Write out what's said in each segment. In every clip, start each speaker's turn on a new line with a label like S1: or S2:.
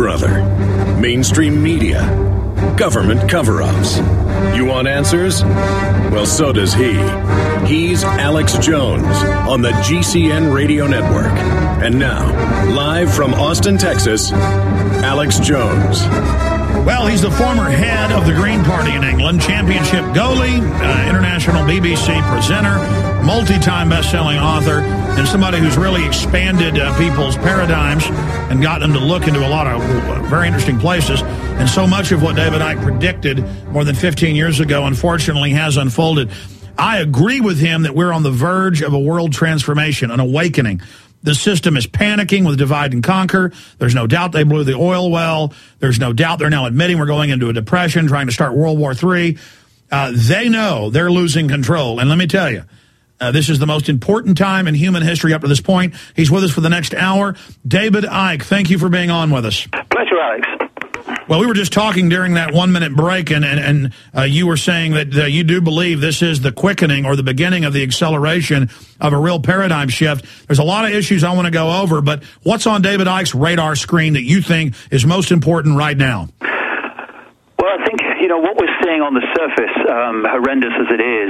S1: Brother, mainstream media, government cover-ups. You want answers? Well, so does he. He's Alex Jones on the GCN Radio Network. And now, live from Austin, Texas, Alex Jones.
S2: Well, he's the former head of the Green Party in England, championship goalie, international BBC presenter, multi-time best-selling author, and somebody who's really expanded people's paradigms and gotten them to look into a lot of very interesting places. And so much of what David Icke predicted more than 15 years ago, unfortunately, has unfolded. I agree with him that we're on the verge of a world transformation, an awakening. The system is panicking with divide and conquer. There's no doubt they blew the oil well. There's no doubt they're now admitting we're going into a depression, trying to start World War III. They know they're losing control. And let me tell you, this is the most important time in human history up to this point. He's with us for the next hour. David Icke, thank you for being on with us.
S3: Pleasure, Alex.
S2: Well, we were just talking during that 1 minute break, and you were saying that you do believe this is the quickening or the beginning of the acceleration of a real paradigm shift. There's a lot of issues I want to go over, but what's on David Icke's radar screen that you think is most important right now?
S3: Well, I think, what we're seeing on the surface, horrendous as it is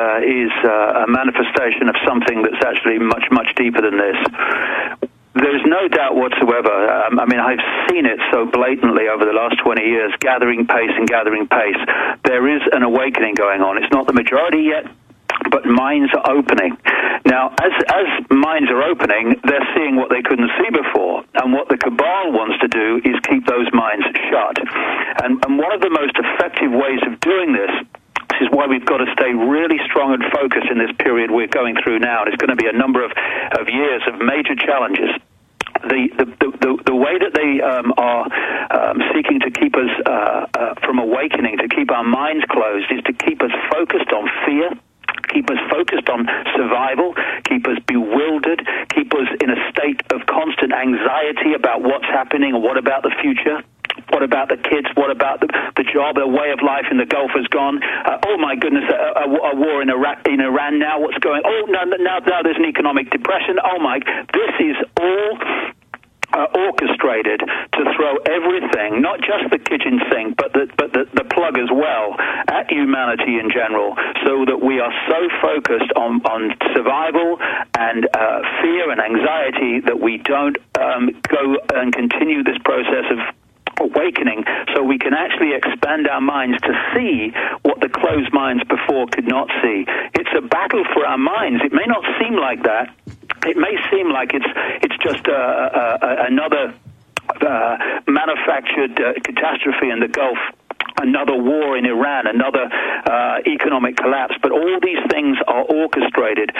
S3: a manifestation of something that's actually much, much deeper than this. There's no doubt whatsoever. I've seen it so blatantly over the last 20 years, gathering pace. There is an awakening going on. It's not the majority yet, but minds are opening. Now, as minds are opening, they're seeing what they couldn't see before. And what the cabal wants to do is keep those minds shut. And one of the most effective ways of doing this is why we've got to stay really strong and focused in this period we're going through now. And it's going to be a number of years of major challenges. The way that they are seeking to keep us from awakening, to keep our minds closed, is to keep us focused on fear, keep us focused on survival, keep us bewildered, keep us in a state of constant anxiety about what's happening and what about the future. What about the kids? What about the job? The way of life in the Gulf has gone. Oh, my goodness, a war in Iran now. What's going on? Oh, now there's an economic depression. Oh, my. This is all orchestrated to throw everything, not just the kitchen sink, but the plug as well, at humanity in general, so that we are so focused on survival and fear and anxiety that we don't go and continue this process of awakening, so we can actually expand our minds to see what the closed minds before could not see. It's a battle for our minds. It may not seem like that. It may seem like it's just another manufactured catastrophe in the Gulf, another war in Iran, another economic collapse. But all these things are orchestrated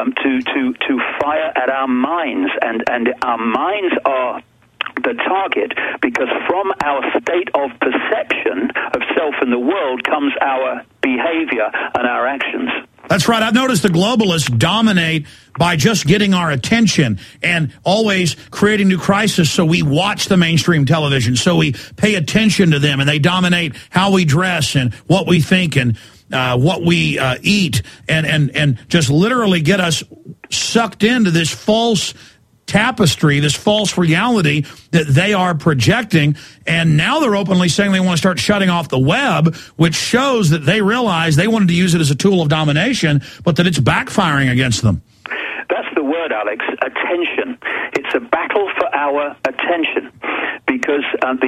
S3: to fire at our minds, and our minds are the target, because from our state of perception of self in the world comes our behavior and our actions.
S2: That's right. I've noticed the globalists dominate by just getting our attention and always creating new crises, so we watch the mainstream television, so we pay attention to them, and they dominate how we dress and what we think and what we eat, and just literally get us sucked into this false tapestry, this false reality that they are projecting. And now they're openly saying they want to start shutting off the web, which shows that they realize they wanted to use it as a tool of domination, but that it's backfiring against them.
S3: That's the word, Alex, attention. It's a battle for our attention, because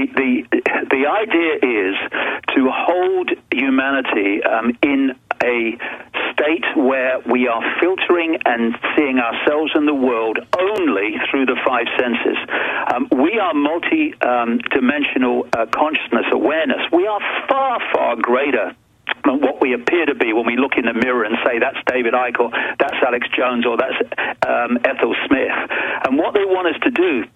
S3: the idea is to hold humanity in a state where we are filtering and seeing ourselves in the world only through the five senses. We are multi-dimensional consciousness awareness. We are far, far greater than what we appear to be when we look in the mirror and say, that's David Icke, or that's Alex Jones, or that's Ethel Smith. And what they want us to do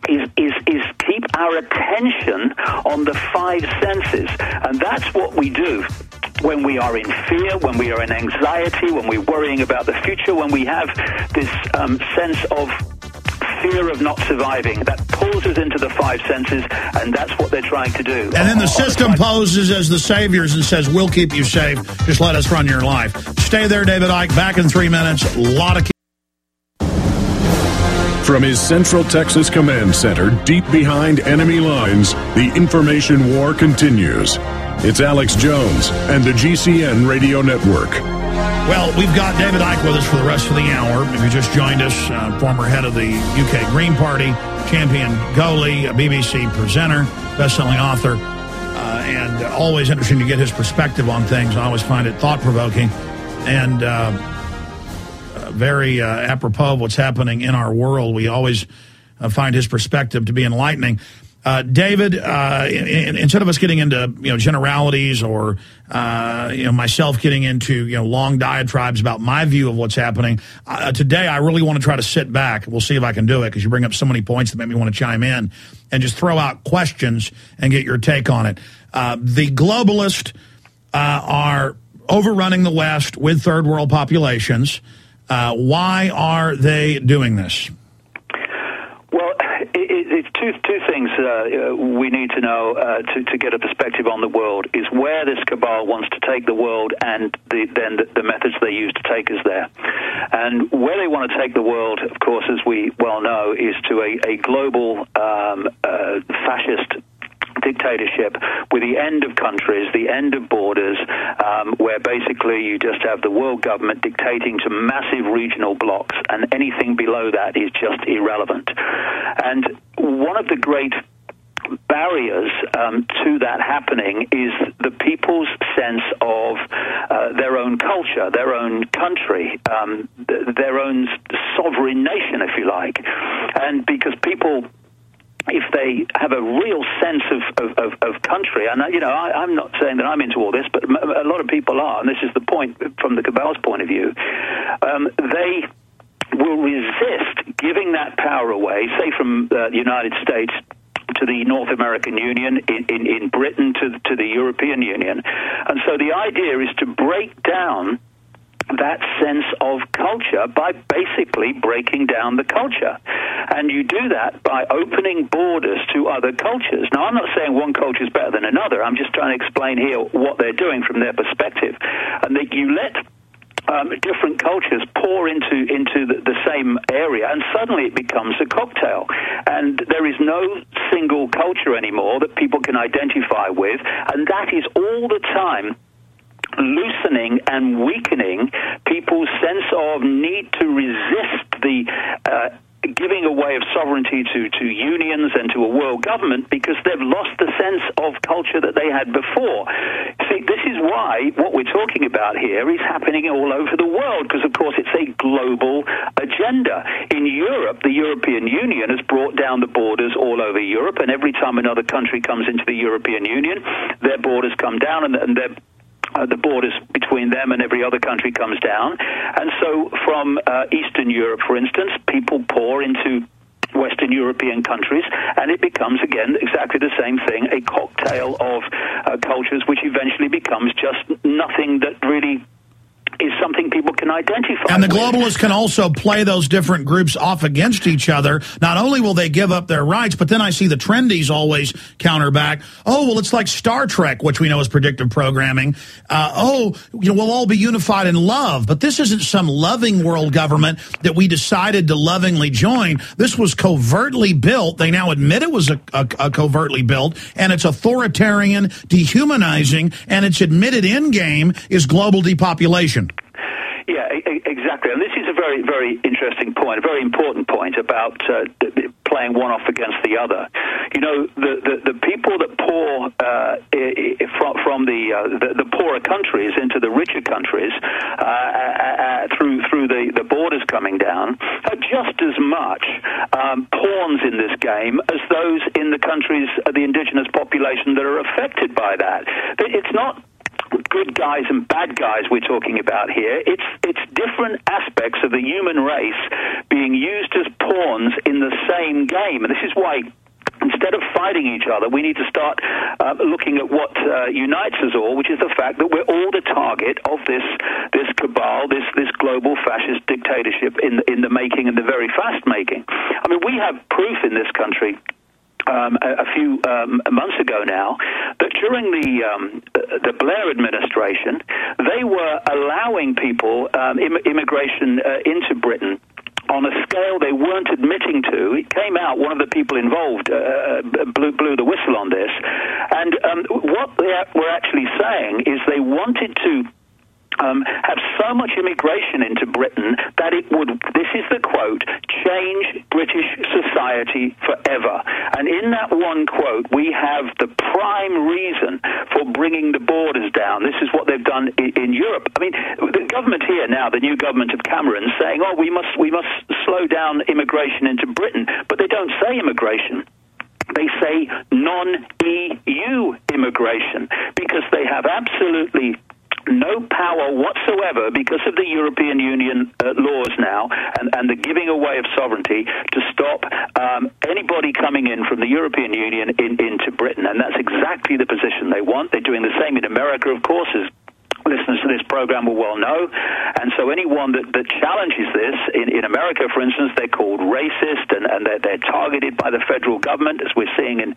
S3: is keep our attention on the five senses. And that's what we do when we are in fear, when we are in anxiety, when we're worrying about the future, when we have this sense of fear of not surviving. That pulls us into the five senses, and that's what they're trying to do.
S2: And then the system poses as the saviors and says, we'll keep you safe. Just let us run your life. Stay there, David Icke. Back in 3 minutes. A lot of
S1: From his Central Texas Command Center, deep behind enemy lines, the information war continues. It's Alex Jones and the GCN Radio Network.
S2: Well, we've got David Icke with us for the rest of the hour. If you just joined us, former head of the UK Green Party, champion goalie, a BBC presenter, best-selling author, and always interesting to get his perspective on things. I always find it thought-provoking and very apropos of what's happening in our world. We always find his perspective to be enlightening. David, instead of us getting into generalities or myself getting into long diatribes about my view of what's happening, today I really want to try to sit back. We'll see if I can do it because you bring up so many points that make me want to chime in and just throw out questions and get your take on it. The globalists are overrunning the West with third world populations. Why are they doing this?
S3: Well, it's two things we need to know to get a perspective on the world is where this cabal wants to take the world and then the methods they use to take us there. And where they want to take the world, of course, as we well know, is to a global fascist dictatorship with the end of countries, the end of borders, where basically you just have the world government dictating to massive regional blocks, and anything below that is just irrelevant. And one of the great barriers to that happening is the people's sense of their own culture, their own country, their own sovereign nation, if you like. And because people, if they have a real sense of country, and I'm not saying that I'm into all this, but a lot of people are, and this is the point from the cabal's point of view, they will resist giving that power away, say from the United States to the North American Union, in Britain to the European Union. And so the idea is to break down that sense of culture by basically breaking down the culture. And you do that by opening borders to other cultures. Now, I'm not saying one culture is better than another. I'm just trying to explain here what they're doing from their perspective. And that you let different cultures pour into the same area, and suddenly it becomes a cocktail. And there is no single culture anymore that people can identify with, and that is all the time loosening and weakening people's sense of need to resist the giving away of sovereignty to unions and to a world government, because they've lost the sense of culture that they had before. See, this is why what we're talking about here is happening all over the world, because, of course, it's a global agenda. In Europe, the European Union has brought down the borders all over Europe, and every time another country comes into the European Union, their borders come down, and the borders between them and every other country comes down. And so from Eastern Europe, for instance, people pour into Western European countries, and it becomes, again, exactly the same thing, a cocktail of cultures, which eventually becomes just nothing that really is something people can identify.
S2: And the globalists can also play those different groups off against each other. Not only will they give up their rights, but then I see the trendies always counter back. Oh, well, it's like Star Trek, which we know is predictive programming. We'll all be unified in love. But this isn't some loving world government that we decided to lovingly join. This was covertly built. They now admit it was a covertly built, and it's authoritarian, dehumanizing, and it's admitted in game is global depopulation.
S3: Yeah, exactly. And this is a very, very interesting point, a very important point about playing one off against the other. You know, the people that pour from the poorer countries into the richer countries through the borders coming down are just as much pawns in this game as those in the countries, the indigenous population that are affected by that. It's not good guys and bad guys we're talking about here. It's different aspects of the human race being used as pawns in the same game. And this is why, instead of fighting each other, we need to start looking at what unites us all, which is the fact that we're all the target of this cabal, this global fascist dictatorship in the making, and the very fast making. I mean, we have proof in this country a few months ago now that during the Blair administration, they were allowing people, immigration into Britain on a scale they weren't admitting to. It came out, one of the people involved blew the whistle on this. And what they were actually saying is they wanted to have so much immigration into Britain that it would, this is the quote, change British society forever. And in that one quote, we have the prime reason for bringing the borders down. This is what they've done in Europe. I mean, the government here now, the new government of Cameron, saying, oh, we must slow down immigration into Britain. But they don't say immigration. They say non-EU immigration, because they have absolutely no power whatsoever because of the European Union laws now and the giving away of sovereignty to stop anybody coming in from the European Union into Britain. And that's exactly the position they want. They're doing the same in America, of course, as listeners to this program will well know. And so anyone that challenges this, in America, for instance, they're called racist, and they're targeted by the federal government, as we're seeing in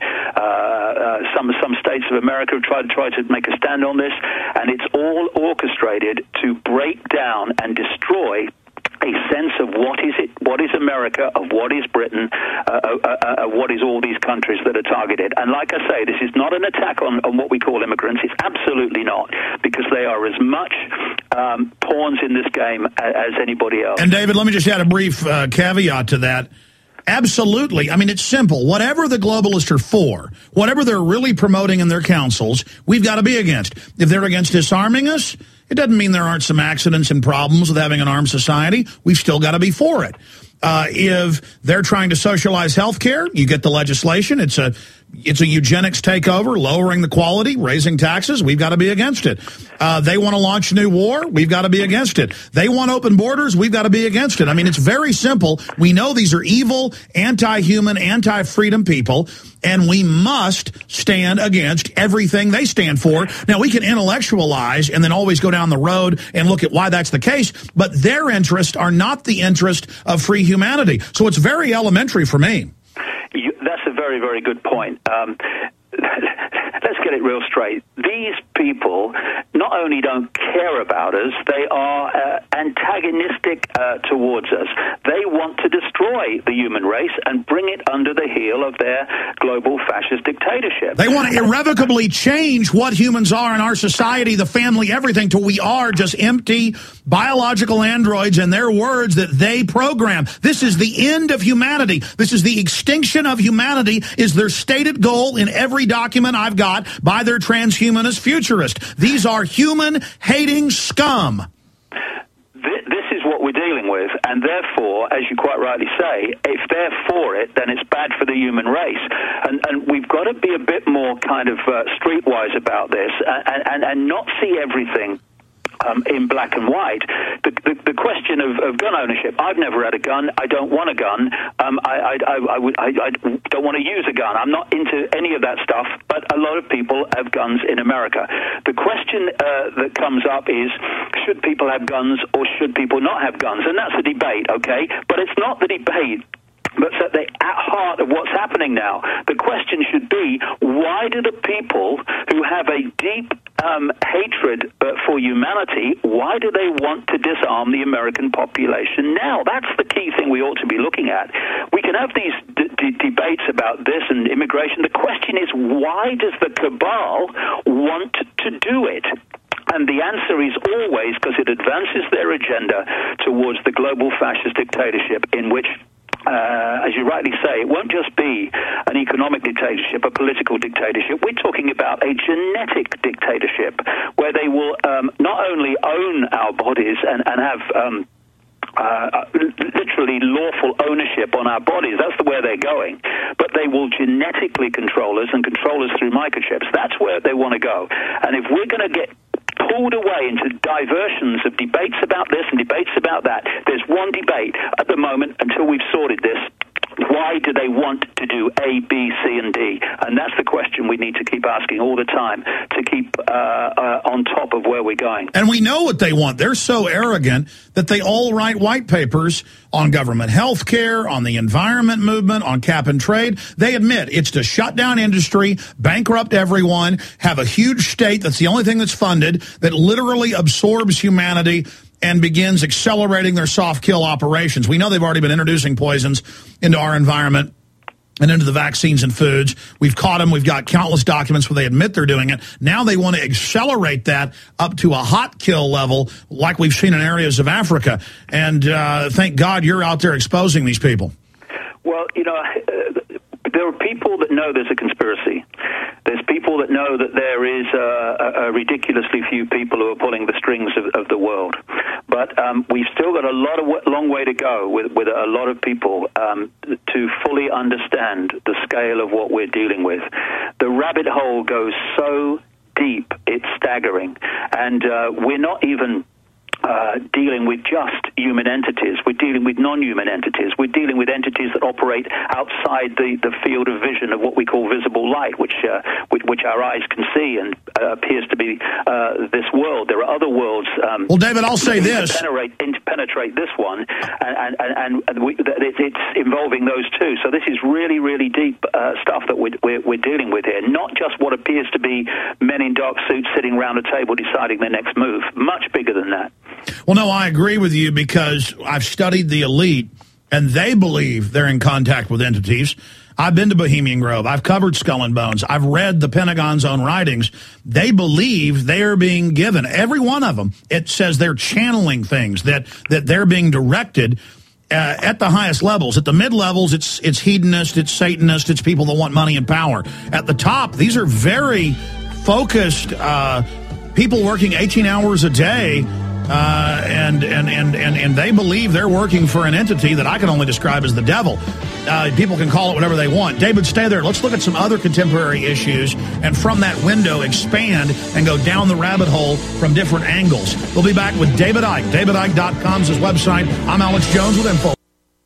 S3: some states of America have tried to make a stand on this. And it's all orchestrated to break down and destroy a sense of what is America, of what is Britain, what is all these countries that are targeted. And like I say, this is not an attack on what we call immigrants. It's absolutely not, because they are as much pawns in this game as anybody else.
S2: And David, let me just add a brief caveat to that. Absolutely. I mean, it's simple. Whatever the globalists are for, whatever they're really promoting in their councils, we've got to be against. If they're against disarming us, it doesn't mean there aren't some accidents and problems with having an armed society. We've still got to be for it. If they're trying to socialize health care, you get the legislation. It's a eugenics takeover, lowering the quality, raising taxes. We've got to be against it. They want to launch a new war. We've got to be against it. They want open borders. We've got to be against it. I mean, it's very simple. We know these are evil, anti-human, anti-freedom people, and we must stand against everything they stand for. Now, we can intellectualize and then always go down the road and look at why that's the case, but their interests are not the interest of free humanity. So it's very elementary for me.
S3: That's a very, very good point. Let's get it real straight. These people not only don't care about us, they are antagonistic towards us. They want to destroy the human race and bring it under the heel of their global fascist dictatorship.
S2: They want to irrevocably change what humans are in our society, the family, everything, till we are just empty biological androids, and their words that they program. This is the end of humanity. This is the extinction of humanity, is their stated goal in every document I've got by their transhumanist futurist. These are human-hating scum.
S3: This is what we're dealing with, and therefore, as you quite rightly say, if they're for it, then it's bad for the human race. And we've got to be a bit more kind of streetwise about this and not see everything in black and white. The question of gun ownership. I've never had a gun. I don't want a gun. I don't want to use a gun. I'm not into any of that stuff, but a lot of people have guns in America. The question that comes up is, should people have guns or should people not have guns? And that's a debate, okay? But it's not the debate that's at the heart of what's happening now. The question should be, why do the people who have a deep hatred for humanity, why do they want to disarm the American population now? That's the key thing we ought to be looking at. We can have these debates about this and immigration. The question is, why does the cabal want to do it? And the answer is always because it advances their agenda towards the global fascist dictatorship, in which, as you rightly say, it won't just be an economic dictatorship, a political dictatorship. We're talking about a genetic dictatorship where they will not only own our bodies and have literally lawful ownership on our bodies. That's where they're going. But they will genetically control us and control us through microchips. That's where they want to go. And if we're going to get pulled away into diversions of debates about this and debates about that, there's one debate at the moment until we've sorted this. Why do they want to do A, B, C, and D? And that's the question we need to keep asking all the time to keep on top of where we're going.
S2: And we know what they want. They're so arrogant that they all write white papers on government health care, on the environment movement, on cap and trade. They admit it's to shut down industry, bankrupt everyone, have a huge state that's the only thing that's funded, that literally absorbs humanity. and begins accelerating their soft kill operations. We know they've already been introducing poisons into our environment and into the vaccines and foods. We've caught them. We've got countless documents where they admit they're doing it. Now they want to accelerate that up to a hot kill level like we've seen in areas of Africa. And thank God you're out there exposing these people.
S3: Well, there are people that know there's a conspiracy. There's people that know that there is a ridiculously few people who are pulling the strings of the world. But we've still got a long way to go with a lot of people to fully understand the scale of what we're dealing with. The rabbit hole goes so deep, it's staggering. And we're not even dealing with just human entities. We're dealing with non-human entities. We're dealing with entities that operate outside the field of vision of what we call visible light, which our eyes can see and appears to be this world. There are other worlds.
S2: Well, David, I'll say this:
S3: penetrate this one, and it's involving those two. So this is really, really deep stuff that we're dealing with here. Not just what appears to be men in dark suits sitting around a table deciding their next move. Much bigger than that.
S2: Well, no, I agree with you because I've studied the elite, and they believe they're in contact with entities. I've been to Bohemian Grove. I've covered Skull and Bones. I've read the Pentagon's own writings. They believe they are being given, every one of them, it says they're channeling things, that they're being directed at the highest levels. At the mid-levels, it's hedonist, it's Satanist, it's people that want money and power. At the top, these are very focused people working 18 hours a day, and they believe they're working for an entity that I can only describe as the devil. People can call it whatever they want. David, stay there. Let's look at some other contemporary issues, and from that window expand and go down the rabbit hole from different angles. We'll be back with David Icke. DavidIcke.com is his website. I'm Alex Jones with Info.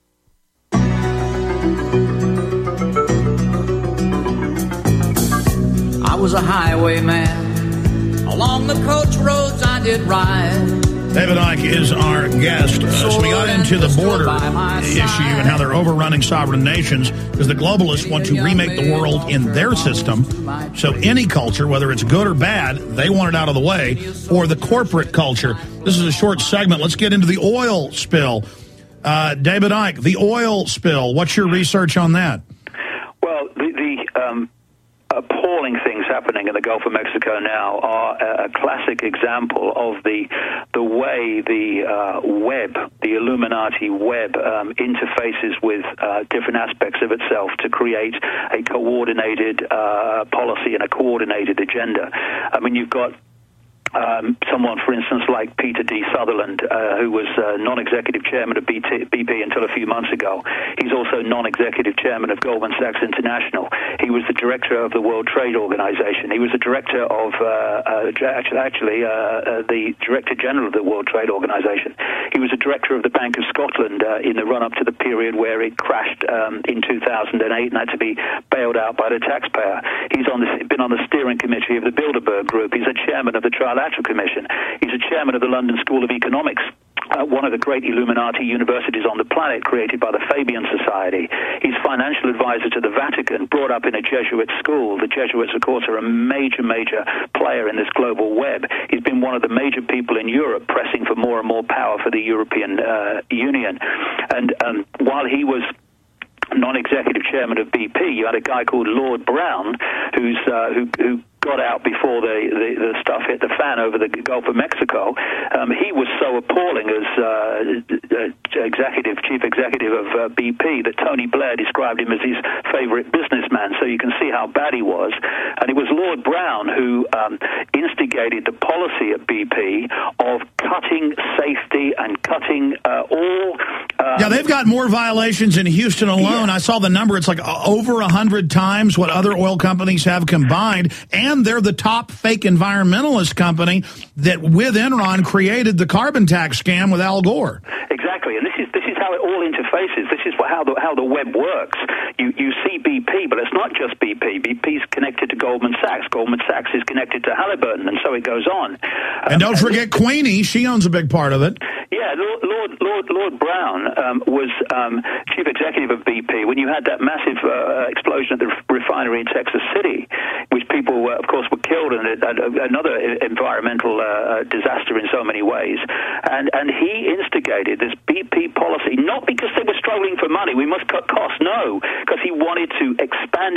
S4: I was a highwayman. Along the coach roads I did ride.
S2: David Icke is our guest. So we got into the border issue and how they're overrunning sovereign nations because the globalists want to remake the world in their system. So any culture, whether it's good or bad, they want it out of the way, or the corporate culture. This is a short segment. Let's get into the oil spill. David Icke, the oil spill. What's your research on that?
S3: Well, the appalling things happening in the Gulf of Mexico now are a classic example of the way the Illuminati web interfaces with different aspects of itself to create a coordinated policy and a coordinated agenda. I mean, you've got someone, for instance, like Peter D. Sutherland, who was non-executive chairman of BP until a few months ago. He's also non-executive chairman of Goldman Sachs International. He was the director of the World Trade Organization. He was the director of, the Director General of the World Trade Organization. He was the director of the Bank of Scotland in the run-up to the period where it crashed in 2008 and had to be bailed out by the taxpayer. He's been on the steering committee of the Bilderberg Group. He's a chairman of the Trilateral Commission. He's a chairman of the London School of Economics, one of the great Illuminati universities on the planet, created by the Fabian Society. He's financial advisor to the Vatican, brought up in a Jesuit school. The Jesuits, of course, are a major player in this global web. He's been one of the major people in Europe pressing for more and more power for the European Union. And while he was non-executive chairman of BP, you had a guy called Lord Brown who got out before the stuff hit the fan over the Gulf of Mexico. He was so appalling as chief executive of BP that Tony Blair described him as his favorite businessman, so you can see how bad he was. And it was Lord Brown who instigated the policy at BP of cutting safety and cutting all...
S2: they've got more violations in Houston alone. Yeah. I saw the number. It's like over 100 times what other oil companies have combined, and they're the top fake environmentalist company that, with Enron, created the carbon tax scam with Al Gore.
S3: Exactly, and this is how how it all interfaces. This is how the web works. You see BP, but it's not just BP. BP's connected to Goldman Sachs. Goldman Sachs is connected to Halliburton, and so it goes on.
S2: And don't forget Queenie. She owns a big part of it.
S3: Yeah, Lord Brown was chief executive of BP when you had that massive explosion at the refinery in Texas City, which people, of course, were killed, and another environmental disaster in so many ways. And he instigated this BP policy, not because they were struggling for money, we must cut costs, no, because he wanted to expand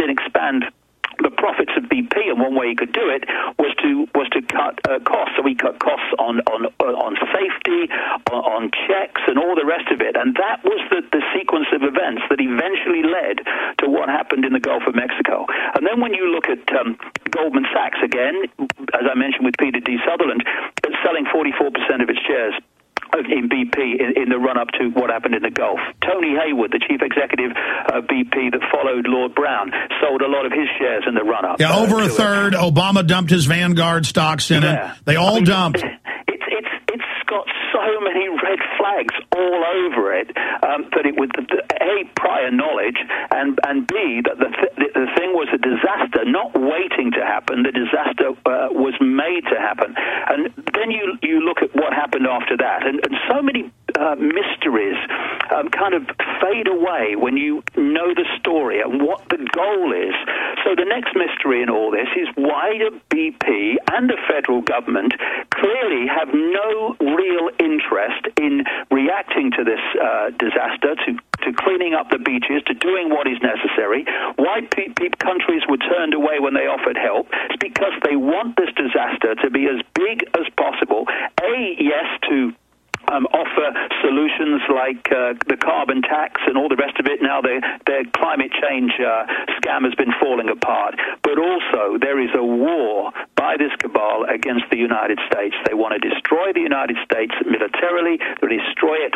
S3: the profits of BP, and one way he could do it was to cut costs. So he cut costs on safety, on checks, and all the rest of it. And that was the sequence of events that eventually led to what happened in the Gulf of Mexico. And then when you look at Goldman Sachs, again, as I mentioned with Peter D. Sutherland, it's selling 44% of its shares in BP in the run-up to what happened in the Gulf. Tony Hayward, the chief executive of BP that followed Lord Brown, sold a lot of his shares in the run-up.
S2: Yeah, over a third. Obama dumped his Vanguard stocks in it. They all dumped.
S3: It's got so many red flags all over it that it was, A, prior knowledge, and B, that the thing was a disaster, not waiting to happen. The disaster was made to happen. And then you look at what happened after that, and so many mysteries kind of fade away when you know the story and what the goal is. So the next mystery in all this is why do BP and the federal government clearly have no real interest in reacting to this disaster, to cleaning up the beaches, to doing what is necessary. Why countries were turned away when they offered help? It's because they want this disaster to be as big as possible. Yes, to offer solutions like the carbon tax and all the rest of it. Now their climate change scam has been falling apart. But also there is a war by this cabal against the United States. They want to destroy the United States militarily. They want to destroy it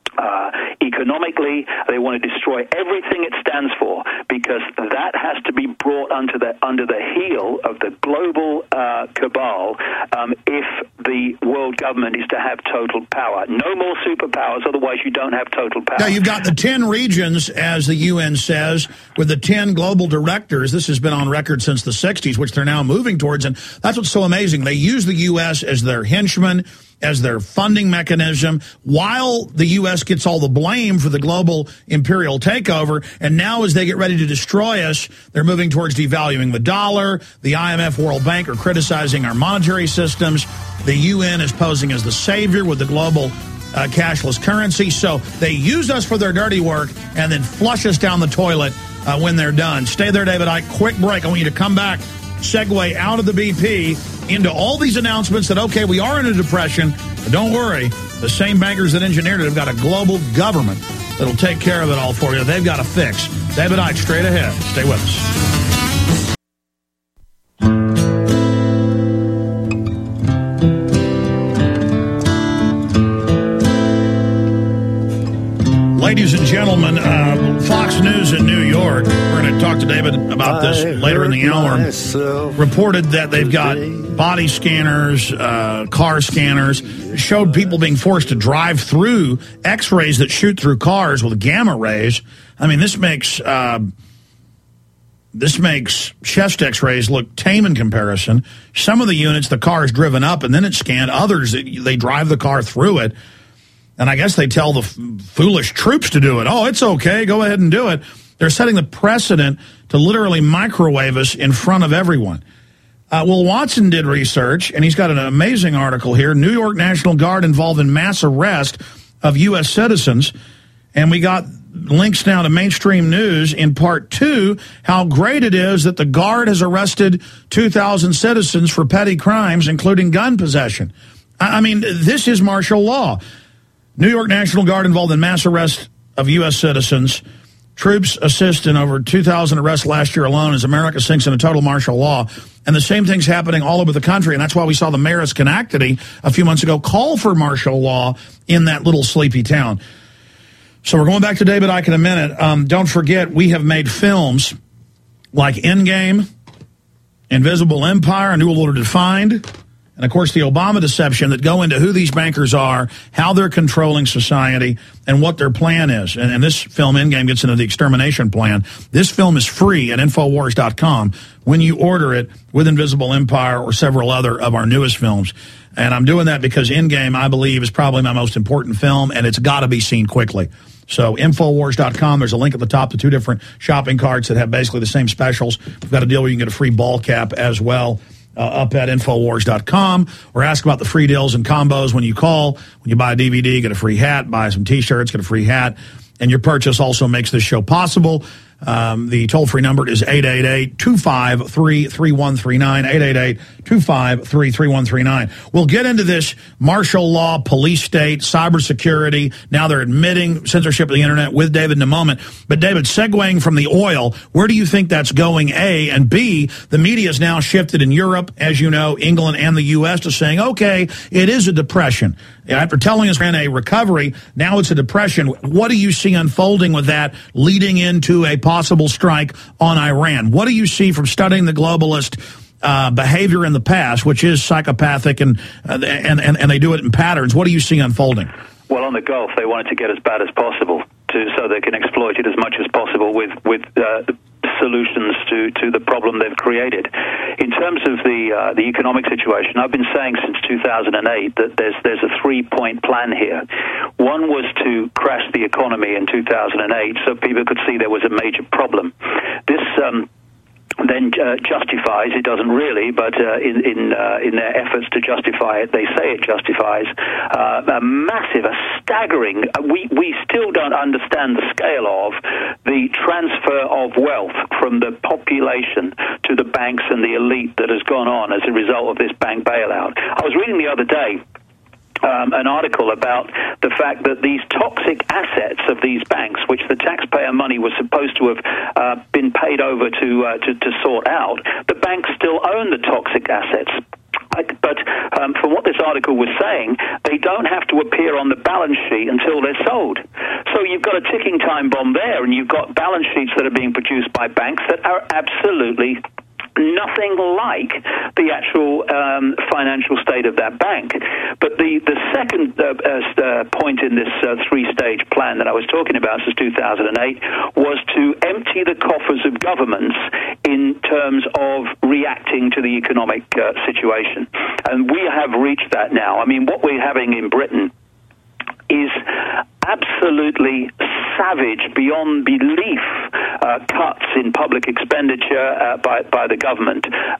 S3: economically. They want to destroy everything it stands for, because that has to be brought under the heel of the global cabal if the world government is to have total power. No more superpowers, otherwise you don't have total power.
S2: Now, you've got the 10 regions, as the UN says, with the 10 global directors. This has been on record since the 60s, which they're now moving towards, and that's what's so amazing. They use the U.S. as their henchman, as their funding mechanism, while the U.S. gets all the blame for the global imperial takeover. And now as they get ready to destroy us, they're moving towards devaluing the dollar. The IMF, World Bank are criticizing our monetary systems. The UN is posing as the savior with the global cashless currency. So they use us for their dirty work and then flush us down the toilet when they're done. Stay there, David Icke. Quick break. I want you to come back, segue out of the BP into all these announcements that, okay, we are in a depression, but don't worry. The same bankers that engineered it have got a global government that'll take care of it all for you. They've got a fix. David Icke, straight ahead. Stay with us. Ladies and gentlemen, Fox News in New York, we're going to talk to David about this later in the hour, reported that they've got body scanners, car scanners, showed people being forced to drive through X-rays that shoot through cars with gamma rays. I mean, this makes chest X-rays look tame in comparison. Some of the units, the car is driven up and then it's scanned. Others, they drive the car through it. And I guess they tell the foolish troops to do it. Oh, it's okay. Go ahead and do it. They're setting the precedent to literally microwave us in front of everyone. Will Watson did research, and he's got an amazing article here. New York National Guard involved in mass arrest of U.S. citizens. And we got links now to mainstream news in part 2, how great it is that the Guard has arrested 2,000 citizens for petty crimes, including gun possession. I mean, this is martial law. New York National Guard involved in mass arrest of U.S. citizens. Troops assist in over 2,000 arrests last year alone as America sinks into total martial law. And the same thing's happening all over the country. And that's why we saw the mayor of Schenectady a few months ago call for martial law in that little sleepy town. So we're going back to David Icke in a minute. Don't forget, we have made films like Endgame, Invisible Empire, A New World Order Defined, and, of course, the Obama deception that go into who these bankers are, how they're controlling society, and what their plan is. And this film, Endgame, gets into the extermination plan. This film is free at Infowars.com when you order it with Invisible Empire or several other of our newest films. And I'm doing that because Endgame, I believe, is probably my most important film, and it's got to be seen quickly. So Infowars.com, there's a link at the top to 2 different shopping carts that have basically the same specials. We've got a deal where you can get a free ball cap as well up at Infowars.com, or ask about the free deals and combos when you call. When you buy a DVD, get a free hat, buy some T-shirts, get a free hat. And your purchase also makes this show possible. The toll-free number is 888-253-3139, 888-253-3139. We'll get into this martial law, police state, cybersecurity. Now they're admitting censorship of the internet with David in a moment. But, David, segueing from the oil, where do you think that's going, A? And B, the media has now shifted in Europe, as you know, England and the U.S. to saying, okay, it is a depression. After telling us we're in a recovery, now it's a depression. What do you see unfolding with that leading into a possible strike on Iran? What do you see from studying the globalist behavior in the past, which is psychopathic, and they do it in patterns? What do you see unfolding?
S3: Well, on the Gulf, they want it to get as bad as possible, so they can exploit it as much as possible with solutions to the problem they've created. In terms of the economic situation, I've been saying since 2008 that there's a 3-point plan here. One was to crash the economy in 2008 so people could see there was a major problem. This then justifies, it doesn't really, but in their efforts to justify it, they say it justifies a massive, a staggering, we still don't understand the scale of the transfer of wealth from the population to the banks and the elite that has gone on as a result of this bank bailout. I was reading the other day an article about the fact that these toxic assets of these banks, which the taxpayer money was supposed to have been paid over to sort out, the banks still own the toxic assets. But from what this article was saying, they don't have to appear on the balance sheet until they're sold. So you've got a ticking time bomb there, and you've got balance sheets that are being produced by banks that are absolutely nothing like the actual financial state of that bank. But the second point in this 3-stage plan that I was talking about since 2008 was to empty the coffers of governments in terms of reacting to the economic situation. And we have reached that now. I mean, what we're having in Britain is absolutely savage, beyond belief, cuts in public expenditure by the government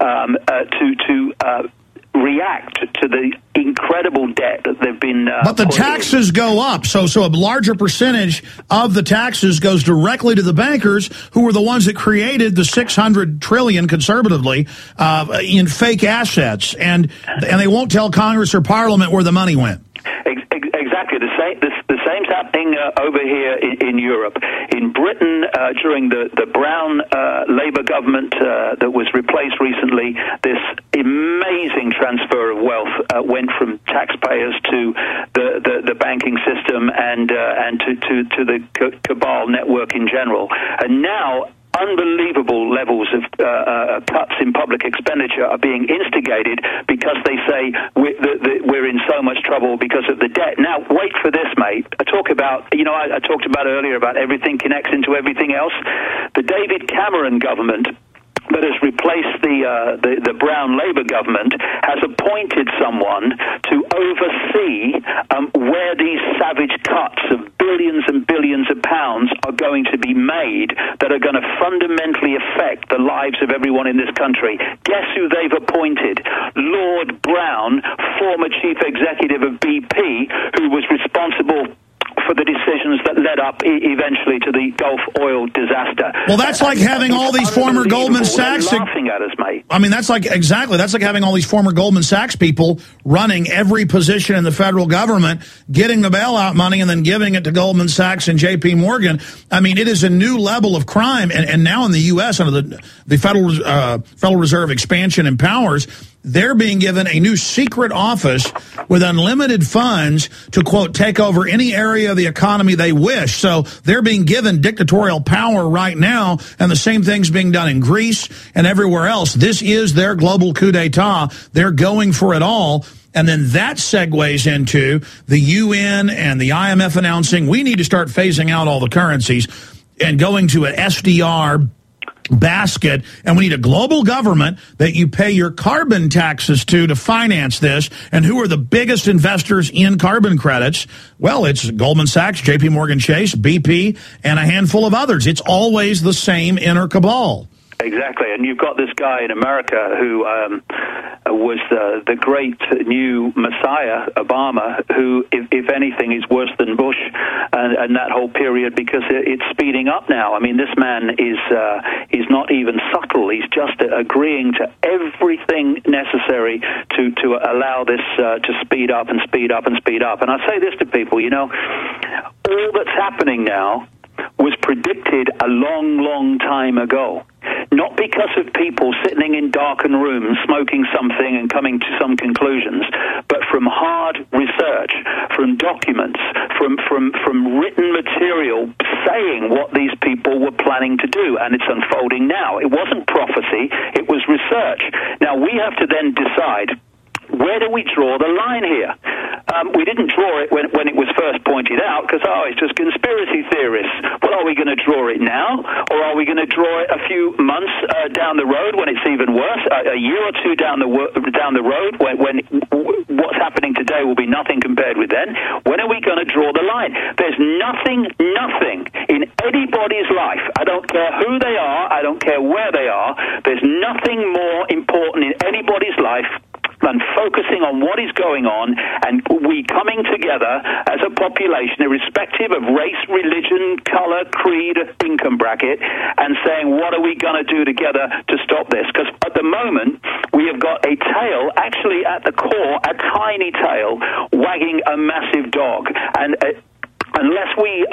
S3: to react to the incredible debt that they've been
S2: but the taxes go up, so a larger percentage of the taxes goes directly to the bankers, who were the ones that created the $600 trillion conservatively in fake assets, and they won't tell Congress or Parliament where the money went.
S3: Exactly. The same's happening over here in Europe. In Britain, during the Brown Labour government that was replaced recently, this amazing transfer of wealth went from taxpayers to the banking system and to the cabal network in general. And now unbelievable levels of cuts in public expenditure are being instigated because they say we're in so much trouble because of the debt. Now, wait for this, mate. I talked about earlier about everything connects into everything else. The David Cameron government that has replaced the Brown Labour government has appointed someone to oversee where these savage cuts of billions and billions of pounds are going to be made that are going to fundamentally affect the lives of everyone in this country. Guess who they've appointed? Lord Brown, former chief executive of BP, who was responsible for the decisions that led up eventually to the Gulf oil disaster.
S2: Well, that's like having all these former Goldman Sachs...
S3: They're laughing at us, mate.
S2: I mean, that's like having all these former Goldman Sachs people running every position in the federal government, getting the bailout money and then giving it to Goldman Sachs and J.P. Morgan. I mean, it is a new level of crime. And now in the U.S., under the Federal Reserve expansion and powers, they're being given a new secret office with unlimited funds to, quote, take over any area of the economy they wish. So they're being given dictatorial power right now, and the same thing's being done in Greece and everywhere else. This is their global coup d'etat. They're going for it all. And then that segues into the UN and the IMF announcing we need to start phasing out all the currencies and going to an SDR basket, and we need a global government that you pay your carbon taxes to finance this. And who are the biggest investors in carbon credits? Well, it's Goldman Sachs, JP Morgan Chase, BP, and a handful of others. It's always the same inner cabal.
S3: Exactly, and you've got this guy in America who was the great new messiah, Obama, who, if anything, is worse than Bush and that whole period, because it's speeding up now. I mean, this man is not even subtle. He's just agreeing to everything necessary to allow this to speed up and speed up and speed up. And I say this to people, you know, all that's happening now was predicted a long, long time ago. Not because of people sitting in darkened rooms smoking something and coming to some conclusions, but from hard research, from documents, from written material saying what these people were planning to do, and it's unfolding now. It wasn't prophecy, it was research. Now we have to then decide, where do we draw the line here? We didn't draw it when it was first pointed out because, it's just conspiracy theorists. Well, are we going to draw it now, or are we going to draw it a few months down the road when it's even worse, a year or two down the road when what's happening today will be nothing compared with then? When are we going to draw the line? There's nothing in anybody's life, I don't care who they are, I don't care where they are, there's nothing more important in anybody's life than focusing on what is going on, and we coming together as a population, irrespective of race, religion, color, creed, income bracket, and saying, what are we going to do together to stop this? Because at the moment, we have got a tail, actually at the core, a tiny tail, wagging a massive dog. And unless we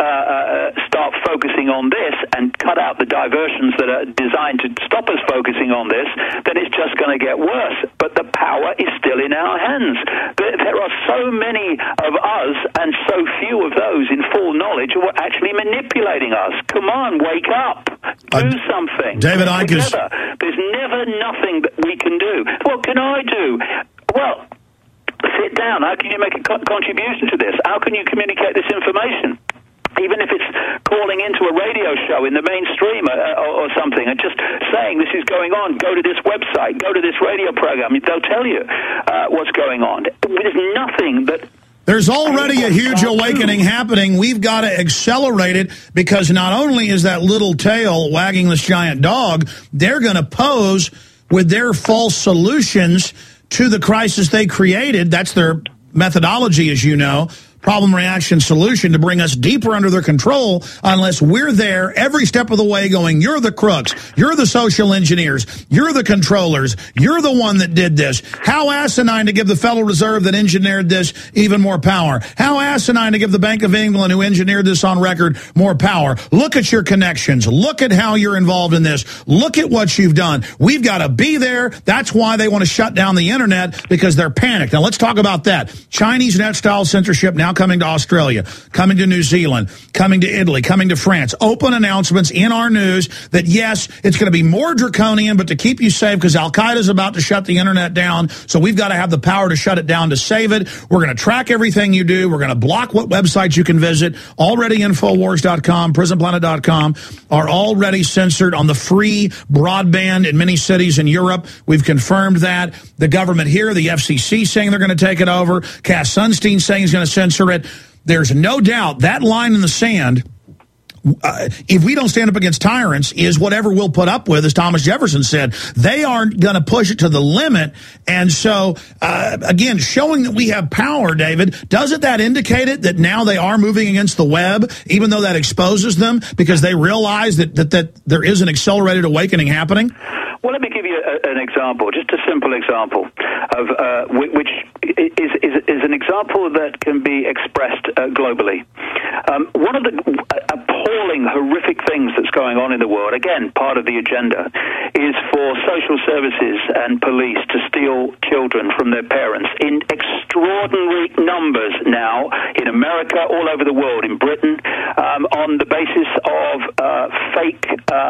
S3: start focusing on this and cut out the diversions that are designed to stop us focusing on this, then it's just going to get worse. But the power is still in our hands. There are so many of us and so few of those in full knowledge who are actually manipulating us. Come on, wake up. Do something.
S2: David Icke is...
S3: There's never nothing that we can do. What can I do? Well, sit down. How can you make a contribution to this? How can you communicate this information? Even if it's calling into a radio show in the mainstream or something and just saying this is going on, go to this website, go to this radio program. They'll tell you what's going on. There's nothing that...
S2: There's already a huge awakening happening. We've got to accelerate it, because not only is that little tail wagging this giant dog, they're going to pose with their false solutions to the crisis they created. That's their methodology, as you know. Problem, reaction, solution, to bring us deeper under their control, unless we're there every step of the way going, you're the crooks, you're the social engineers, you're the controllers, you're the one that did this. How asinine to give the Federal Reserve that engineered this even more power. How asinine to give the Bank of England, who engineered this on record, more power. Look at your connections. Look at how you're involved in this. Look at what you've done. We've got to be there. That's why they want to shut down the internet, because they're panicked. Now let's talk about that. Chinese net-style censorship now coming to Australia, coming to New Zealand, coming to Italy, coming to France. Open announcements in our news that, yes, it's going to be more draconian, but to keep you safe, because Al-Qaeda is about to shut the internet down, so we've got to have the power to shut it down to save it. We're going to track everything you do. We're going to block what websites you can visit. Already Infowars.com, PrisonPlanet.com are already censored on the free broadband in many cities in Europe. We've confirmed that. The government here, the FCC, saying they're going to take it over. Cass Sunstein saying he's going to censor it. There's no doubt that line in the sand, if we don't stand up against tyrants, is whatever we'll put up with, as Thomas Jefferson said. They aren't going to push it to the limit. And so, again, showing that we have power, David, doesn't that indicate it that now they are moving against the web, even though that exposes them, because they realize that there is an accelerated awakening happening?
S3: Well, let me give you an example, just a simple example of which is an example that can be expressed globally. One of the appalling, horrific things that's going on in the world, again, part of the agenda, is for social services and police to steal children from their parents in extraordinary numbers now in America, all over the world, in Britain, on the basis of fake...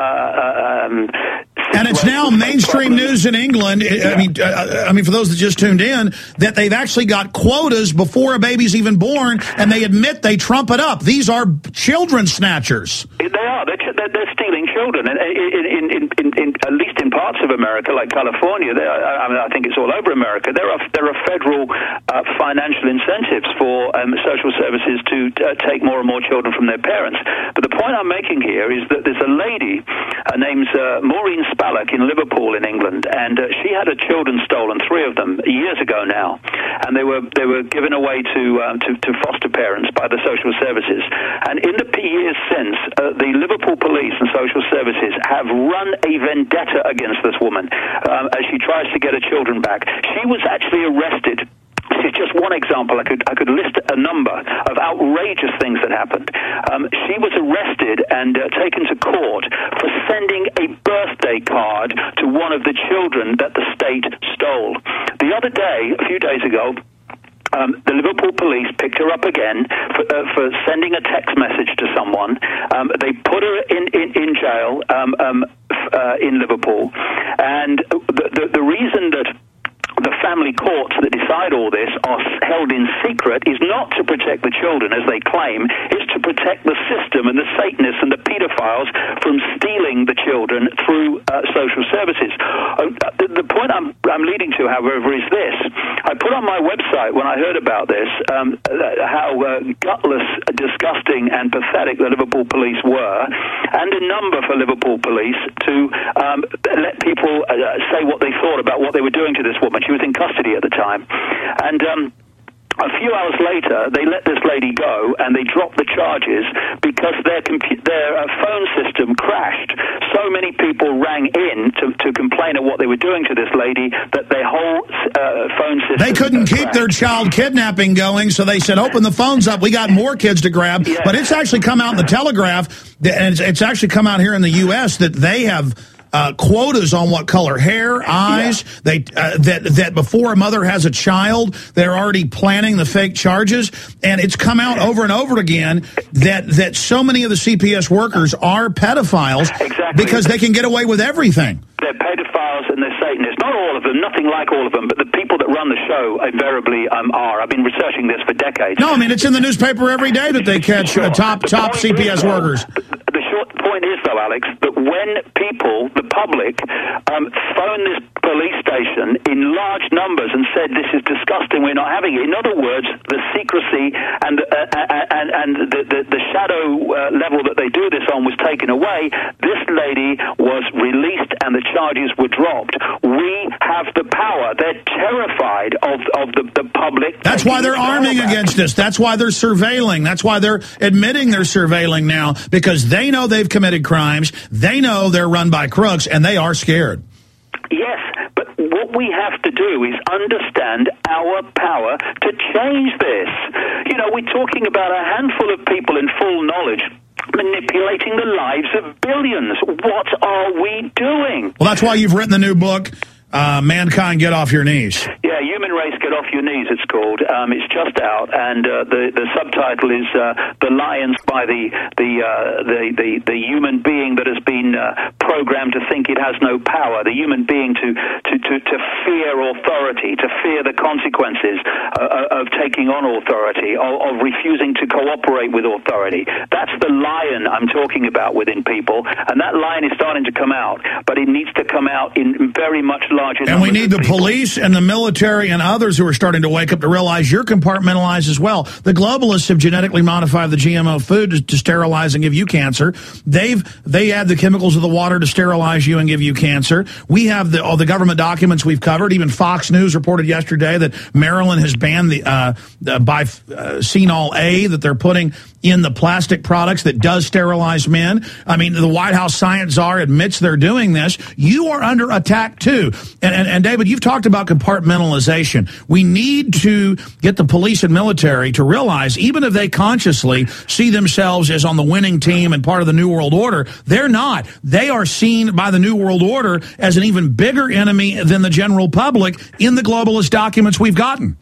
S2: and it's now mainstream news in England. I mean, for those that just tuned in, that they've actually got quotas before a baby's even born, and they admit they trump it up. These are children snatchers.
S3: They are. They're stealing children, and in at least in parts of America, like California. I think it's all over America. There are federal financial incentives for social services to take more and more children from their parents. But the point I'm making here is that there's a lady, her name's Maureen Spalak in Liverpool in England, and she had her children stolen, 3 of them, years ago now, and they were given away to foster parents by the social services. And in the years since, the Liverpool police and social services have run a vendetta against this woman as she tries to get her children back. She was actually arrested. This is just one example. I could list a number of outrageous things that happened. She was arrested and taken to court for sending a birthday card to one of the children that the state stole. The other day, a few days ago, the Liverpool police picked her up again for sending a text message to someone. They put her in jail in Liverpool, and the reason that the family courts that decide all this are held in secret is not to protect the children, as they claim, it's to protect the system and the Satanists and the pedophiles from stealing the children through social services. The point I'm leading to, however, is this. I put on my website when I heard about this how gutless, disgusting and pathetic the Liverpool police were, and a number for Liverpool police to let people say what they thought about what they were doing to this woman. She was in custody at the time. And a few hours later, they let this lady go, and they dropped the charges because their phone system crashed. So many people rang in to complain of what they were doing to this lady that their whole phone system...
S2: They couldn't keep their child kidnapping going, so they said, open the phones up. We got more kids to grab. Yeah. But it's actually come out in the Telegraph, and it's actually come out here in the U.S. that they have... quotas on what color hair, eyes. Yeah. That before a mother has a child, they're already planning the fake charges, and it's come out over and over again that so many of the CPS workers are pedophiles because they can get away with everything.
S3: They're pedophiles and they're Satanists. Not all of them, nothing like all of them, but the people that run the show invariably are. I've been researching this for decades.
S2: No, I mean, it's in the newspaper every day that they catch top CPS workers.
S3: The short point is, though, Alex, that when people, the public, phoned this police station in large numbers and said, this is disgusting, we're not having it. In other words, the secrecy and the shadow level that they do this on was taken away. This lady was released and the charges were dropped. We have the power. They're terrified of the public.
S2: That's why they're arming against us. That's why they're surveilling. That's why they're admitting they're surveilling now, because they know they've committed crimes. They know they're run by crooks, and they are scared.
S3: Yes, but what we have to do is understand our power to change this. You know, we're talking about a handful of people in full knowledge manipulating the lives of billions. What are we doing?
S2: Well, that's why you've written the new book, Mankind, Get Off Your Knees.
S3: Yeah, Human Race, Get Off Your Knees, it's called. It's just out, and the subtitle is The Lions by the human being that has been programmed to think it has no power, the human being to fear authority, to fear the consequences of taking on authority, of refusing to cooperate with authority. That's the lion I'm talking about within people, and that lion is starting to come out, but it needs to come out in very much larger numbers.
S2: And we need the police and the military and others who are starting to wake up to realize you're compartmentalized as well. The globalists have genetically modified the GMO food to sterilize and give you cancer. They add the chemical chemicals of the water to sterilize you and give you cancer. We have all the government documents we've covered. Even Fox News reported yesterday that Maryland has banned the bisphenol A that they're putting in the plastic products that does sterilize men. I mean, the White House science czar admits they're doing this. You are under attack, too. And David, you've talked about compartmentalization. We need to get the police and military to realize, even if they consciously see themselves as on the winning team and part of the New World Order, they're not. They are seen by the New World Order as an even bigger enemy than the general public in the globalist documents we've gotten.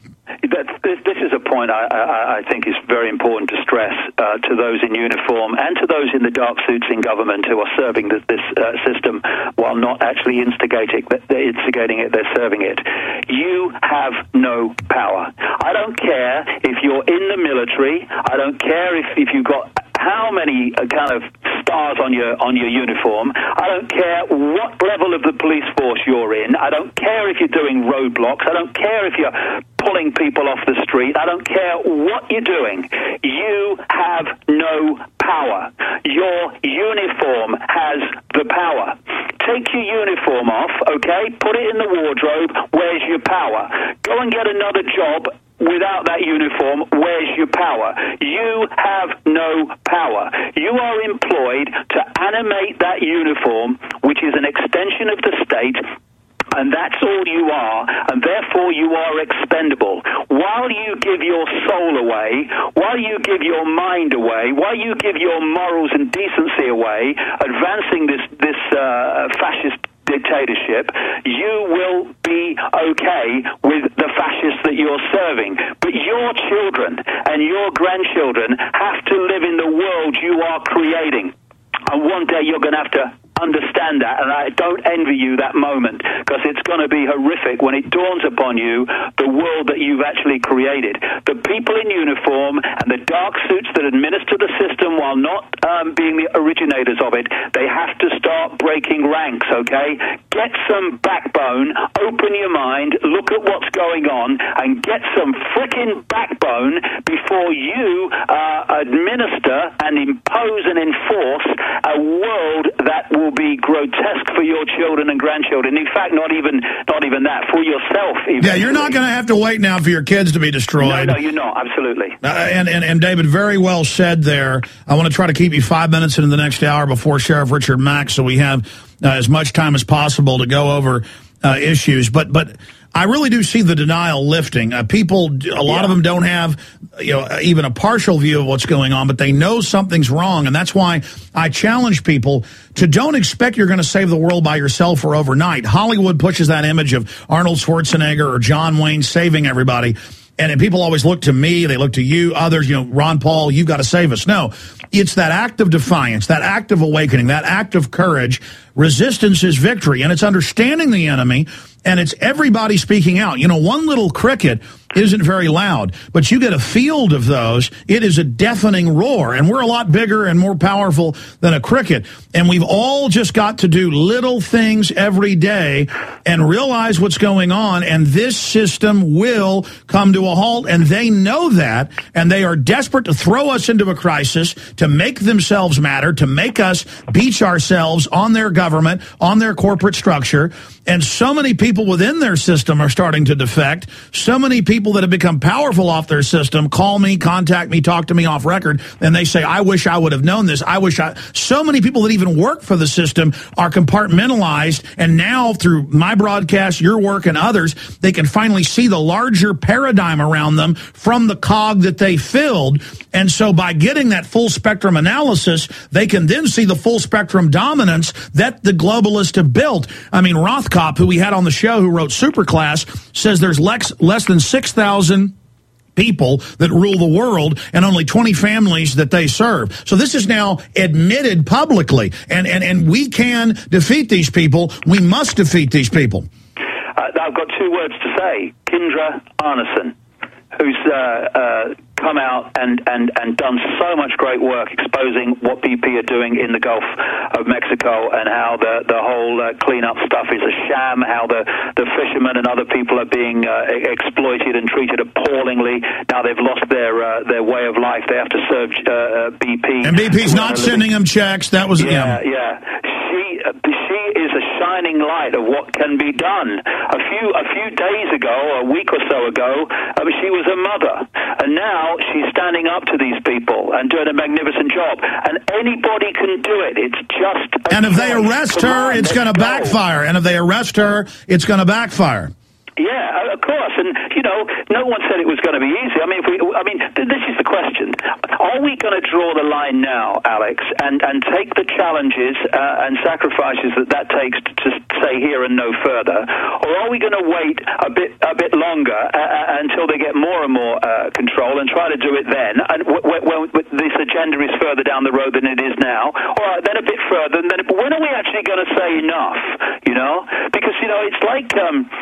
S3: This is a point I think is very important to stress to those in uniform and to those in the dark suits in government who are serving this system while not actually instigating it, they're serving it. You have no power. I don't care if you're in the military. I don't care if you've got how many kind of stars on your uniform. I don't care what level of the police force you're in. I don't care if you're doing roadblocks. I don't care if you're pulling people off the street. I don't care what you're doing. You have no power. Your uniform has the power. Take your uniform off, okay? Put it in the wardrobe. Where's your power? Go and get another job. Without that uniform, where's your power? You have no power. You are employed to animate that uniform, which is an extension of the state, and that's all you are, and therefore you are expendable. While you give your soul away, while you give your mind away, while you give your morals and decency away, advancing this fascist dictatorship, you will be okay with the fascists that you're serving. But your children and your grandchildren have to live in the world you are creating. And one day you're going to have to understand that, and I don't envy you that moment, because it's going to be horrific when it dawns upon you the world that you've actually created. The people in uniform and the dark suits that administer the system while not being the originators of it, they have to start breaking ranks, okay? Get some backbone, open your mind, look at what's going on, and get some frickin' backbone before you administer and impose and enforce a world that will be grotesque for your children and grandchildren. In fact, not even that, for yourself. Eventually.
S2: Yeah, you're not going to have to wait now for your kids to be destroyed.
S3: No, you're not. Absolutely.
S2: And David, very well said there. I want to try to keep you 5 minutes into the next hour before Sheriff Richard Mack, so we have as much time as possible to go over issues. But I really do see the denial lifting. People, a lot of them don't have, even a partial view of what's going on, but they know something's wrong. And that's why I challenge people to don't expect you're going to save the world by yourself or overnight. Hollywood pushes that image of Arnold Schwarzenegger or John Wayne saving everybody. And people always look to me, they look to you, others, Ron Paul, you've got to save us. No, it's that act of defiance, that act of awakening, that act of courage. Resistance is victory, and it's understanding the enemy, and it's everybody speaking out. One little cricket isn't very loud, but you get a field of those, it is a deafening roar, and we're a lot bigger and more powerful than a cricket, and we've all just got to do little things every day and realize what's going on, and this system will come to a halt, and they know that, and they are desperate to throw us into a crisis, to make themselves matter, to make us beach ourselves on their government, on their corporate structure, and so many people within their system are starting to defect. So many people that have become powerful off their system call me, contact me, talk to me off record, and they say, I wish I would have known this. So many people that even work for the system are compartmentalized, and now through my broadcast, your work, and others, they can finally see the larger paradigm around them from the cog that they filled. And so by getting that full spectrum analysis, they can then see the full spectrum dominance that the globalists have built. I mean, Rothkopf, who we had on the show, who wrote Superclass, says there's less than 6,000 people that rule the world and only 20 families that they serve. So this is now admitted publicly, and we can defeat these people. We must defeat these people.
S3: I've got two words to say. Kindra Arneson, who's come out and done so much great work exposing what BP are doing in the Gulf of Mexico, and how the whole cleanup stuff is a sham, how the fishermen and other people are being exploited and treated appallingly. Now they've lost their way of life. They have to serve BP.
S2: And BP's not sending them checks. That was
S3: Yeah. is a shining light of what can be done. A few days ago, a week or so ago, she was a mother, and now she's standing up to these people and doing a magnificent job. And anybody can do it. It's just
S2: and if they arrest her, it's going to backfire. And if they arrest her, it's going to backfire.
S3: Yeah, of course, and no one said it was going to be easy. I mean, this is the question: are we going to draw the line now, Alex, and take the challenges and sacrifices that takes to say here and no further, or are we going to wait a bit longer until they get more and more control and try to do it then? And when this agenda is further down the road than it is now, or then a bit further, and then when are we actually going to say enough? Because it's like.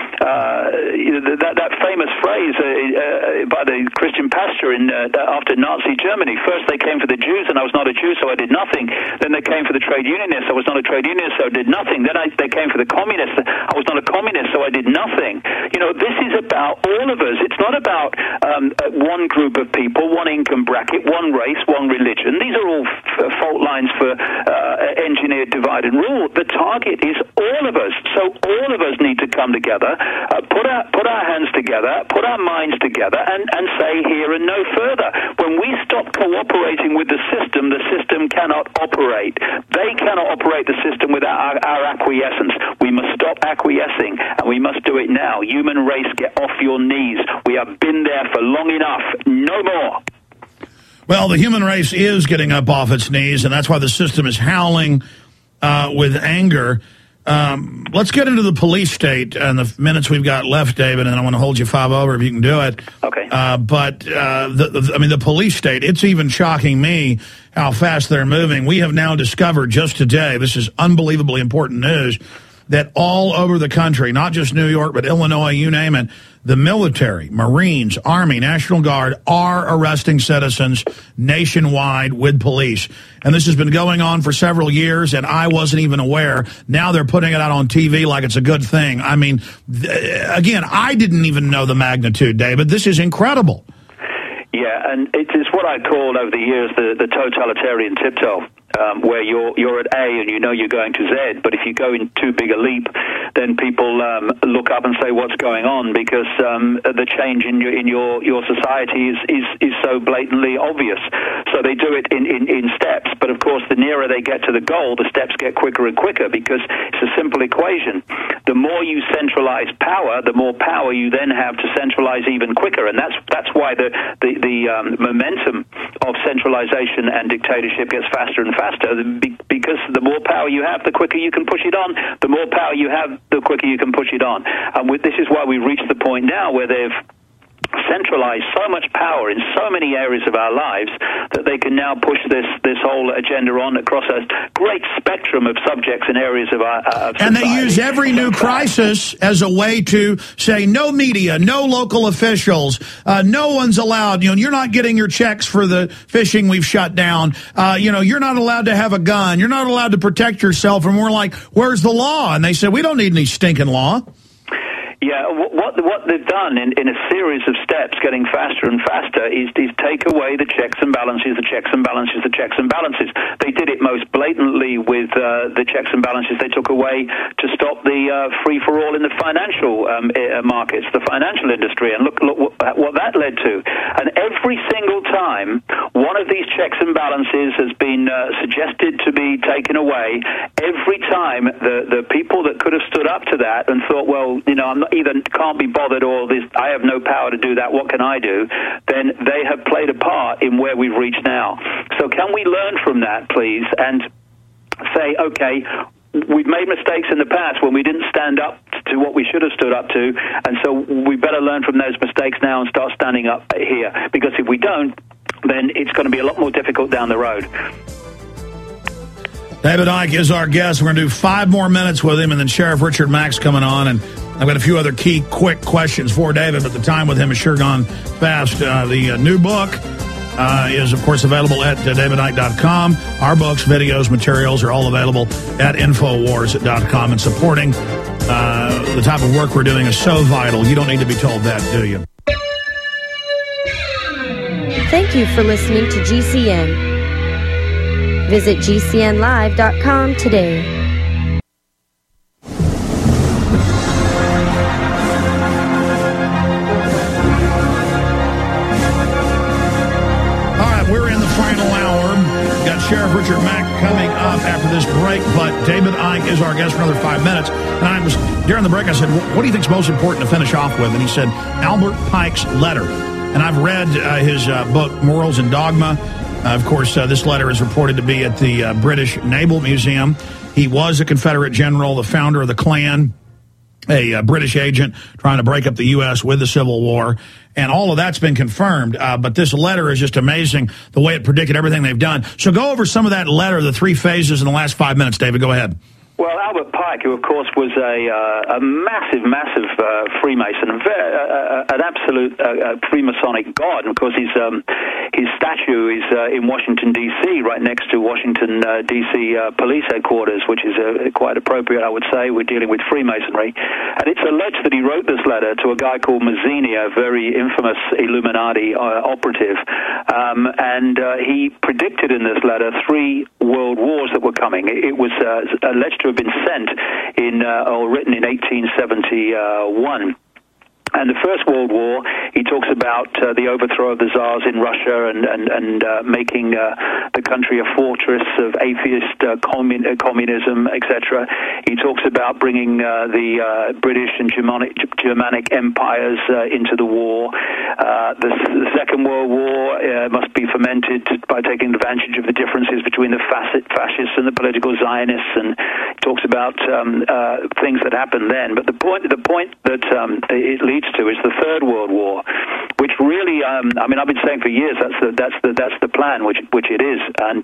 S3: That famous phrase by the Christian pastor after Nazi Germany. First they came for the Jews, and I was not a Jew, so I did nothing. Then they came for the trade unionists. I was not a trade unionist, so I did nothing. Then they came for the communists. I was not a communist, so I did nothing. This is about all of us. It's not about one group of people, one income bracket, one race, one religion. These are all fault lines for engineered divide and rule. The target is all of us. So all of us need to come together, put our hands together, put our minds together, and say here and no further. When we stop cooperating with the system cannot operate. They cannot operate the system without our acquiescence. We must stop acquiescing, and we must do it now. Human race, get off your knees. We have been there for long enough. No more.
S2: Well, the human race is getting up off its knees, and that's why the system is howling with anger. Let's get into the police state in the minutes we've got left, David, and I want to hold you 5 over if you can do it.
S3: Okay.
S2: But the police state, it's even shocking me how fast they're moving. We have now discovered just today, this is unbelievably important news, that all over the country, not just New York, but Illinois, you name it, the military, Marines, Army, National Guard are arresting citizens nationwide with police. And this has been going on for several years, and I wasn't even aware. Now they're putting it out on TV like it's a good thing. I mean, again, I didn't even know the magnitude, David. This is incredible.
S3: Yeah, and it is what I called over the years the totalitarian tiptoe. Where you're at A and you're going to Z, but if you go in too big a leap, then people look up and say what's going on, because the change in your society is so blatantly obvious. So they do it in steps, but of course the nearer they get to the goal, the steps get quicker and quicker, because it's a simple equation. The more you centralize power, the more power you then have to centralize even quicker, and that's why the momentum of centralization and dictatorship gets faster and faster, because the more power you have, the quicker you can push it on. The more power you have, the quicker you can push it on. And this is why we've reached the point now where they've centralized so much power in so many areas of our lives that they can now push this whole agenda on across a great spectrum of subjects and areas of our society.
S2: And they use every new crisis as a way to say no media, no local officials, no one's allowed. You're not getting your checks for the fishing we've shut down. You're not allowed to have a gun. You're not allowed to protect yourself. And we're like, where's the law? And they said, we don't need any stinking law.
S3: Yeah, what they've done in a series of steps, getting faster and faster, is take away the checks and balances, the checks and balances, the checks and balances. They did it most blatantly with the checks and balances they took away to stop the free-for-all in the financial markets, the financial industry, and look what that led to. And every single time one of these checks and balances has been suggested to be taken away, every time the people that could have stood up to that and thought, well, I'm not either can't be bothered or I have no power to do that, what can I do? Then they have played a part in where we've reached now. So can we learn from that, please, and say, okay, we've made mistakes in the past when we didn't stand up to what we should have stood up to, and so we better learn from those mistakes now and start standing up here, because if we don't, then it's going to be a lot more difficult down the road.
S2: David Icke is our guest. We're going to do 5 more minutes with him, and then Sheriff Richard Mack's coming on, and I've got a few other key, quick questions for David, but the time with him has sure gone fast. The new book is, of course, available at davidicke.com. Our books, videos, materials are all available at Infowars.com. And supporting the type of work we're doing is so vital. You don't need to be told that, do you?
S5: Thank you for listening to GCN. Visit GCNlive.com today.
S2: after this break, but David Icke is our guest for another 5 minutes. And during the break, I said, what do you think is most important to finish off with? And he said, Albert Pike's letter. And I've read his book, Morals and Dogma. Of course, this letter is reported to be at the British Naval Museum. He was a Confederate general, the founder of the Klan, a British agent trying to break up the U.S. with the Civil War. And all of that's been confirmed. But this letter is just amazing, the way it predicted everything they've done. So go over some of that letter, the 3 phases in the last 5 minutes. David, go ahead.
S3: Well, Albert Pike, who, of course, was a massive Freemason, an absolute Freemasonic god. And, of course, his statue is in Washington, D.C., right next to Washington, D.C. police headquarters, which is quite appropriate, I would say. We're dealing with Freemasonry. And it's alleged that he wrote this letter to a guy called Mazzini, a very infamous Illuminati operative. And he predicted in this letter 3 world wars that were coming. It was alleged to have been sent or written in 1871. And the First World War, he talks about the overthrow of the Tsars in Russia and making the country a fortress of atheist communism, etc. He talks about bringing the British and Germanic empires into the war. The Second World War must be fomented by taking advantage of the differences between the fascists and the political Zionists, and talks about things that happened then. But the point that it leads to is the Third World War, which really, I've been saying for years that's the plan, which it is, and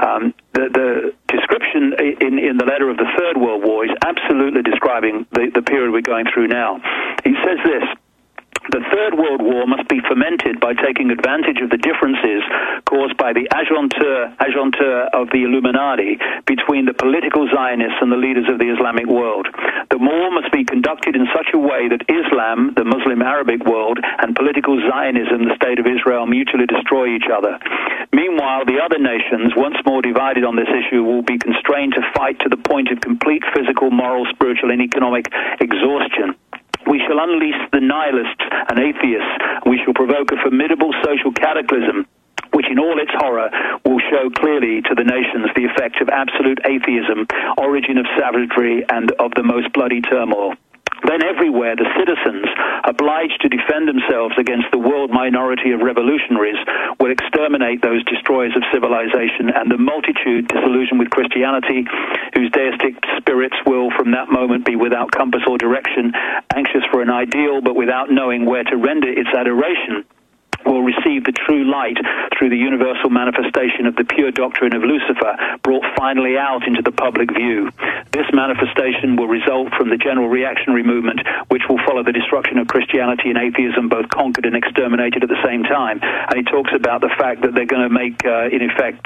S3: the description in the letter of the Third World War is absolutely describing the period we're going through now. He says this: the Third World War must be fomented by taking advantage of the differences caused by the agentur of the Illuminati between the political Zionists and the leaders of the Islamic world. The war must be conducted in such a way that Islam, the Muslim Arabic world, and political Zionism, the State of Israel, mutually destroy each other. Meanwhile, the other nations, once more divided on this issue, will be constrained to fight to the point of complete physical, moral, spiritual, and economic exhaustion. We shall unleash the nihilists and atheists. We shall provoke a formidable social cataclysm, which in all its horror will show clearly to the nations the effect of absolute atheism, origin of savagery, and of the most bloody turmoil. Then everywhere the citizens, obliged to defend themselves against the world minority of revolutionaries, will exterminate those destroyers of civilization, and the multitude, disillusioned with Christianity, whose deistic spirits will from that moment be without compass or direction, anxious for an ideal but without knowing where to render its adoration, will receive the true light through the universal manifestation of the pure doctrine of Lucifer, brought finally out into the public view. This manifestation will result from the general reactionary movement, which will follow the destruction of Christianity and atheism, both conquered and exterminated at the same time. And he talks about the fact that they're going to make, in effect,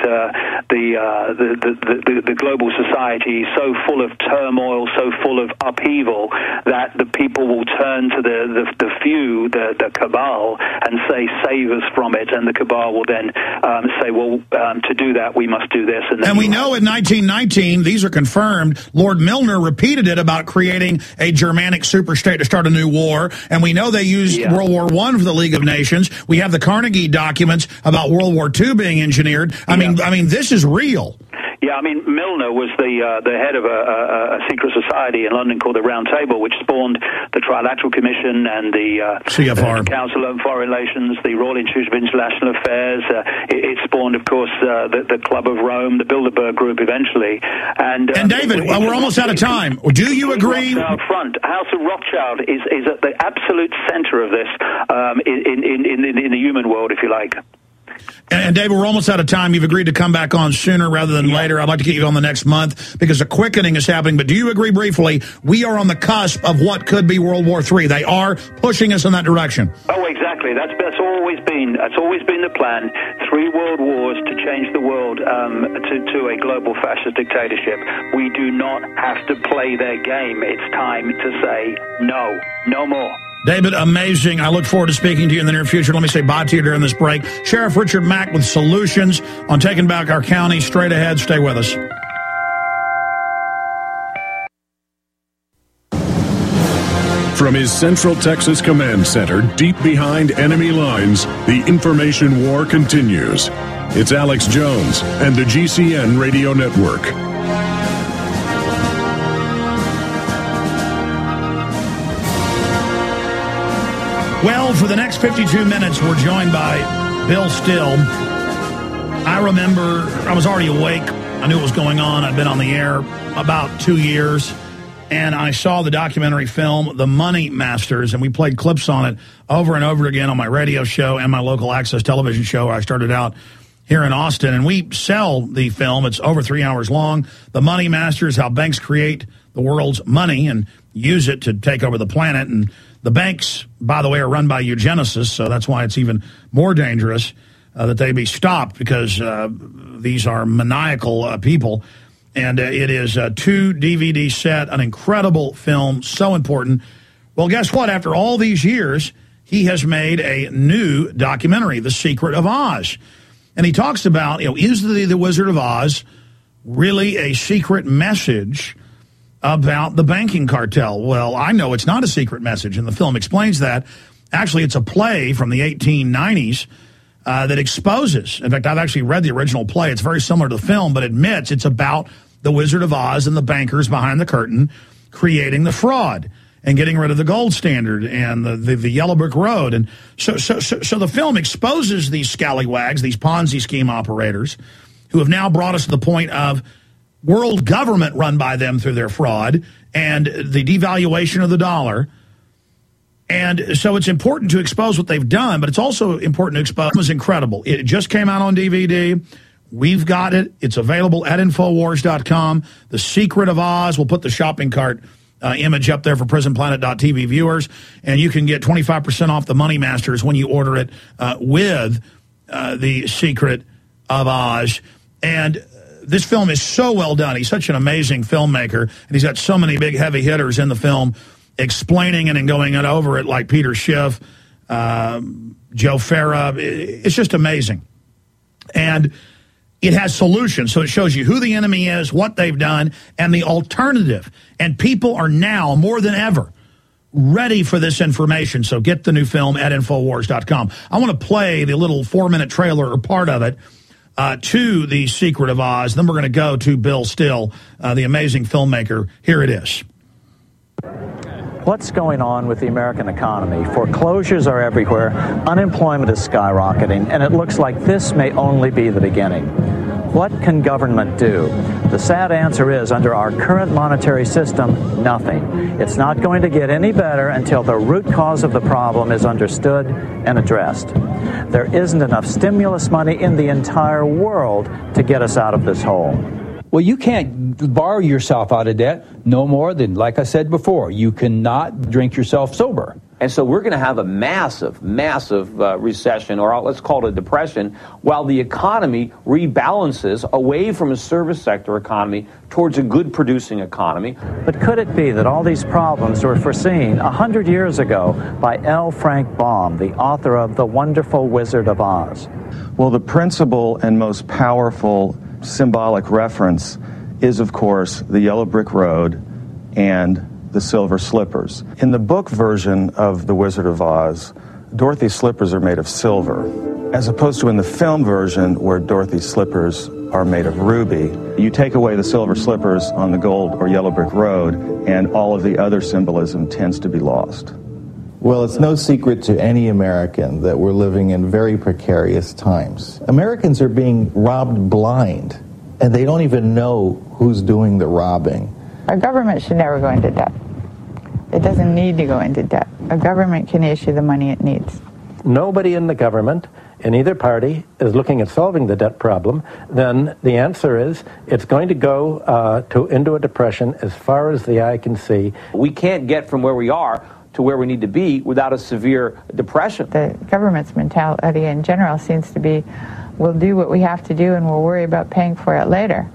S3: the global society so full of turmoil, so full of upheaval, that the people will turn to the few, the cabal, and say, save us from it, and the cabal will then say, well, to do that, we must do this. And
S2: we know in 1919, these are confirmed, Lord Milner repeated it about creating a Germanic superstate to start a new war, and we know they used World War I for the League of Nations. We have the Carnegie documents about World War II being engineered. I mean, this is real.
S3: Yeah, Milner was the head of a secret society in London called the Round Table, which spawned the Trilateral Commission and the
S2: CFR,
S3: the Council on Foreign Relations, the Royal Institute of International Affairs. It spawned, of course, the Club of Rome, the Bilderberg Group, evenally. And
S2: David, we're almost out of time. Do you agree?
S3: Rothschild House of Rothschild is at the absolute center of this in the human world, if you like.
S2: And David, we're almost out of time. You've agreed to come back on sooner rather than later. I'd like to get you on the next month because a quickening is happening. But do you agree briefly, we are on the cusp of what could be World War III? They are pushing us in that direction.
S3: Oh, exactly. That's always been the plan. 3 world wars to change the world to a global fascist dictatorship. We do not have to play their game. It's time to say no more.
S2: David, amazing. I look forward to speaking to you in the near future. Let me say bye to you during this break. Sheriff Richard Mack with solutions on taking back our county. Straight ahead. Stay with us.
S1: From his Central Texas Command Center, deep behind enemy lines, the information war continues. It's Alex Jones and the GCN Radio Network.
S2: Well, for the next 52 minutes, we're joined by Bill Still. I remember I was already awake. I knew what was going on. I'd been on the air about 2 years, and I saw the documentary film, The Money Masters, and we played clips on it over and over again on my radio show and my local access television show where I started out here in Austin. And we sell the film. It's over 3 hours long. The Money Masters, how banks create the world's money and use it to take over the planet. And the banks, by the way, are run by eugenicists, so that's why it's even more dangerous that they be stopped, because these are maniacal people. And it is a 2 DVD set, an incredible film, so important. Well, guess what? After all these years, he has made a new documentary, The Secret of Oz. And he talks about, is the Wizard of Oz really a secret message about the banking cartel? Well, I know it's not a secret message, and the film explains that. Actually, it's a play from the 1890s that exposes. In fact, I've actually read the original play. It's very similar to the film, but admits it's about the Wizard of Oz and the bankers behind the curtain creating the fraud and getting rid of the gold standard and the Yellow Brick Road. And so the film exposes these scallywags, these Ponzi scheme operators, who have now brought us to the point of world government run by them through their fraud and the devaluation of the dollar. And so it's important to expose what they've done, but it's also important to expose. It was incredible. It just came out on DVD. We've got it. It's available at Infowars.com. The Secret of Oz. We'll put the shopping cart image up there for PrisonPlanet.tv viewers, and you can get 25% off the Money Masters when you order it with The Secret of Oz. And this film is so well done. He's such an amazing filmmaker, and he's got so many big heavy hitters in the film explaining it and going over it, like Peter Schiff, Joe Farah. It's just amazing. And it has solutions, so it shows you who the enemy is, what they've done, and the alternative. And people are now, more than ever, ready for this information. So get the new film at Infowars.com. I want to play the little 4-minute trailer or part of it to The Secret of Oz. Then we're going to go to Bill Still, the amazing filmmaker. Here it is.
S6: What's going on with the American economy? Foreclosures are everywhere, unemployment is skyrocketing, and it looks like this may only be the beginning. What can government do? The sad answer is, under our current monetary system, nothing. It's not going to get any better until the root cause of the problem is understood and addressed. There isn't enough stimulus money in the entire world to get us out of this hole.
S7: Well, you can't borrow yourself out of debt no more than, like I said before, you cannot drink yourself sober.
S8: And so we're going to have a massive recession, or let's call it a depression, while the economy rebalances away from a service sector economy towards a good producing economy.
S6: But could it be that all these problems were foreseen 100 years ago by L. Frank Baum, the author of The Wonderful Wizard of Oz?
S9: Well, the principal and most powerful symbolic reference is, of course, the Yellow Brick Road and the Silver Slippers. In the book version of The Wizard of Oz, Dorothy's slippers are made of silver, as opposed to in the film version where Dorothy's slippers are made of ruby. You take away the silver slippers on the gold or Yellow Brick Road, and all of the other symbolism tends to be lost.
S10: Well, it's no secret to any American that we're living in very precarious times. Americans are being robbed blind, and they don't even know who's doing the robbing.
S11: Our government should never go into debt. It doesn't need to go into debt. A government can issue the money it needs.
S12: Nobody in the government, in either party, is looking at solving the debt problem. Then the answer is it's going to go into a depression as far as the eye can see.
S8: We can't get from where we are to where we need to be without a severe depression.
S11: The government's mentality in general seems to be, we'll do what we have to do and we'll worry about paying for it later.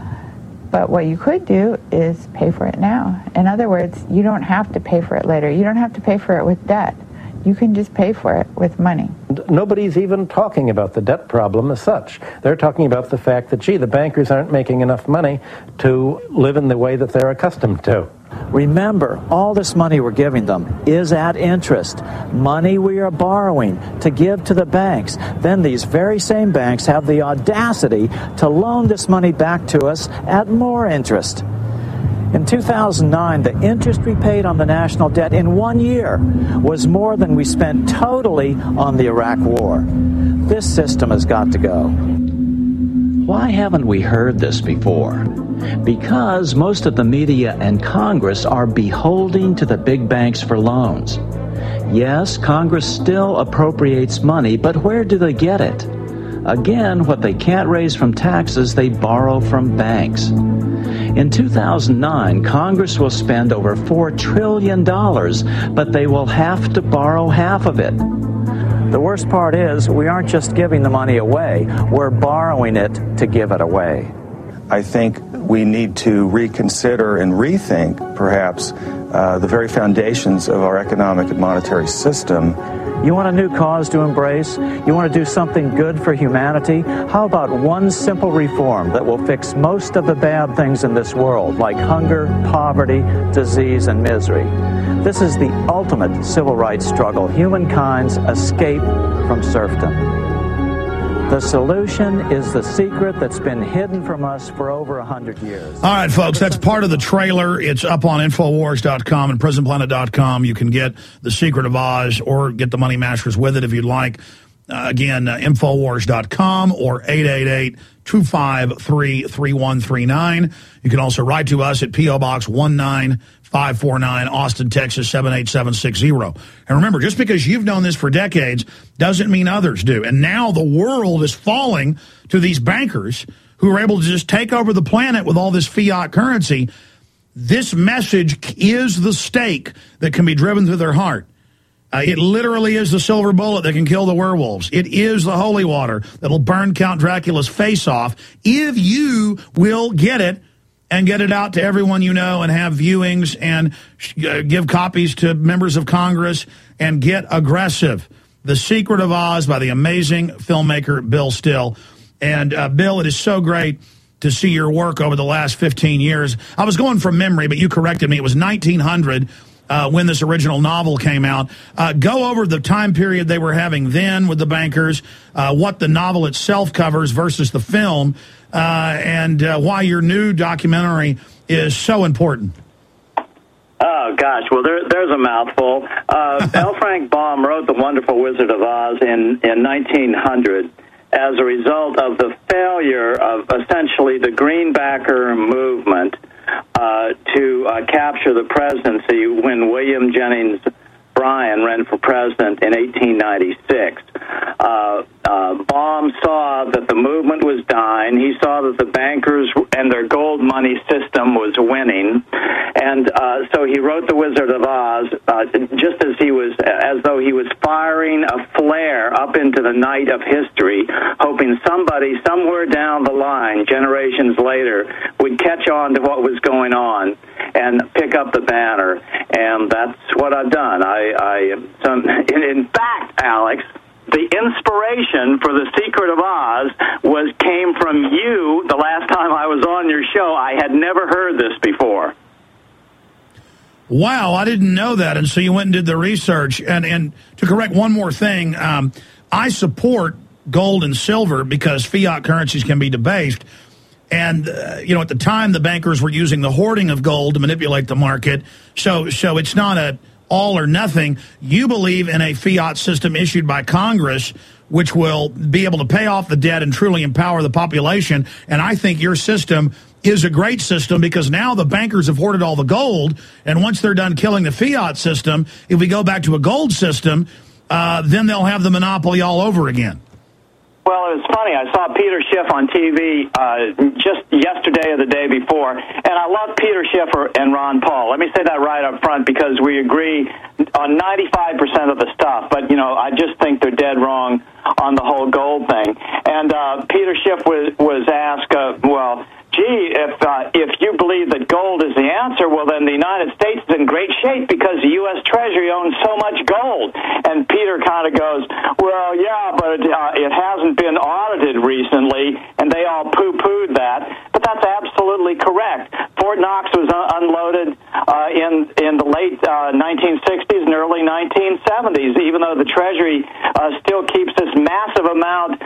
S11: But what you could do is pay for it now. In other words, you don't have to pay for it later. You don't have to pay for it with debt. You can just pay for it with money.
S12: Nobody's even talking about the debt problem as such. They're talking about the fact that, gee, the bankers aren't making enough money to live in the way that they're accustomed to.
S6: Remember, all this money we're giving them is at interest. Money we are borrowing to give to the banks. Then these very same banks have the audacity to loan this money back to us at more interest. In 2009, the interest we paid on the national debt in 1 year was more than we spent totally on the Iraq War. This system has got to go.
S13: Why haven't we heard this before? Because most of the media and Congress are beholden to the big banks for loans. Yes, Congress still appropriates money, but where do they get it? Again, what they can't raise from taxes, they borrow from banks. In 2009, Congress will spend over $4 trillion, but they will have to borrow half of it.
S6: The worst part is we aren't just giving the money away, we're borrowing it to give it away.
S9: I think we need to reconsider and rethink, perhaps, the very foundations of our economic and monetary system.
S6: You want a new cause to embrace? You want to do something good for humanity? How about one simple reform that will fix most of the bad things in this world, like hunger, poverty, disease, and misery? This is the ultimate civil rights struggle, humankind's escape from serfdom. The solution is the secret that's been hidden from us for over 100 years.
S2: All right, folks, that's part of the trailer. It's up on Infowars.com and PrisonPlanet.com. You can get The Secret of Oz or get the Money Masters with it if you'd like. Again, Infowars.com or 888-253-3139. You can also write to us at P.O. Box 19549, Austin, Texas 78760. And remember, just because you've known this for decades doesn't mean others do. And now the world is falling to these bankers who are able to just take over the planet with all this fiat currency. This message is the stake that can be driven through their heart. It literally is the silver bullet that can kill the werewolves. It is the holy water that will burn Count Dracula's face off if you will get it and get it out to everyone you know and have viewings and give copies to members of Congress and get aggressive. The Secret of Oz by the amazing filmmaker Bill Still. And Bill, it is so great to see your work over the last 15 years. I was going from memory, but you corrected me. It was 1900 when this original novel came out. Go over the time period they were having then with the bankers, what the novel itself covers versus the film, and why your new documentary is so important.
S14: Oh, gosh. Well, there's a mouthful. L. Frank Baum wrote The Wonderful Wizard of Oz in 1900 as a result of the failure of essentially the Greenbacker movement to capture the presidency when William Jennings Bryan ran for president in 1896. Baum saw that the movement was dying. He saw that the bankers and their gold money system was winning, and so he wrote The Wizard of Oz just as though he was firing a flare up into the night of history, hoping somebody somewhere down the line, generations later, would catch on to what was going on and pick up the banner. And that's what I've done. In fact, Alex, the inspiration for The Secret of Oz came from you the last time I was on your show. I had never heard this before.
S2: Wow, I didn't know that. And so you went and did the research. And to correct one more thing, I support gold and silver because fiat currencies can be debased. And, at the time, the bankers were using the hoarding of gold to manipulate the market. So it's not a all or nothing. You believe in a fiat system issued by Congress, which will be able to pay off the debt and truly empower the population. And I think your system is a great system because now the bankers have hoarded all the gold. And once they're done killing the fiat system, if we go back to a gold system, then they'll have the monopoly all over again.
S14: Well, it was funny. I saw Peter Schiff on TV just yesterday or the day before, and I love Peter Schiff and Ron Paul. Let me say that right up front because we agree on 95% of the stuff, but, I just think they're dead wrong on the whole gold thing. And Peter Schiff was asked, if you believe that gold is the answer, well, then the United States is in great shape because the U.S. Treasury owns so much gold. And Peter kind of goes, well, yeah, but it hasn't been audited recently, and they all poo-pooed that. But that's absolutely correct. Fort Knox was unloaded in the late 1960s and early 1970s, even though the Treasury still keeps this massive amount,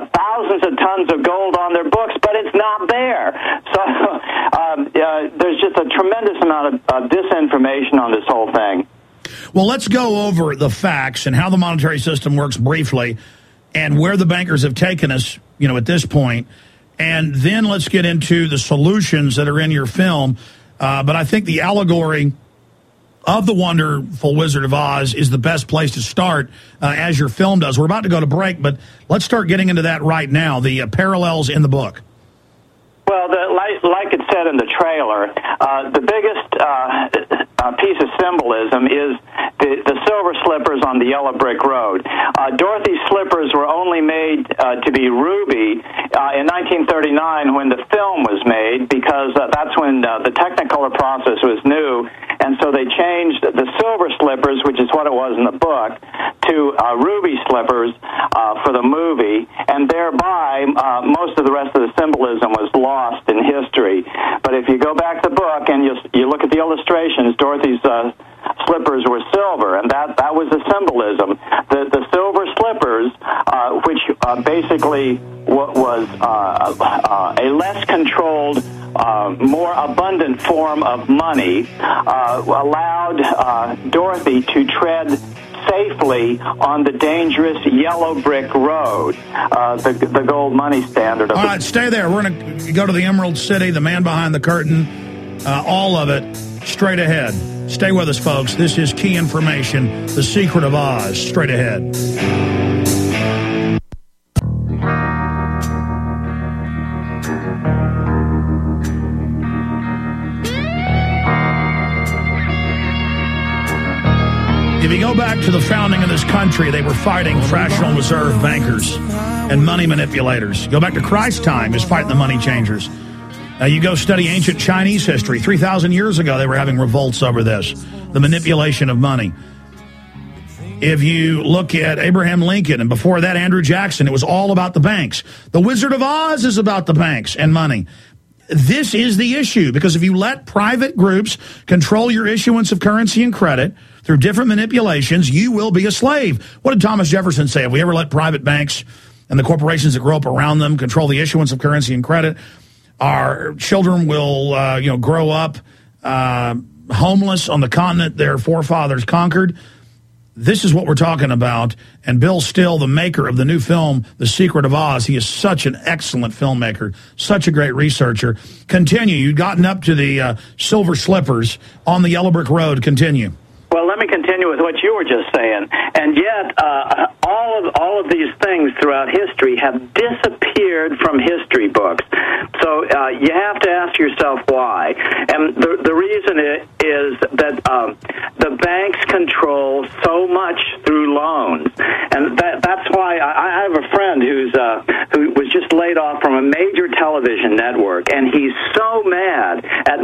S14: thousands of tons of gold on their books, but it's not there. So there's just a tremendous amount of disinformation on this whole thing.
S2: Well, let's go over the facts and how the monetary system works briefly and where the bankers have taken us, at this point. And then let's get into the solutions that are in your film. But I think the allegory of the wonderful Wizard of Oz is the best place to start, as your film does. We're about to go to break, but let's start getting into that right now, the parallels in the book.
S14: Well, like it said in the trailer, the biggest piece of symbolism is the silver slippers on the yellow brick road. Dorothy's slippers were only made to be ruby in 1939 when the film was made, because that's when the Technicolor process was new, and so they changed the silver slippers, which is what it was in the book, to ruby slippers for the movie, and thereby most of the rest of the symbolism was lost in history. But if you go back to the book and you look at the illustrations, Dorothy's slippers were silver, and that was the symbolism. The silver slippers, which basically was a less controlled, more abundant form of money, allowed Dorothy to tread safely on the dangerous yellow brick road, the gold money standard.
S2: All right, stay there. We're going to go to the Emerald City, the man behind the curtain, all of it, straight ahead. Stay with us, folks. This is Key Information, The Secret of Oz. Straight ahead. If you go back to the founding of this country, they were fighting fractional reserve bankers and money manipulators. Go back to Christ's time, he's fighting the money changers. You go study ancient Chinese history. 3,000 years ago, they were having revolts over this, the manipulation of money. If you look at Abraham Lincoln, and before that, Andrew Jackson, it was all about the banks. The Wizard of Oz is about the banks and money. This is the issue, because if you let private groups control your issuance of currency and credit through different manipulations, you will be a slave. What did Thomas Jefferson say? If we ever let private banks and the corporations that grow up around them control the issuance of currency and credit, our children will, grow up homeless on the continent their forefathers conquered. This is what we're talking about. And Bill Still, the maker of the new film, The Secret of Oz, he is such an excellent filmmaker, such a great researcher. Continue. You've gotten up to the silver slippers on the yellow brick road. Continue.
S14: Well, let me continue with what you were just saying. And yet, all of these things throughout history have disappeared from history books. So you have to ask yourself why. And the reason is that the banks control so much through loans, and that's why I have a friend who was just laid off from a major television network, and he's so mad at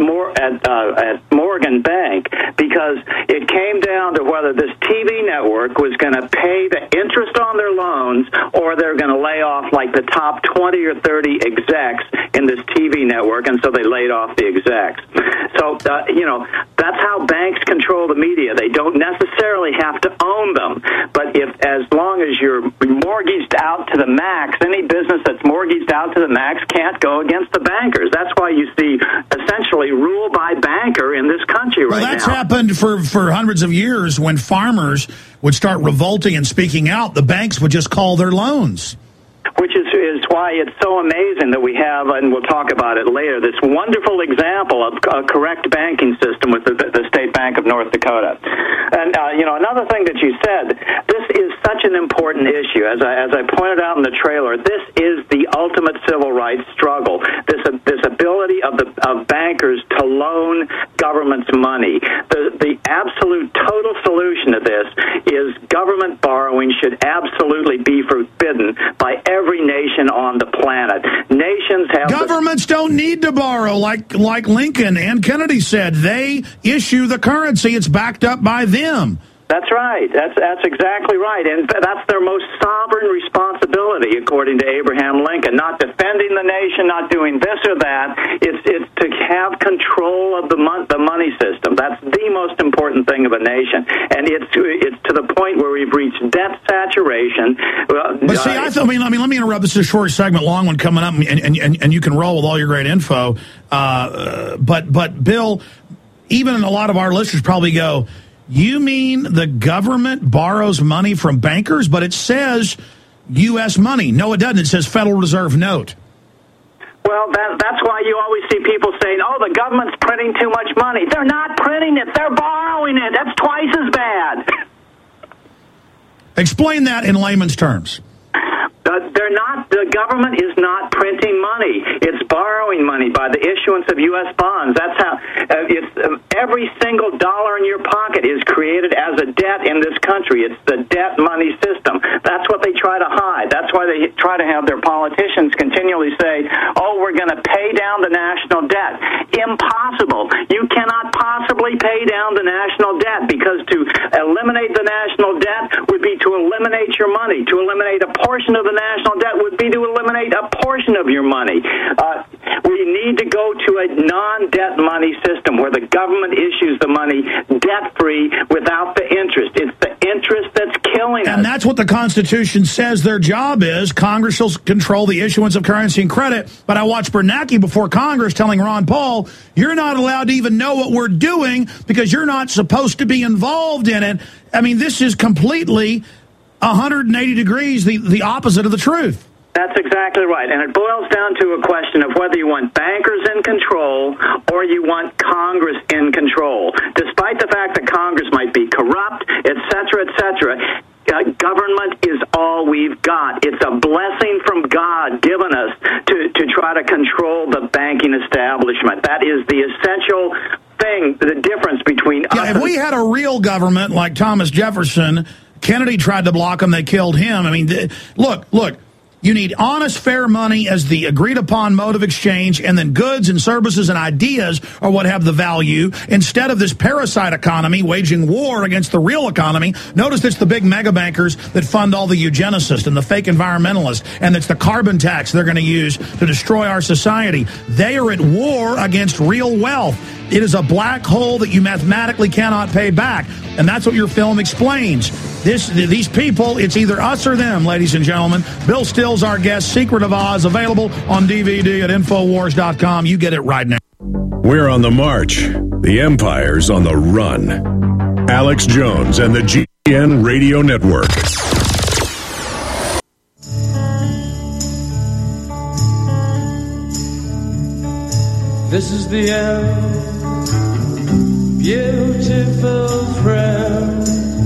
S14: Morgan Bank because it came down to whether this TV network was going to pay the interest on their loans or they're going to lay off like the top 20 or 30 execs in this TV network, and so they laid off the execs. So, that's how banks control the media. They don't necessarily have to own them, but as long as you're mortgaged out to the max, any business that's mortgaged out to the max can't go against the bankers. That's why you see essentially rule by banker in this country right now.
S2: Well, that's happened for hundreds of years. When farmers would start revolting and speaking out, the banks would just call their loans.
S14: Which is why it's so amazing that we have, and we'll talk about it later, this wonderful example of a correct banking system with the State Bank of North Dakota. And, another thing that you said, this is such an important issue. As I pointed out in the trailer, this is the ultimate civil rights struggle, this ability of bankers to loan governments money. The absolute total solution to this is government borrowing should absolutely be forbidden by every nation on the planet. Nations have...
S2: Governments don't need to borrow, like Lincoln and Kennedy said. They issue the currency. It's backed up by them.
S14: That's right. That's exactly right. And that's their most sovereign responsibility, according to Abraham Lincoln. Not defending the nation, not doing this or that. It's to have control of the money system. That's the most important thing of a nation. And it's to the point where we've reached debt saturation.
S2: But see, let me interrupt. This is a short segment, long one coming up, and you can roll with all your great info. But Bill, even a lot of our listeners probably go, you mean the government borrows money from bankers, but it says U.S. money? No, it doesn't. It says Federal Reserve note.
S14: Well, that's why you always see people saying, oh, the government's printing too much money. They're not printing it. They're borrowing it. That's twice as bad.
S2: Explain that in layman's terms.
S14: The government is not printing money. It's borrowing money by the issuance of U.S. bonds. That's how every single dollar in your pocket is created as a debt in this country. It's the debt money system. That's what they try to hide. That's why they try to have their politicians continually say, oh, we're going to pay down the national debt. Impossible. You cannot possibly pay down the national debt, because to eliminate the national debt would be to eliminate your money. To eliminate a portion of the national debt would be to eliminate a portion of your money. We need to go to a non-debt money system where the government issues the money debt-free without the interest. It's the interest that's killing us.
S2: And that's what the Constitution says their job is. Congress will control the issuance of currency and credit. But I watched Bernanke before Congress telling Ron Paul, you're not allowed to even know what we're doing because you're not supposed to be involved in it. I mean, this is completely 180 degrees the opposite of the truth.
S14: That's exactly right. And it boils down to a question of whether you want bankers in control or you want Congress in control. Despite the fact that Congress might be corrupt, et cetera, government is all we've got. It's a blessing from God given us to try to control the banking establishment. That is the essential thing, the difference between us.
S2: If we had a real government like Thomas Jefferson, Kennedy tried to block him, they killed him. I mean, look. You need honest, fair money as the agreed-upon mode of exchange, and then goods and services and ideas are what have the value, instead of this parasite economy waging war against the real economy. Notice it's the big mega bankers that fund all the eugenicists and the fake environmentalists, and it's the carbon tax they're going to use to destroy our society. They are at war against real wealth. It is a black hole that you mathematically cannot pay back, and that's what your film explains. These people, it's either us or them, ladies and gentlemen. Bill Still's our guest. Secret of Oz, available on DVD at Infowars.com. You get it right now.
S1: We're on the march. The empire's on the run. Alex Jones and the GCN Radio Network.
S15: This is the end, beautiful friend.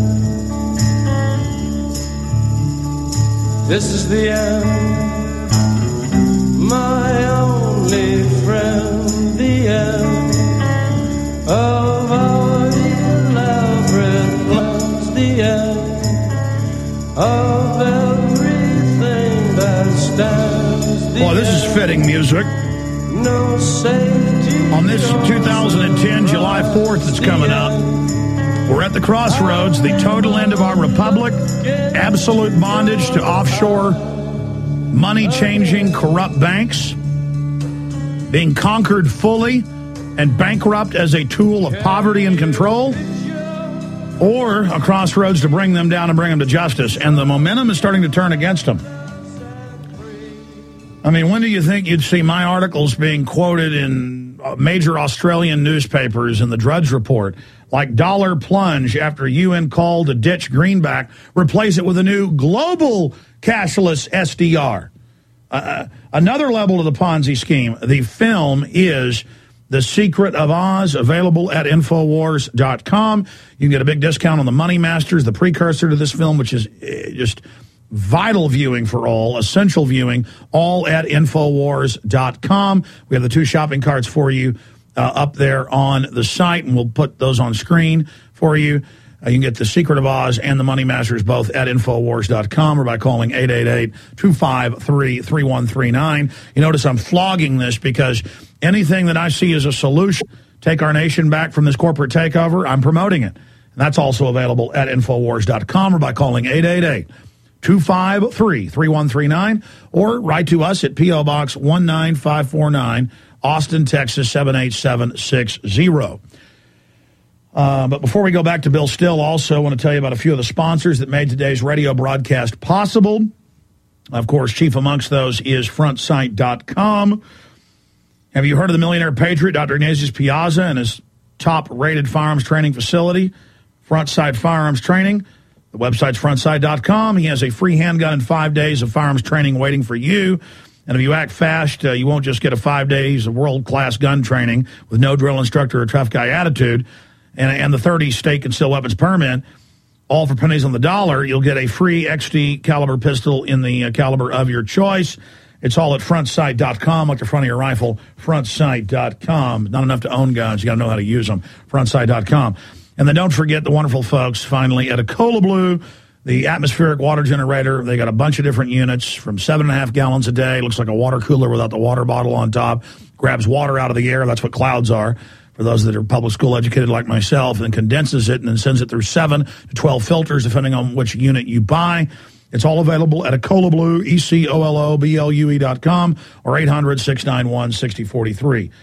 S15: This is the end, my only friend, the end of our elaborate plans, the end of everything that stands.
S2: Well, this is fitting music.
S15: No safety
S2: on this 2010 July 4th that's coming up. We're at the crossroads, the total end of our republic, absolute bondage to offshore money-changing corrupt banks, being conquered fully and bankrupt as a tool of poverty and control, or a crossroads to bring them down and bring them to justice. And the momentum is starting to turn against them. I mean, when do you think you'd see my articles being quoted in major Australian newspapers in the Drudge Report, like dollar plunge after UN call to ditch greenback, replace it with a new global cashless SDR? Another level of the Ponzi scheme. The film is The Secret of Oz, available at Infowars.com. You can get a big discount on the Money Masters, the precursor to this film, which is just vital viewing for all, essential viewing, all at Infowars.com. We have the two shopping carts for you up there on the site, and we'll put those on screen for you. You can get The Secret of Oz and the Money Masters both at Infowars.com or by calling 888-253-3139. You notice I'm flogging this because anything that I see as a solution, take our nation back from this corporate takeover, I'm promoting it. And that's also available at Infowars.com or by calling 888-253-3139 or write to us at P.O. Box 19549, Austin, Texas 78760. But before we go back to Bill Still, also I want to tell you about a few of the sponsors that made today's radio broadcast possible. Of course, chief amongst those is FrontSight.com. Have you heard of the millionaire patriot, Dr. Ignatius Piazza, and his top-rated firearms training facility, Front Sight Firearms Training? The website's FrontSight.com. He has a free handgun and 5 days of firearms training waiting for you. And if you act fast, you won't just get a 5 days of world-class gun training with no drill instructor or tough guy attitude and the 30 state concealed weapons permit, all for pennies on the dollar. You'll get a free XD caliber pistol in the caliber of your choice. It's all at FrontSight.com, like the front of your rifle, FrontSight.com. Not enough to own guns. You got to know how to use them, FrontSight.com. And then don't forget the wonderful folks, finally, at Acola Blue, the atmospheric water generator. They got a bunch of different units from 7.5 gallons a day. Looks like a water cooler without the water bottle on top. Grabs water out of the air. That's what clouds are, for those that are public school educated like myself, and condenses it and then sends it through 7 to 12 filters, depending on which unit you buy. It's all available at Acola Blue, ECOLOBLUE.com, or 800-691-6043,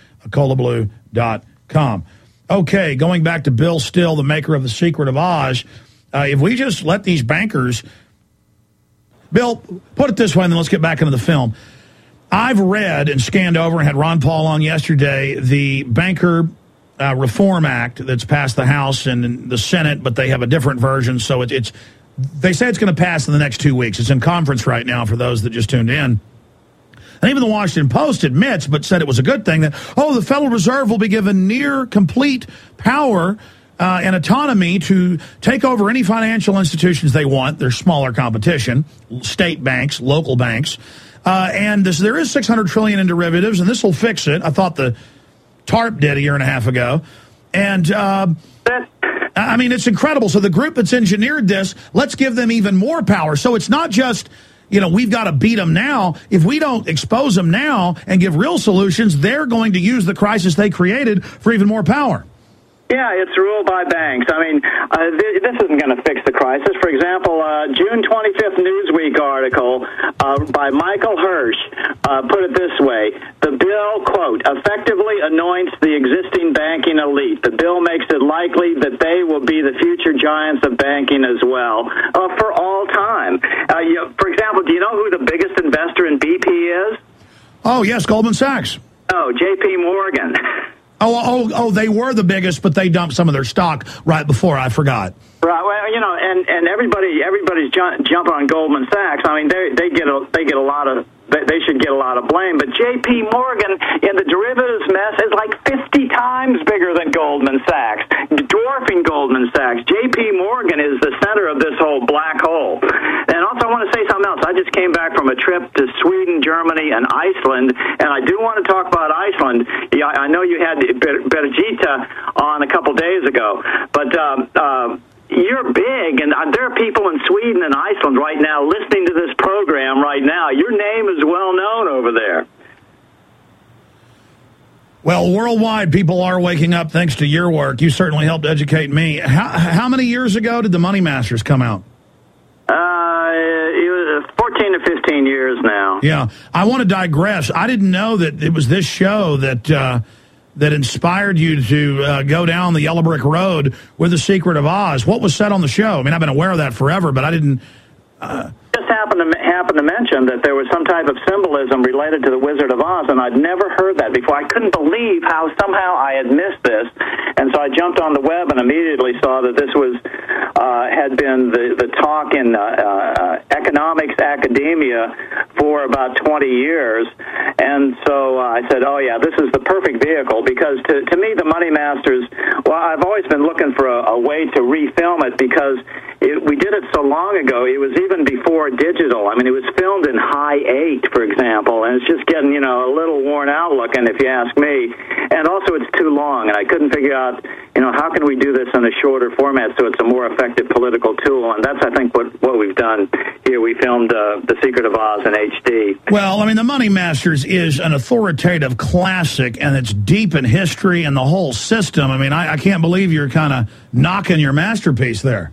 S2: AcolaBlue.com. Okay, going back to Bill Still, the maker of The Secret of Oz, if we just let these bankers... Bill, put it this way, and then let's get back into the film. I've read and scanned over and had Ron Paul on yesterday, the Banker Reform Act that's passed the House and the Senate, but they have a different version, so it's they say it's going to pass in the next 2 weeks. It's in conference right now for those that just tuned in. And even the Washington Post admits, but said it was a good thing, that, the Federal Reserve will be given near complete power and autonomy to take over any financial institutions they want, their smaller competition, state banks, local banks. And there is $600 trillion in derivatives, and this will fix it. I thought the TARP did a year and a half ago. And, I mean, it's incredible. So the group that's engineered this, let's give them even more power. So it's not just, we've got to beat them now. If we don't expose them now and give real solutions, they're going to use the crisis they created for even more power.
S14: Yeah, it's ruled by banks. I mean, this isn't going to fix the crisis. For example, June 25th Newsweek article by Michael Hirsch put it this way. The bill, quote, effectively anoints the existing banking elite. The bill makes it likely that they will be the future giants of banking as well for all time. For example, do you know who the biggest investor in BP is?
S2: Oh, yes, Goldman Sachs.
S14: Oh, J.P. Morgan.
S2: Oh, they were the biggest, but they dumped some of their stock right before. I forgot.
S14: Right. Well, and everybody's jumping on Goldman Sachs. I mean, they get a lot of. They should get a lot of blame, but J.P. Morgan in the derivatives mess is like 50 times bigger than Goldman Sachs, dwarfing Goldman Sachs. J.P. Morgan is the center of this whole black hole. And also, I want to say something else. I just came back from a trip to Sweden, Germany, and Iceland, and I do want to talk about Iceland. Yeah, I know you had Birgitta on a couple days ago, but you're big, and there are people in Sweden and Iceland right now listening to this program right now. Your name is well known over there.
S2: Well, worldwide, people are waking up thanks to your work. You certainly helped educate me. How many years ago did the Money Masters come out?
S14: It was 14 to 15 years now.
S2: Yeah. I want to digress. I didn't know that it was this show that inspired you to go down the yellow brick road with The Secret of Oz. What was said on the show? I mean, I've been aware of that forever, but I didn't...
S14: Just happened to mention that there was some type of symbolism related to the Wizard of Oz, and I'd never heard that before. I couldn't believe how somehow I had missed this, and so I jumped on the web and immediately saw that this was had been the talk in economics academia for about 20 years, and so I said, oh yeah, this is the perfect vehicle, because to me the Money Masters, well, I've always been looking for a way to refilm it, because we did it so long ago. It was even before digital. I mean, it was filmed in high 8, for example, and it's just getting, a little worn out looking, if you ask me. And also, it's too long, and I couldn't figure out, how can we do this in a shorter format so it's a more effective political tool? And that's, I think, what we've done here. We filmed The Secret of Oz in HD.
S2: Well, I mean, The Money Masters is an authoritative classic, and it's deep in history and the whole system. I mean, I can't believe you're kind of knocking your masterpiece there.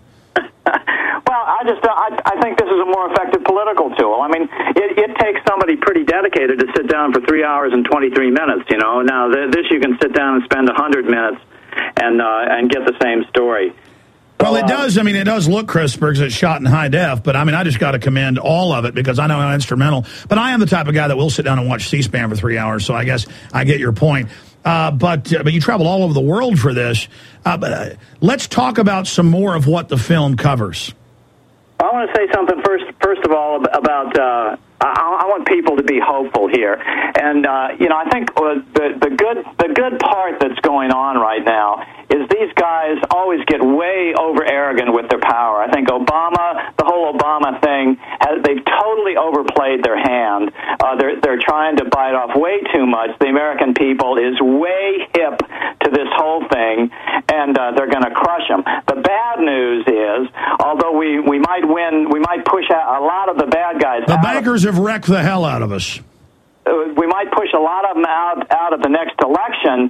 S14: I think this is a more effective political tool. I mean, it takes somebody pretty dedicated to sit down for 3 hours and 23 minutes, Now, this you can sit down and spend 100 minutes and get the same story.
S2: Well, it does. I mean, it does look crisper because it's shot in high def, but, I mean, I just got to commend all of it because I know how instrumental. But I am the type of guy that will sit down and watch C-SPAN for 3 hours, so I guess I get your point. But you traveled all over the world for this. But let's talk about some more of what the film covers.
S14: I want to say something first of all about I want people to be hopeful here, and I think the good part that's going on right now is these guys always get way over arrogant with their power. I think the whole Obama thing, they've totally overplayed their hand. They're trying to bite off way too much. The American people is way hip to this whole thing, and they're going to crush them. The bad news is, although we might win, we might push out a lot of the bad guys.
S2: The bankers have wrecked the hell out of us.
S14: We might push a lot of them out of the next election.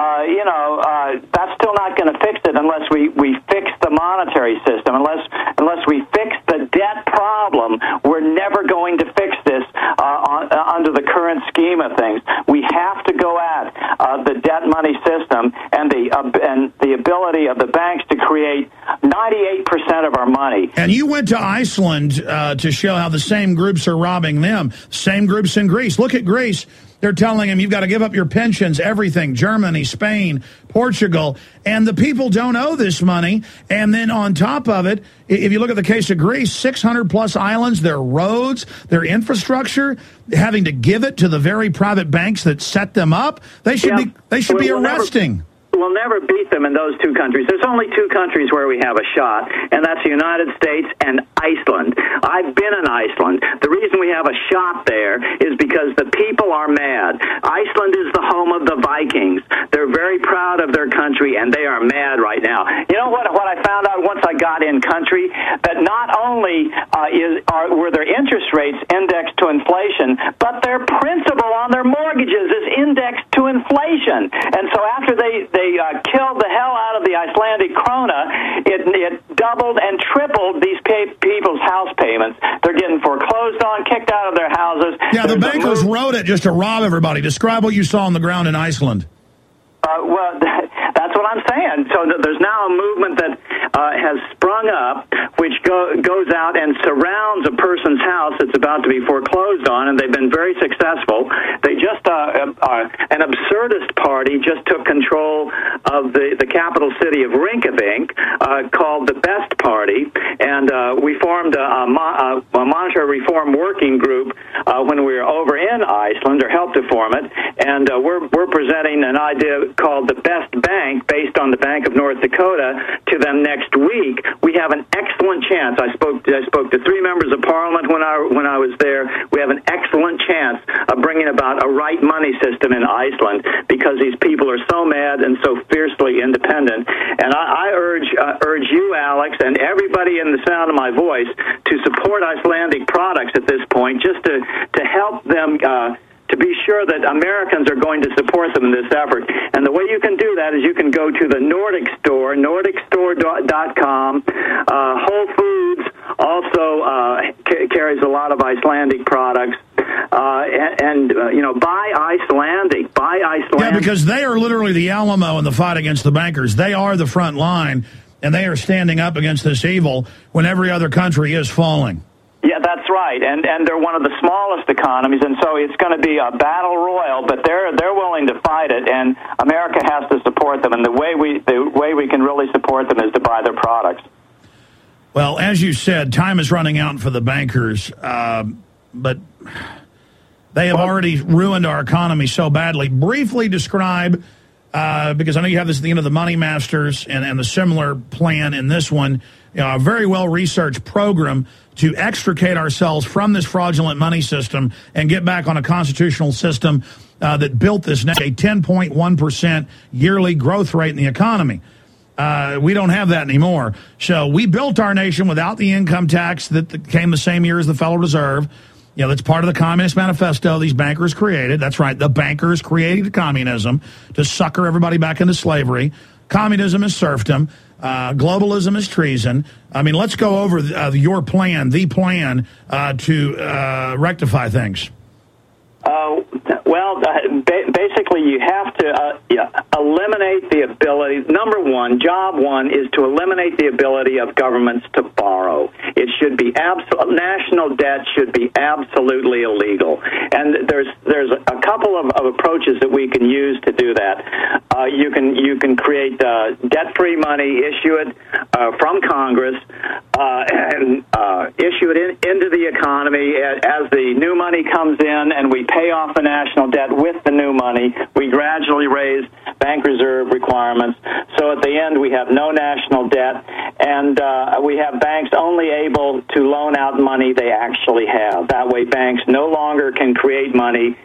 S14: That's still not going to fix it unless we fix the monetary system. Unless we fix the debt problem, we're never going to fix this under the current scheme of things. We have to go at the debt money system and the ability of the banks to create 98% of our money.
S2: And you went to Iceland to show how the same groups are robbing them. Same groups in Greece. Look at Greece. They're telling them you've got to give up your pensions, everything, Germany, Spain, Portugal, and the people don't owe this money. And then on top of it, if you look at the case of Greece, 600-plus islands, their roads, their infrastructure, having to give it to the very private banks that set them up, they should be arresting.
S14: We'll never beat them in those two countries. There's only two countries where we have a shot, and that's the United States and Iceland. I've been in Iceland. The reason we have a shot there is because the people are mad. Iceland is the home of the Vikings. They're very proud of their country, and they are mad right now. You know what I found out once I got in country? That not only were their interest rates indexed to inflation, but their principal on their mortgages is indexed to inflation. And so after they killed the hell out of the Icelandic krona, it doubled and tripled these people's house payments. They're getting foreclosed on, kicked out of their houses.
S2: Yeah, the bankers wrote it just to rob everybody. Describe what you saw on the ground in Iceland.
S14: Well, that's what I'm saying. So there's now a movement that has sprung up, which goes out and surrounds a person's house that's about to be foreclosed on, and they've been very successful. They just, an absurdist party just took control of the capital city of Reykjavik, called the Best Party, and we formed a monetary reform working group when we were over in Iceland, or helped to form it, and we're presenting an idea called the Best Bank, based on the Bank of North Dakota, to them next week. We have an excellent chance. I spoke to 3 members of Parliament when I was there. We have an excellent chance of bringing about a right money system in Iceland, because these people are so mad and so fiercely independent. And I urge you, Alex, and everybody in the sound of my voice to support Icelandic products at this point, just to help them to be sure that Americans are going to support them in this effort. And the way you can do that is you can go to the Nordic Store, nordicstore.com. Whole Foods also carries a lot of Icelandic products. Buy Icelandic. Buy Icelandic.
S2: Yeah, because they are literally the Alamo in the fight against the bankers. They are the front line, and they are standing up against this evil when every other country is falling.
S14: Yeah, that's right, and they're one of the smallest economies, and so it's going to be a battle royal. But they're willing to fight it, and America has to support them. And the way we can really support them is to buy their products.
S2: Well, as you said, time is running out for the bankers, but they have already ruined our economy so badly. Briefly describe because I know you have this at the end of the Money Masters and the similar plan in this one, a very well-researched program to extricate ourselves from this fraudulent money system and get back on a constitutional system that built this, a 10.1% yearly growth rate in the economy. We don't have that anymore. So we built our nation without the income tax that came the same year as the Federal Reserve. That's part of the Communist Manifesto these bankers created. That's right. The bankers created communism to sucker everybody back into slavery. Communism is serfdom. Globalism is treason. I mean, let's go over your plan, the plan to rectify things.
S14: Basically, you have to eliminate the ability. Number one, job one is to eliminate the ability of governments to borrow. It should be national debt should be absolutely illegal. And there's a couple of approaches that we can use to do that. You can create debt-free money, issue it from Congress, and issue it into the economy as the new money comes in, and we pay off the national debt with the new money. We gradually raise bank reserve requirements. So at the end, we have no national debt, and we have banks only able to loan out money they actually have. That way, banks no longer can create money,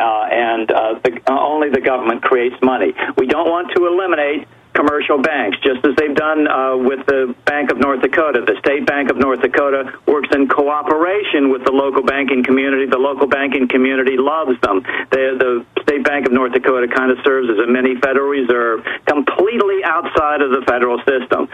S14: and only the government creates money. We don't want to eliminate commercial banks, just as they've done with the Bank of North Dakota. The State Bank of North Dakota works in cooperation with the local banking community. The local banking community loves them. The State Bank of North Dakota kind of serves as a mini Federal Reserve, completely outside of the federal system.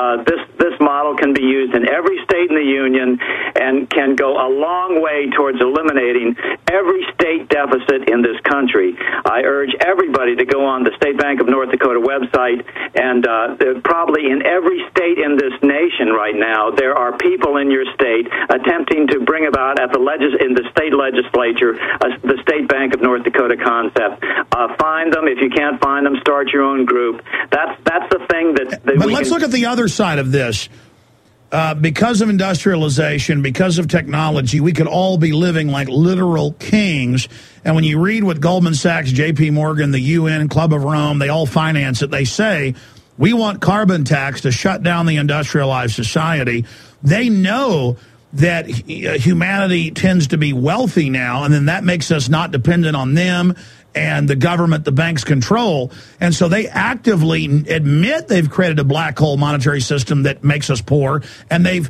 S14: This model can be used in every state in the union and can go a long way towards eliminating every state deficit in this country. I urge everybody to go on the State Bank of North Dakota website, and probably in every state in this nation right now, there are people in your state attempting to bring about in the state legislature the State Bank of North Dakota concept. Find them. If you can't find them, start your own group. That's the thing that
S2: but let's look at the other side of this. Because of industrialization, because of technology, we could all be living like literal kings. And when you read what Goldman Sachs, J.P. Morgan, the UN, Club of Rome, they all finance it, they say, we want carbon tax to shut down the industrialized society. They know that humanity tends to be wealthy now, and then that makes us not dependent on them and the government the banks control. And so they actively admit they've created a black hole monetary system that makes us poor, and they've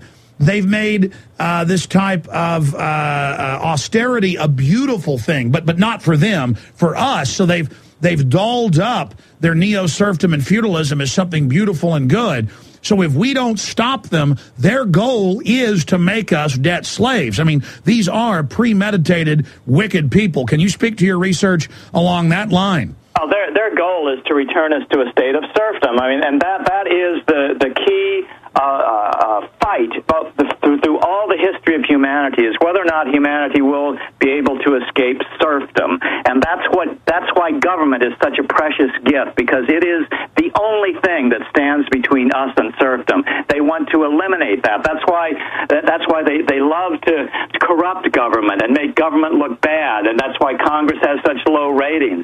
S2: made this type of austerity a beautiful thing, but not for them, for us. So they've dolled up their neo-serfdom and feudalism as something beautiful and good. So if we don't stop them, their goal is to make us debt slaves. I mean, these are premeditated, wicked people. Can you speak to your research along that line?
S14: Oh, their goal is to return us to a state of serfdom. I mean, and that is the key fight through all the history of humanity, is whether or not humanity will be able to escape serfdom. And that's why government is such a precious gift, because it is the only thing that stands between us and serfdom. They want to eliminate that. That's why they love to corrupt government and make government look bad, and that's why Congress has such low ratings.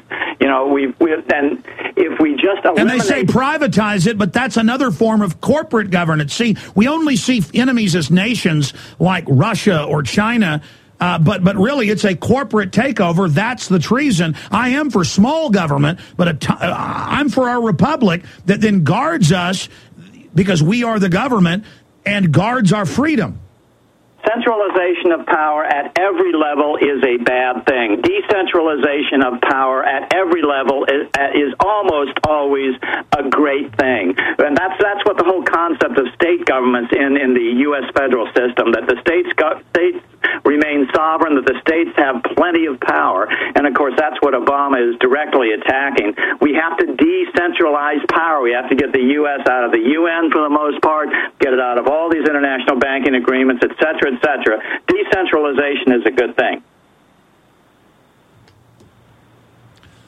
S14: And if we just eliminate...
S2: And they say privatize it, but that's another form of corporate governance. See, we only see enemies as nations like Russia or China, but really it's a corporate takeover. That's the treason. I am for small government, but I'm for our republic that then guards us, because we are the government, and guards our freedom.
S14: Centralization of power at every level is a bad thing. Decentralization of power at every level is almost always a great thing. And that's what the whole concept of state governments in the U.S. federal system, that the states remain sovereign, that the states have plenty of power. And, of course, that's what Obama is directly attacking. We have to decentralize power. We have to get the U.S. out of the UN for the most part, get it out of all these international banking agreements, et cetera, et cetera. Decentralization is a good thing.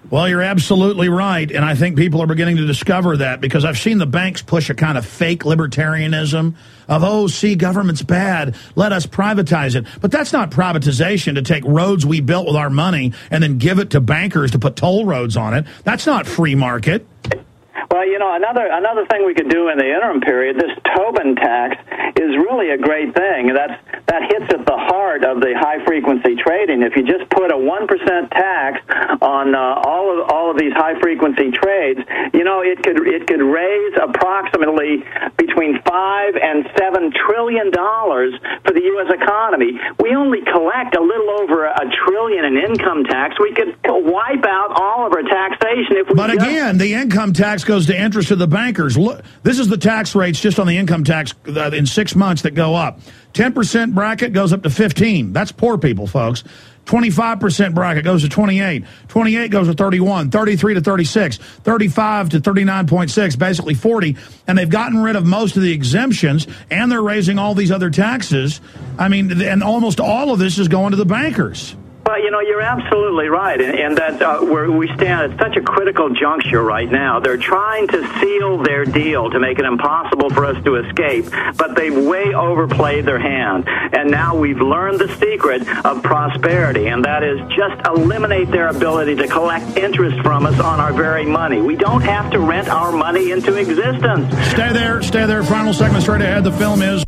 S2: Well, you're absolutely right, and I think people are beginning to discover that because I've seen the banks push a kind of fake libertarianism of, oh, see, government's bad, let us privatize it. But that's not privatization, to take roads we built with our money and then give it to bankers to put toll roads on it. That's not free market.
S14: Well, you know, another thing we could do in the interim period, this Tobin tax is really a great thing. That hits at the heart of the high-frequency trading. If you just put a 1% tax on all of these high-frequency trades, you know, it could raise approximately between $5 and $7 trillion for the U.S. economy. We only collect a little over $1 trillion in income tax. We could wipe out all of our taxation if we.
S2: But again, the income tax goes to interest of the bankers. Look, this is the tax rates just on the income tax in 6 months that go up. 10% bracket goes up to 15. That's poor people, folks. 25% bracket goes to 28. 28 goes to 31. 33 to 36. 35 to 39.6, basically 40. And they've gotten rid of most of the exemptions, and they're raising all these other taxes. I mean, and almost all of this is going to the bankers.
S14: Well, you know, you're absolutely right, and that we stand at such a critical juncture right now. They're trying to seal their deal to make it impossible for us to escape, but they've way overplayed their hand. And now we've learned the secret of prosperity, and that is just eliminate their ability to collect interest from us on our very money. We don't have to rent our money into existence.
S2: Stay there. Final segment straight ahead. The film is...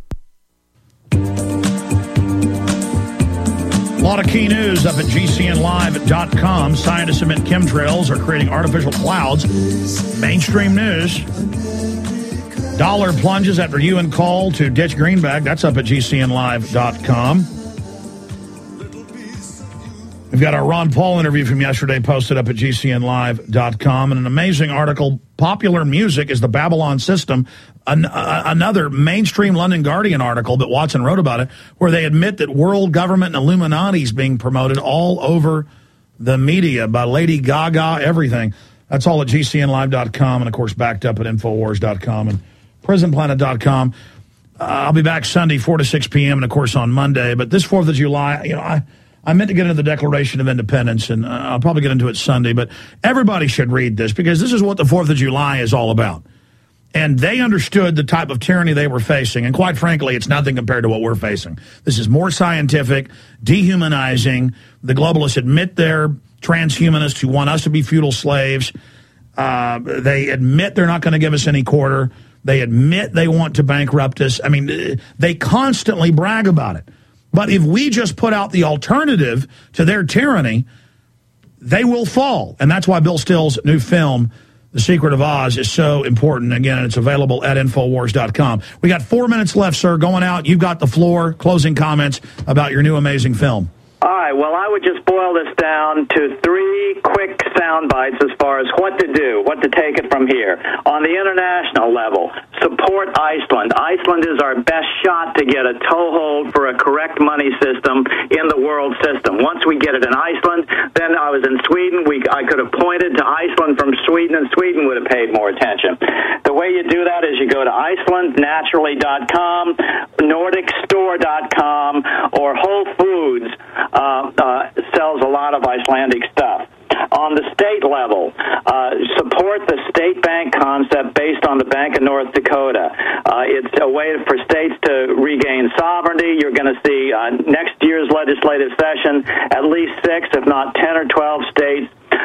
S2: A lot of key news up at GCNlive.com. Scientists admit chemtrails are creating artificial clouds. Mainstream news. Dollar plunges after UN call to ditch greenback. That's up at GCNlive.com. We've got our Ron Paul interview from yesterday posted up at GCNlive.com. And an amazing article, Popular Music is the Babylon System. Another mainstream London Guardian article that Watson wrote about it, where they admit that world government and Illuminati is being promoted all over the media by Lady Gaga, everything. That's all at GCNlive.com and, of course, backed up at Infowars.com and PrisonPlanet.com. I'll be back Sunday, 4 to 6 p.m., and, of course, on Monday. But this 4th of July, you know, I meant to get into the Declaration of Independence, and I'll probably get into it Sunday. But everybody should read this because this is what the 4th of July is all about. And they understood the type of tyranny they were facing. And quite frankly, it's nothing compared to what we're facing. This is more scientific, dehumanizing. The globalists admit they're transhumanists who want us to be feudal slaves. They admit they're not going to give us any quarter. They admit they want to bankrupt us. I mean, they constantly brag about it. But if we just put out the alternative to their tyranny, they will fall. And that's why Bill Still's new film, The Secret of Oz, is so important. Again, it's available at Infowars.com. We got 4 minutes left, sir. Going out, you've got the floor. Closing comments about your new amazing film.
S14: All right, well, I would just boil this down to 3 quick sound bites as far as what to do, what to take it from here. On the international level, support Iceland. Iceland is our best shot to get a toehold for a correct money system in the world system. Once we get it in Iceland, then I was in Sweden. I could have pointed to Iceland from Sweden, and Sweden would have paid more attention. The way you do that is you go to IcelandNaturally.com, NordicStore.com, or Whole Foods. Sells a lot of Icelandic stuff. On the state level, support the state bank concept based on the Bank of North Dakota. It's a way for states to regain sovereignty. You're going to see next year's legislative session at least 6, if not 10 or 12 states.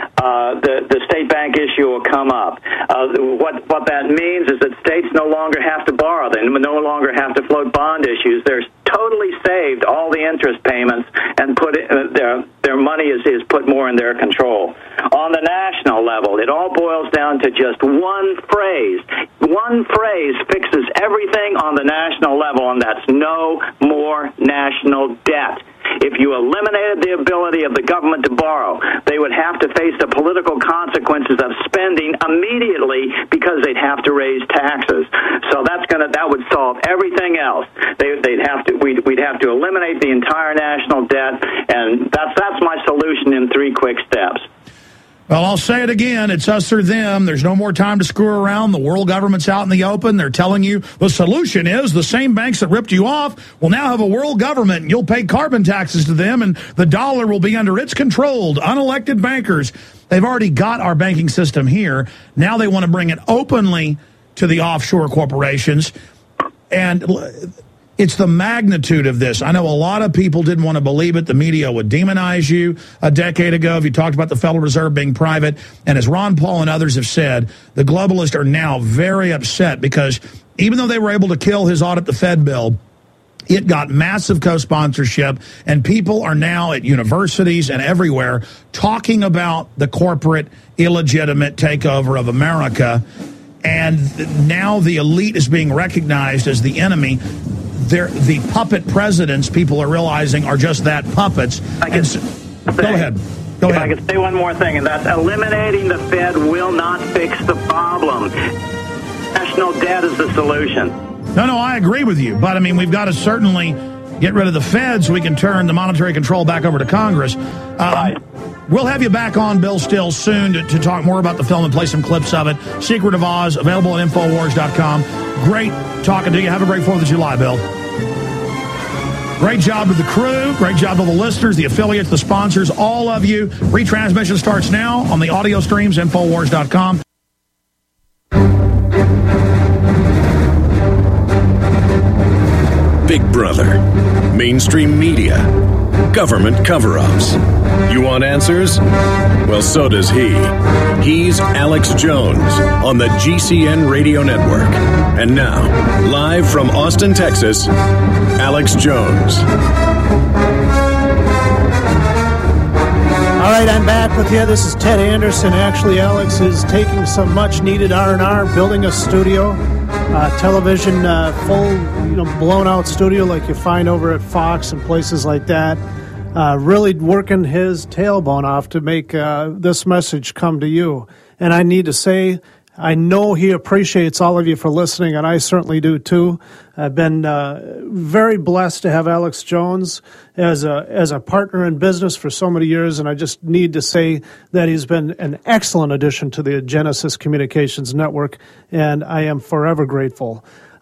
S14: The state bank issue will come up. What that means is that states no longer have to borrow. They no longer have to float bond issues. They're totally saved all the interest payments and put it, their money is put more in their control. On the national level, it all boils down to just one phrase. One phrase fixes everything on the national level, and that's no more national debt. If you eliminated the ability of the government to borrow, they would have to face the political consequences of spending immediately because they'd have to raise taxes. So that would solve everything else. We'd have to eliminate the entire national debt, and that's my solution in 3 quick steps.
S2: Well, I'll say it again. It's us or them. There's no more time to screw around. The world government's out in the open. They're telling you the solution is the same banks that ripped you off will now have a world government, and you'll pay carbon taxes to them, and the dollar will be under its controlled, unelected bankers. They've already got our banking system here. Now they want to bring it openly to the offshore corporations. And it's the magnitude of this. I know a lot of people didn't want to believe it. The media would demonize you a decade ago if you talked about the Federal Reserve being private. And as Ron Paul and others have said, the globalists are now very upset because even though they were able to kill his Audit the Fed bill, it got massive co-sponsorship, and people are now at universities and everywhere talking about the corporate illegitimate takeover of America. And now the elite is being recognized as the enemy. The puppet presidents, people are realizing, are just that, puppets. Go ahead. Go ahead.
S14: I could say one more thing, and that's eliminating the Fed will not fix the problem. National debt is the solution.
S2: No, I agree with you. But, I mean, we've got to certainly get rid of the Fed so we can turn the monetary control back over to Congress. Right. We'll have you back on, Bill Still, soon to talk more about the film and play some clips of it. Secret of Oz, available at Infowars.com. Great talking to you. Have a great 4th of July, Bill. Great job to the crew. Great job to the listeners, the affiliates, the sponsors, all of you. Retransmission starts now on the audio streams, Infowars.com.
S1: Big Brother, mainstream media, government cover-ups. You want answers? Well, so does he. He's Alex Jones on the GCN Radio Network. And now, live from Austin, Texas, Alex Jones.
S16: All right, I'm back with you. This is Ted Anderson. Actually, Alex is taking some much-needed R&R, building a studio. Television, full, blown-out studio like you find over at Fox and places like that. Really working his tailbone off to make this message come to you. And I need to say, I know he appreciates all of you for listening, and I certainly do too. I've been very blessed to have Alex Jones as a partner in business for so many years, and I just need to say that he's been an excellent addition to the Genesis Communications Network, and I am forever grateful.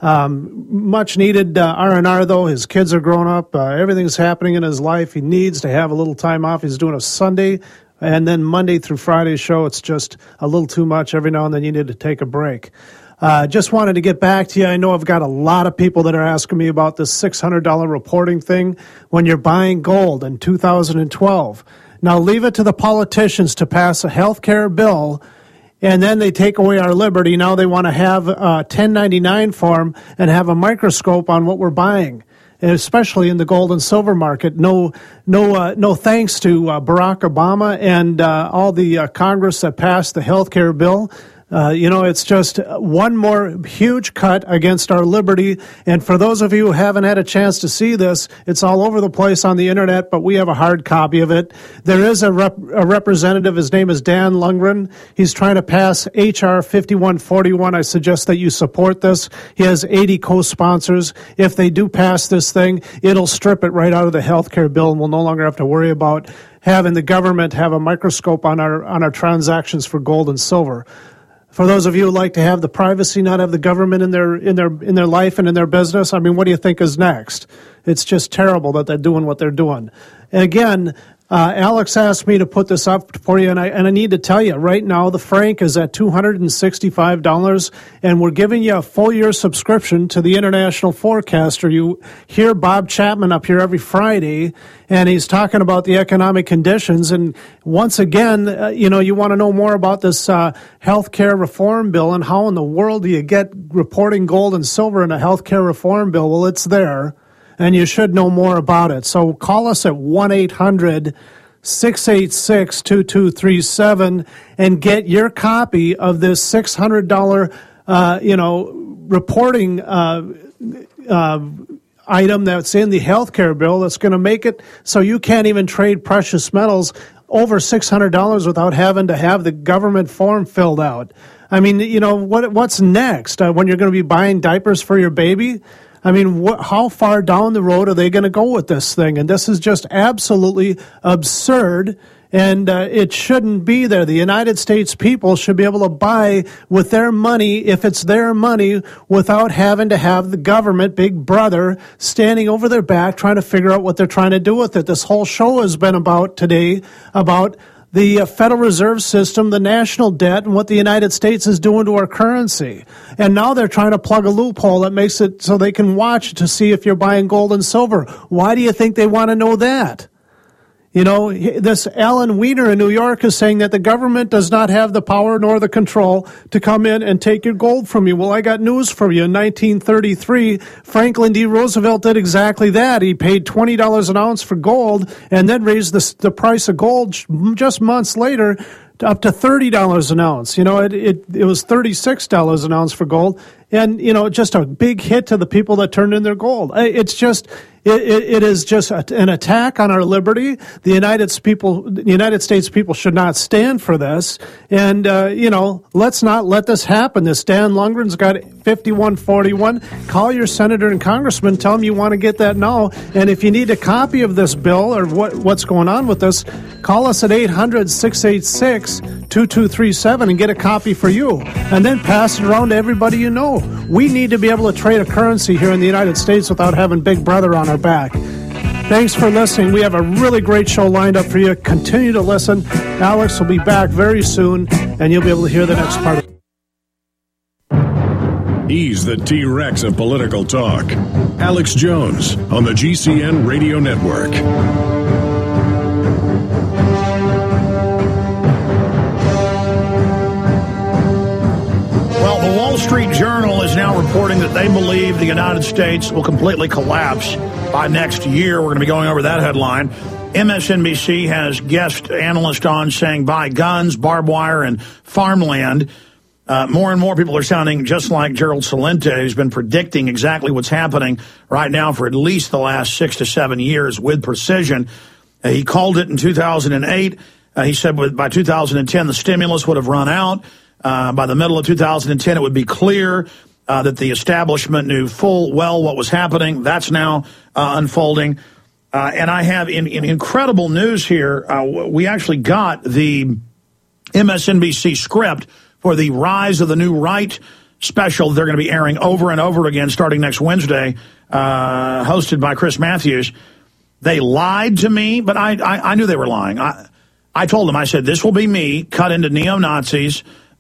S16: Much needed R&R, though. His kids are grown up. Everything's happening in his life. He needs to have a little time off. He's doing a Sunday and then Monday through Friday show. It's just a little too much. Every now and then you need to take a break. Just wanted to get back to you. I know I've got a lot of people that are asking me about this $600 reporting thing when you're buying gold in 2012. Now leave it to the politicians to pass a health care bill, and then they take away our liberty. Now they want to have a 1099 form and have a microscope on what we're buying, especially in the gold and silver market. No thanks to Barack Obama and all the Congress that passed the health care bill. It's just one more huge cut against our liberty. And for those of you who haven't had a chance to see this, it's all over the place on the internet, but we have a hard copy of it. There is a representative. His name is Dan Lundgren. He's trying to pass H.R. 5141. I suggest that you support this. He has 80 co-sponsors. If they do pass this thing, it'll strip it right out of the health care bill, and we'll no longer have to worry about having the government have a microscope on our transactions for gold and silver. For those of you who like to have the privacy, not have the government in their life and in their business, I mean, what do you think is next? It's just terrible that they're doing what they're doing. And again, Alex asked me to put this up for you, and I need to tell you, right now the franc is at $265, and we're giving you a full-year subscription to the International Forecaster. You hear Bob Chapman up here every Friday, and he's talking about the economic conditions. And once again, you want to know more about this health care reform bill, and how in the world do you get reporting gold and silver in a health care reform bill? Well, it's there, and you should know more about it. So call us at 1-800-686-2237 and get your copy of this $600, reporting item that's in the health care bill that's going to make it so you can't even trade precious metals over $600 without having to have the government form filled out. I mean, what's next? When you're going to be buying diapers for your baby? I mean, how far down the road are they going to go with this thing? And this is just absolutely absurd. And it shouldn't be there. The United States people should be able to buy with their money, if it's their money, without having to have the government, Big Brother, standing over their back trying to figure out what they're trying to do with it. This whole show has been about today, about the Federal Reserve System, the national debt, and what the United States is doing to our currency. And now they're trying to plug a loophole that makes it so they can watch to see if you're buying gold and silver. Why do you think they want to know that? You know, this Alan Wiener in New York is saying that the government does not have the power nor the control to come in and take your gold from you. Well, I got news for you. In 1933, Franklin D. Roosevelt did exactly that. He paid $20 an ounce for gold and then raised the price of gold just months later up to $30 an ounce. You know, it was $36 an ounce for gold. And, you know, just a big hit to the people that turned in their gold. It's just... It is just an attack on our liberty. The United States people should not stand for this. And, you know, let's not let this happen. This Dan Lundgren's got 5141. Call your senator and congressman. Tell them you want to get that now. And if you need a copy of this bill or what's going on with this, call us at 800-686-2237 and get a copy for you. And then pass it around to everybody you know. We need to be able to trade a currency here in the United States without having Big Brother on our back. Thanks for listening. We have a really great show lined up for you. Continue to listen. Alex will be back very soon, and you'll be able to hear the next part of it.
S1: He's the T-Rex of political talk. Alex Jones on the GCN Radio Network.
S2: Well, the Wall Street Journal is now reporting that they believe the United States will completely collapse by next year. We're going to be going over that headline. MSNBC has guest analyst on saying buy guns, barbed wire, and farmland. More and more people are sounding just like Gerald Celente, who's been predicting exactly what's happening right now for at least the last 6 to 7 years with precision. He called it in 2008. He said by 2010 the stimulus would have run out. By the middle of 2010, it would be clear that the establishment knew full well what was happening. That's now unfolding. And I have in incredible news here. We actually got the MSNBC script for the Rise of the New Right special they're going to be airing over and over again starting next Wednesday, hosted by Chris Matthews. They lied to me, but I knew they were lying. I told them, I said, this will be me cut into neo-Nazis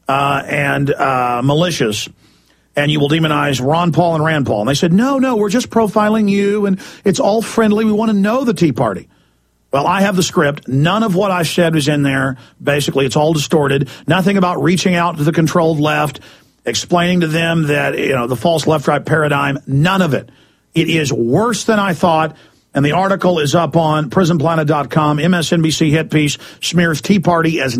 S2: and militias, and you will demonize Ron Paul and Rand Paul. And they said, no, we're just profiling you, and it's all friendly. We want to know the Tea Party. Well, I have the script. None of what I said was in there. Basically, it's all distorted. Nothing about reaching out to the controlled left, explaining to them that, you know, the false left-right paradigm. None of it. It is worse than I thought. And the article is up on PrisonPlanet.com. MSNBC hit piece smears Tea Party as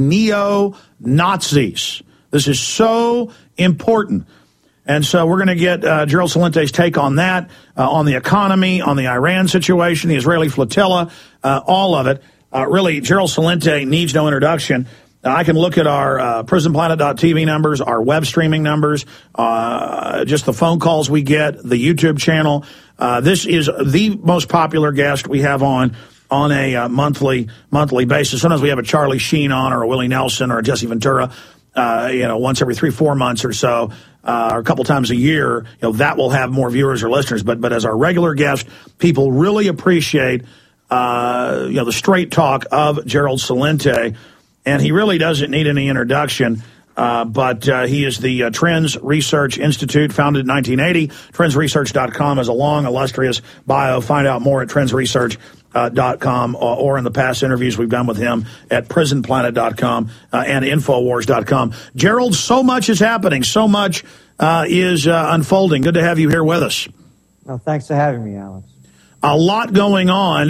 S2: neo-Nazis. This is so important. And so we're going to get Gerald Celente's take on that, on the economy, on the Iran situation, the Israeli flotilla, all of it. Really, Gerald Celente needs no introduction. I can look at our PrisonPlanet.tv numbers, our web streaming numbers, just the phone calls we get, the YouTube channel. This is the most popular guest we have on a monthly basis. Sometimes we have a Charlie Sheen on, or a Willie Nelson, or a Jesse Ventura, once every 3-4 months or so, or a couple times a year. That will have more viewers or listeners. But as our regular guest, people really appreciate the straight talk of Gerald Celente, and he really doesn't need any introduction. But he is the Trends Research Institute, founded in 1980. TrendsResearch.com has a long, illustrious bio. Find out more at TrendsResearch.com or in the past interviews we've done with him at PrisonPlanet.com and Infowars.com. Gerald, so much is happening. So much is unfolding. Good to have you here with us.
S17: Well, thanks for having me, Alex.
S2: A lot going on.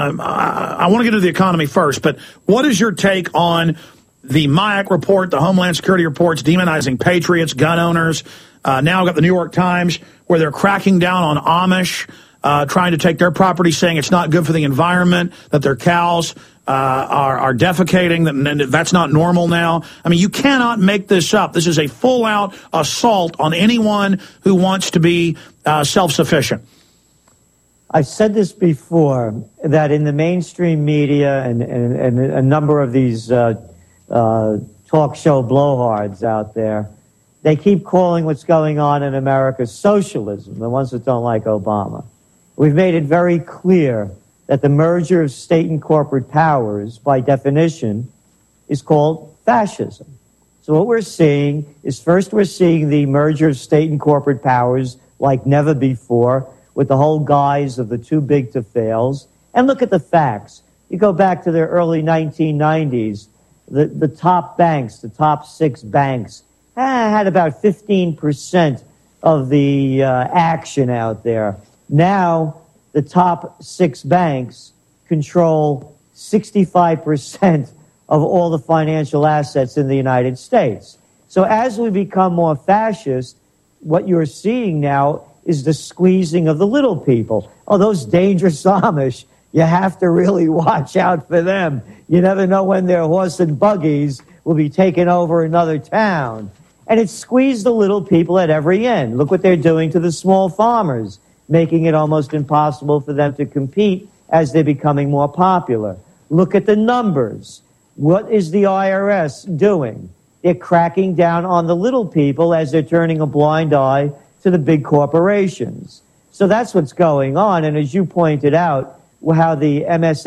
S2: I want to get to the economy first, but what is your take on the MIAC report, the Homeland Security reports demonizing patriots, gun owners? Now I've got the New York Times where they're cracking down on Amish, trying to take their property, saying it's not good for the environment, that their cows are defecating, and that's not normal now. I mean, you cannot make this up. This is a full-out assault on anyone who wants to be self-sufficient.
S17: I've said this before, that in the mainstream media and a number of these talk show blowhards out there, they keep calling what's going on in America socialism, the ones that don't like Obama. We've made it very clear that the merger of state and corporate powers, by definition, is called fascism. So what we're seeing is, first we're seeing the merger of state and corporate powers like never before, with the whole guise of the too big to fails. And look at the facts. You go back to the early 1990s, the top banks, the top 6 banks, had about 15% of the action out there. Now, the top 6 banks control 65% of all the financial assets in the United States. So as we become more fascist, what you're seeing now is the squeezing of the little people. Oh, those dangerous Amish, you have to really watch out for them. You never know when their horse and buggies will be taking over another town. And it squeezed the little people at every end. Look what they're doing to the small farmers, making it almost impossible for them to compete as they're becoming more popular. Look at the numbers. What is the IRS doing? They're cracking down on the little people as they're turning a blind eye to the big corporations. So that's what's going on. And as you pointed out, how the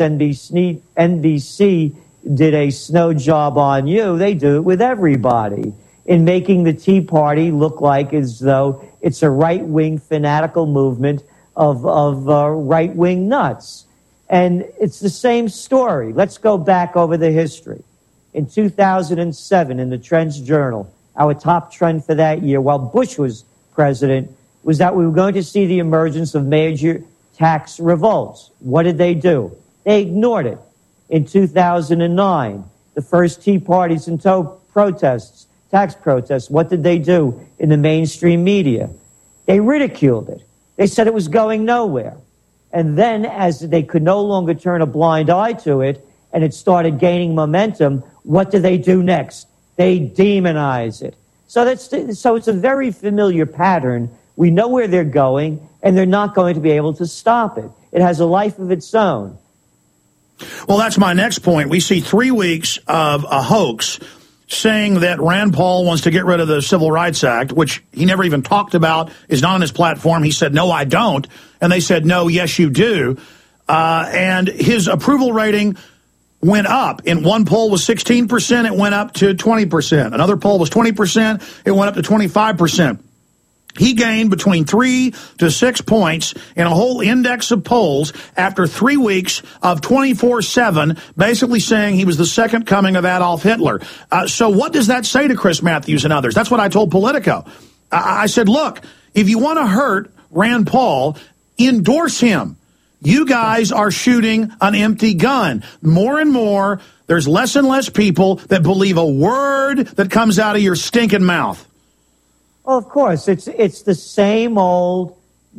S17: NBC did a snow job on you, they do it with everybody, in making the Tea Party look like as though it's a right-wing fanatical movement of right-wing nuts. And it's the same story. Let's go back over the history. In 2007, in the Trends Journal, our top trend for that year, while Bush was president, was that we were going to see the emergence of major tax revolts. What did they do? They ignored it. In 2009, the first Tea Parties and protests, tax protests, what did they do in the mainstream media? They ridiculed it. They said it was going nowhere. And then, as they could no longer turn a blind eye to it, and it started gaining momentum, what do they do next? They demonize it. So it's a very familiar pattern. We know where they're going, and they're not going to be able to stop it. It has a life of its own.
S2: Well, that's my next point. We see 3 weeks of a hoax saying that Rand Paul wants to get rid of the Civil Rights Act, which he never even talked about, is not on his platform. He said, no, I don't. And they said, no, yes, you do. And his approval rating went up. In one poll was 16%, it went up to 20%. Another poll was 20%, it went up to 25%. He gained between 3 to 6 points in a whole index of polls after 3 weeks of 24/7, basically saying he was the second coming of Adolf Hitler. So what does that say to Chris Matthews and others? That's what I told Politico. I said, look, if you want to hurt Rand Paul, endorse him. You guys are shooting an empty gun. More and more, there's less and less people that believe a word that comes out of your stinking mouth.
S17: Well, of course, it's the same old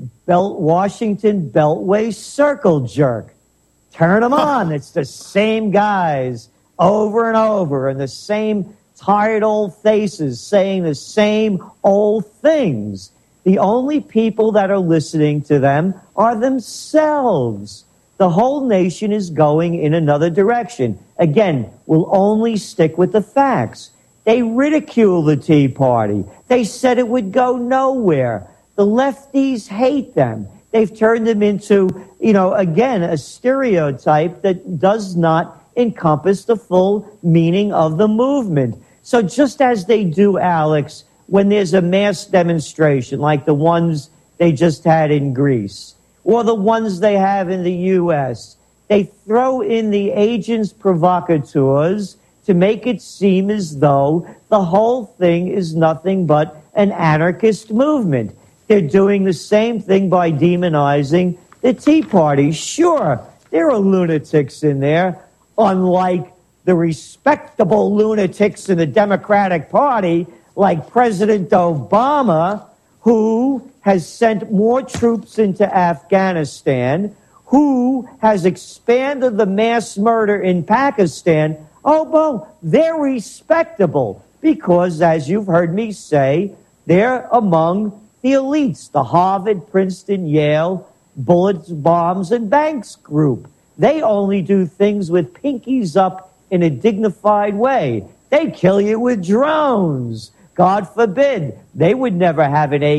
S17: Washington Beltway circle jerk. Turn them on. It's the same guys over and over, and the same tired old faces saying the same old things. The only people that are listening to them are themselves. The whole nation is going in another direction. Again, we'll only stick with the facts. They ridicule the Tea Party. They said it would go nowhere. The lefties hate them. They've turned them into, again, a stereotype that does not encompass the full meaning of the movement. So just as they do, Alex, when there's a mass demonstration like the ones they just had in Greece, or the ones they have in the U.S., they throw in the agents provocateurs to make it seem as though the whole thing is nothing but an anarchist movement. They're doing the same thing by demonizing the Tea Party. Sure, there are lunatics in there, unlike the respectable lunatics in the Democratic Party, like President Obama, who has sent more troops into Afghanistan, who has expanded the mass murder in Pakistan. Oh, well, they're respectable because, as you've heard me say, they're among the elites, the Harvard, Princeton, Yale, Bullets, Bombs, and Banks Group. They only do things with pinkies up in a dignified way. They kill you with drones. God forbid. They would never have an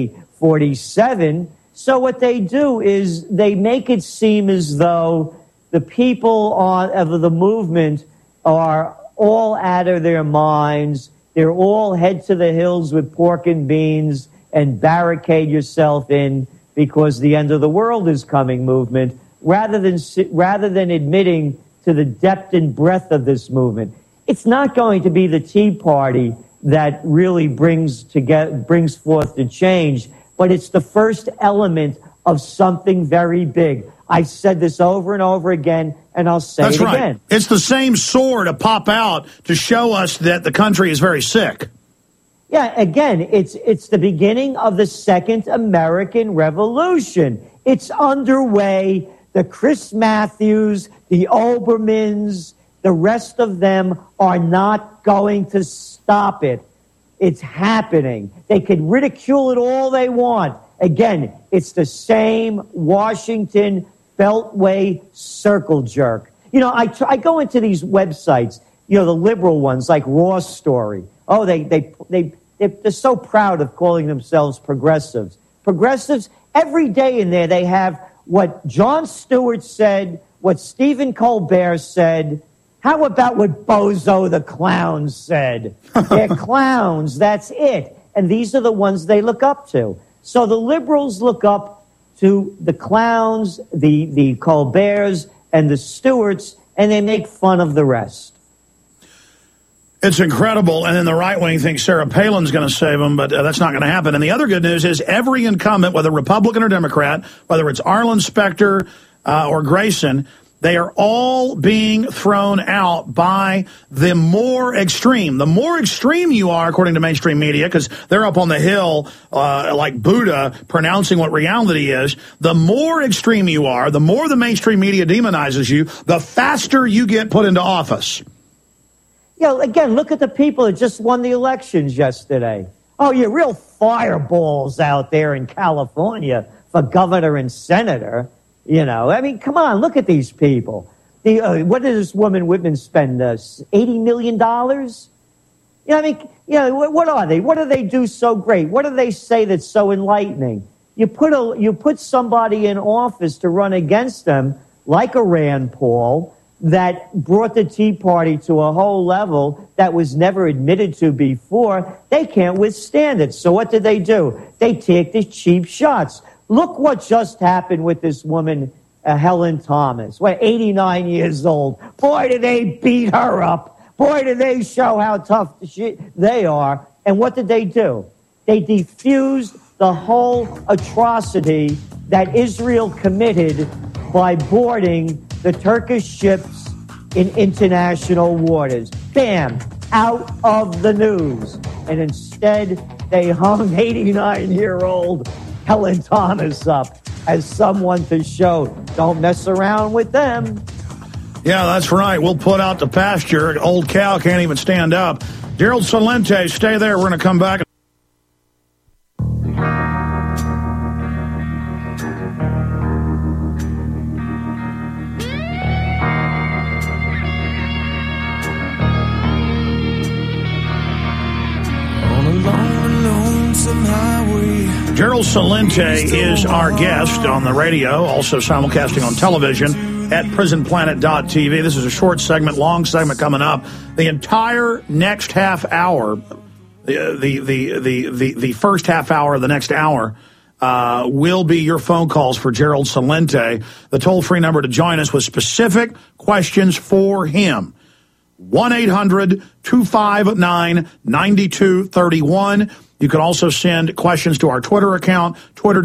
S17: AK-47. So what they do is they make it seem as though the people of the movement are all out of their minds. They're all head to the hills with pork and beans and barricade yourself in because the end of the world is coming movement, rather than admitting to the depth and breadth of this movement. It's not going to be the Tea Party that really brings forth the change, but it's the first element of something very big. I've said this over and over again, and I'll say it again. That's right.
S2: It's the same sword to pop out to show us that the country is very sick.
S17: Yeah, again, it's the beginning of the Second American Revolution. It's underway. The Chris Matthews, the Obermans, the rest of them are not going to stop it. It's happening. They can ridicule it all they want. Again, it's the same Washington Beltway circle jerk. You know, I go into these websites, you know, the liberal ones like Raw Story. Oh, they're so proud of calling themselves progressives. Progressives, every day in there they have what Jon Stewart said, what Stephen Colbert said. How about what Bozo the Clown said? They're clowns, that's it. And these are the ones they look up to. So the liberals look up to the clowns, the Colberts, and the Stewarts, and they make fun of the rest.
S2: It's incredible, and then the right wing thinks Sarah Palin's going to save them, but that's not going to happen. And the other good news is every incumbent, whether Republican or Democrat, whether it's Arlen Specter or Grayson, they are all being thrown out by the more extreme. The more extreme you are, according to mainstream media, because they're up on the hill like Buddha pronouncing what reality is, the more extreme you are, the more the mainstream media demonizes you, the faster you get put into office.
S17: Yeah, again, look at the people that just won the elections yesterday. Oh, you're real fireballs out there in California for governor and senator. You know, I mean, come on, look at these people. What did this woman Whitman spend? $80 million? You know, I mean, you know, what are they? What do they do so great? What do they say that's so enlightening? You put somebody in office to run against them, like a Rand Paul, that brought the Tea Party to a whole level that was never admitted to before. They can't withstand it. So what do? They take the cheap shots. Look what just happened with this woman, Helen Thomas. 89 years old. Boy, did they beat her up. Boy, did they show how tough they are. And what did they do? They defused the whole atrocity that Israel committed by boarding the Turkish ships in international waters. Bam! Out of the news. And instead, they hung 89-year-old Helen Thomas up as someone to show, don't mess around with them.
S2: Yeah, that's right. We'll put out the pasture. An old cow can't even stand up. Gerald Celente, stay there. We're going to come back. Gerald Celente is our guest on the radio, also simulcasting on television at prisonplanet.tv. This is a short segment, long segment coming up. The entire next half hour, the first half hour of the next hour, will be your phone calls for Gerald Celente. The toll-free number to join us with specific questions for him. 1-800-259-9231. You can also send questions to our Twitter account,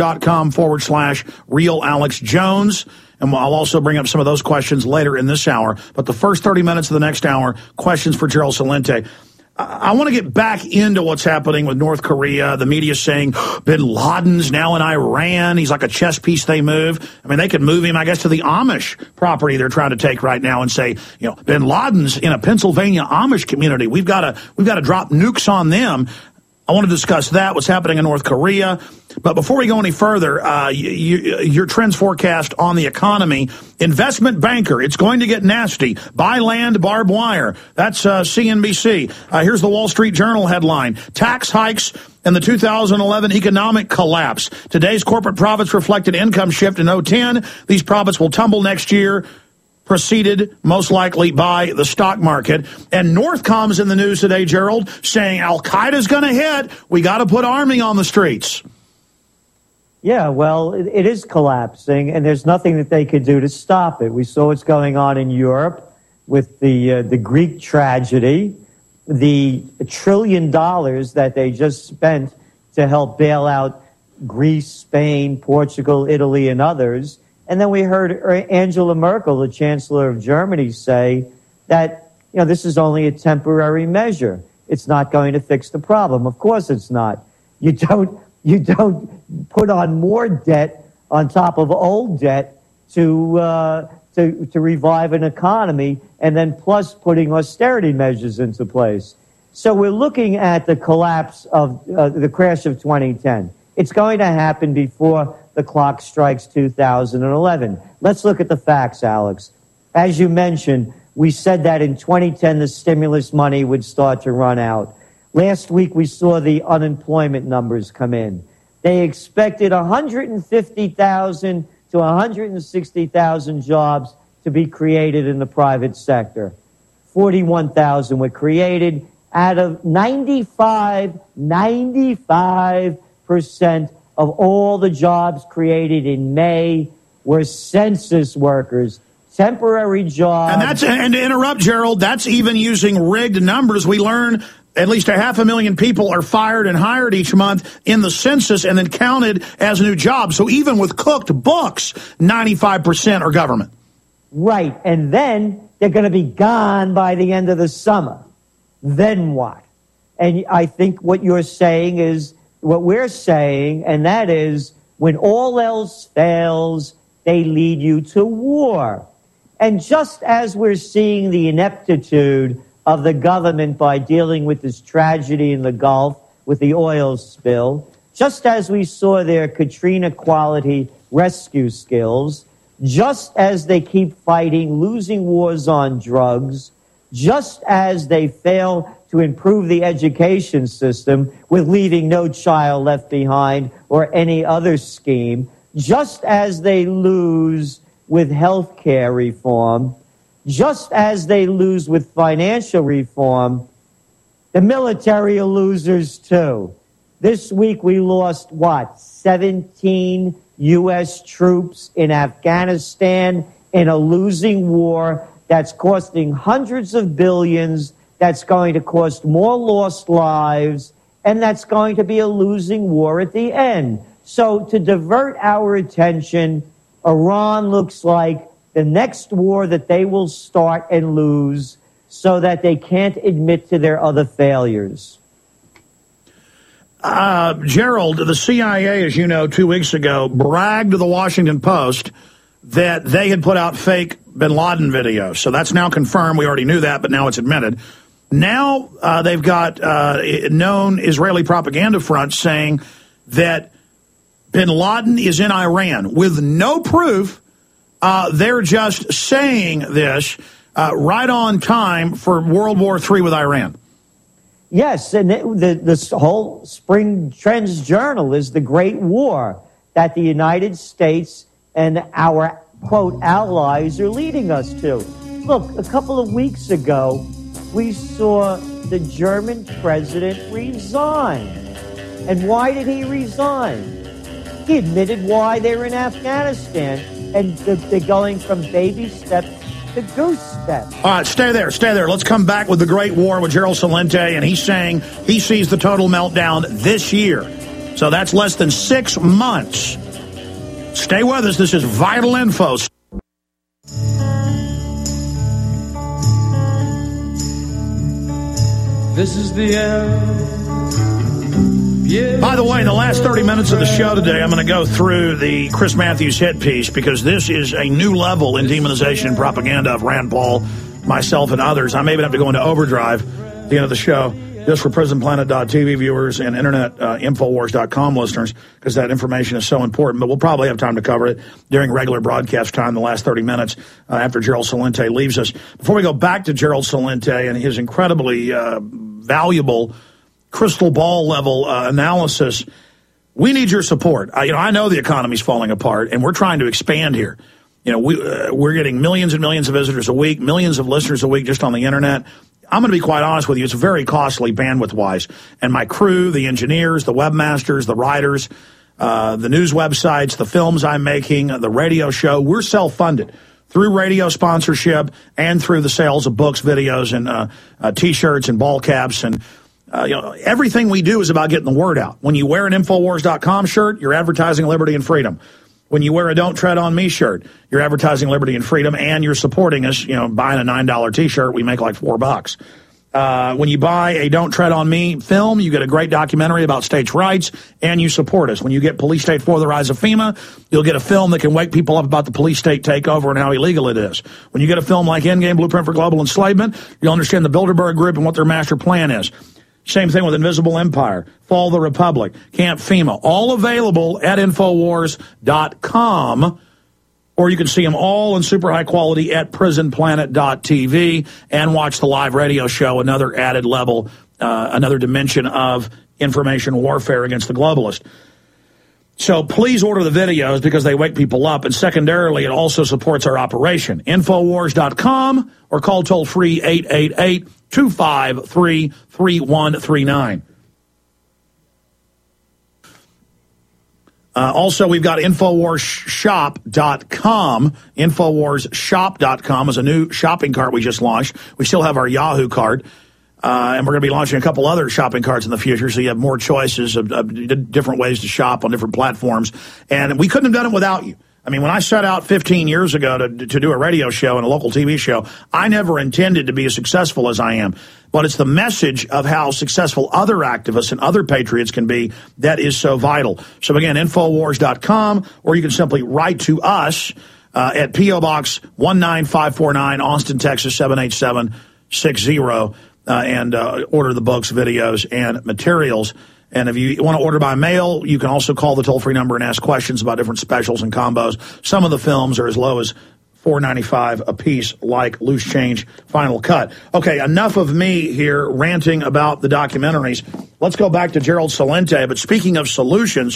S2: twitter.com/RealAlexJones. And I'll also bring up some of those questions later in this hour. But the first 30 minutes of the next hour, questions for Gerald Celente. I want to get back into what's happening with North Korea. The media saying bin Laden's now in Iran. He's like a chess piece they move. I mean, they could move him, I guess, to the Amish property they're trying to take right now and say, you know, bin Laden's in a Pennsylvania Amish community. We've got to drop nukes on them. I want to discuss that, what's happening in North Korea. But before we go any further, your trends forecast on the economy. Investment banker, it's going to get nasty. Buy land, barbed wire. That's CNBC. Here's the Wall Street Journal headline. Tax hikes and the 2011 economic collapse. Today's corporate profits reflected income shift in 2010. These profits will tumble next year, preceded most likely by the stock market. And Northcom's in the news today, Gerald, saying Al-Qaeda's going to hit. We got to put army on the streets.
S17: Yeah, well, it is collapsing, and there's nothing that they could do to stop it. We saw what's going on in Europe with the Greek tragedy, the $1 trillion that they just spent to help bail out Greece, Spain, Portugal, Italy, and others. And then we heard Angela Merkel, the Chancellor of Germany, say that, this is only a temporary measure. It's not going to fix the problem. Of course it's not. You don't put on more debt on top of old debt to revive an economy, and then plus putting austerity measures into place. So we're looking at the collapse of the crash of 2010. It's going to happen before the clock strikes 2011. Let's look at the facts, Alex. As you mentioned, we said that in 2010 the stimulus money would start to run out. Last week we saw the unemployment numbers come in. They expected 150,000 to 160,000 jobs to be created in the private sector. 41,000 were created out of 95% of all the jobs created in May were census workers, temporary jobs.
S2: And to interrupt, Gerald, that's even using rigged numbers. We learn at least 500,000 people are fired and hired each month in the census and then counted as new jobs. So even with cooked books, 95% are government.
S17: Right. And then they're going to be gone by the end of the summer. Then what? And I think what you're saying is what we're saying, and that is when all else fails, they lead you to war. And just as we're seeing the ineptitude of the government by dealing with this tragedy in the Gulf with the oil spill, just as we saw their Katrina quality rescue skills, just as they keep fighting losing wars on drugs, just as they fail to improve the education system with leaving no child left behind or any other scheme, just as they lose with health care reform, just as they lose with financial reform, the military are losers too. This week we lost, 17 U.S. troops in Afghanistan in a losing war that's costing hundreds of billions, that's going to cost more lost lives, and that's going to be a losing war at the end. So to divert our attention, Iran looks like the next war that they will start and lose so that they can't admit to their other failures.
S2: Gerald, the CIA, as you know, 2 weeks ago, bragged to the Washington Post that they had put out fake bin Laden videos. So that's now confirmed. We already knew that, but now it's admitted. Now they've got known Israeli propaganda fronts saying that bin Laden is in Iran with no proof. They're just saying this right on time for World War III with Iran.
S17: Yes, and this whole Spring Trends Journal is the Great War that the United States and our, quote, allies are leading us to. Look, a couple of weeks ago, we saw the German president resign. And why did he resign? He admitted why they were in Afghanistan, and they're going from baby steps to goose steps.
S2: All right, stay there. Let's come back with the Great War with Gerald Celente, and he's saying he sees the total meltdown this year. So that's less than 6 months. Stay with us. This is Vital Info.
S15: This is the end.
S2: By the way, in the last 30 minutes of the show today, I'm going to go through the Chris Matthews hit piece because this is a new level in demonization and propaganda of Rand Paul, myself, and others. I may even have to go into overdrive at the end of the show. just for PrisonPlanet.tv viewers and Internet Infowars.com listeners, because that information is so important. But we'll probably have time to cover it during regular broadcast time, the last 30 minutes after Gerald Celente leaves us. Before we go back to Gerald Celente and his incredibly valuable crystal ball level analysis, we need your support. I know the economy's falling apart, and we're trying to expand here. We're getting millions and millions of visitors a week, millions of listeners a week just on the Internet. I'm going to be quite honest with you. It's very costly bandwidth-wise. And my crew, the engineers, the webmasters, the writers, the news websites, the films I'm making, the radio show, we're self-funded through radio sponsorship and through the sales of books, videos, and T-shirts and ball caps. And everything we do is about getting the word out. When you wear an Infowars.com shirt, you're advertising liberty and freedom. When you wear a Don't Tread on Me shirt, you're advertising liberty and freedom, and you're supporting us, buying a $9 T-shirt, we make like $4. When you buy a Don't Tread on Me film, you get a great documentary about states' rights, and you support us. When you get Police State 4, The Rise of FEMA, you'll get a film that can wake people up about the police state takeover and how illegal it is. When you get a film like Endgame, Blueprint for Global Enslavement, you'll understand the Bilderberg Group and what their master plan is. Same thing with Invisible Empire, Fall of the Republic, Camp FEMA, all available at Infowars.com, or you can see them all in super high quality at PrisonPlanet.tv and watch the live radio show, another added level, another dimension of information warfare against the globalist. So please order the videos because they wake people up, and secondarily, it also supports our operation. Infowars.com or call toll-free 888-253-3139. Also, we've got InfowarsShop.com. InfowarsShop.com is a new shopping cart we just launched. We still have our Yahoo cart. And we're going to be launching a couple other shopping carts in the future, so you have more choices of different ways to shop on different platforms. And we couldn't have done it without you. I mean, when I set out 15 years ago to do a radio show and a local TV show, I never intended to be as successful as I am. But it's the message of how successful other activists and other patriots can be that is so vital. So, again, Infowars.com, or you can simply write to us at P.O. Box 19549, Austin, Texas 78760. And order the books, videos, and materials. And if you want to order by mail, you can also call the toll-free number and ask questions about different specials and combos. Some of the films are as low as $4.95 a piece, like Loose Change Final Cut. Okay, enough of me here ranting about the documentaries. Let's go back to Gerald Celente. But speaking of solutions,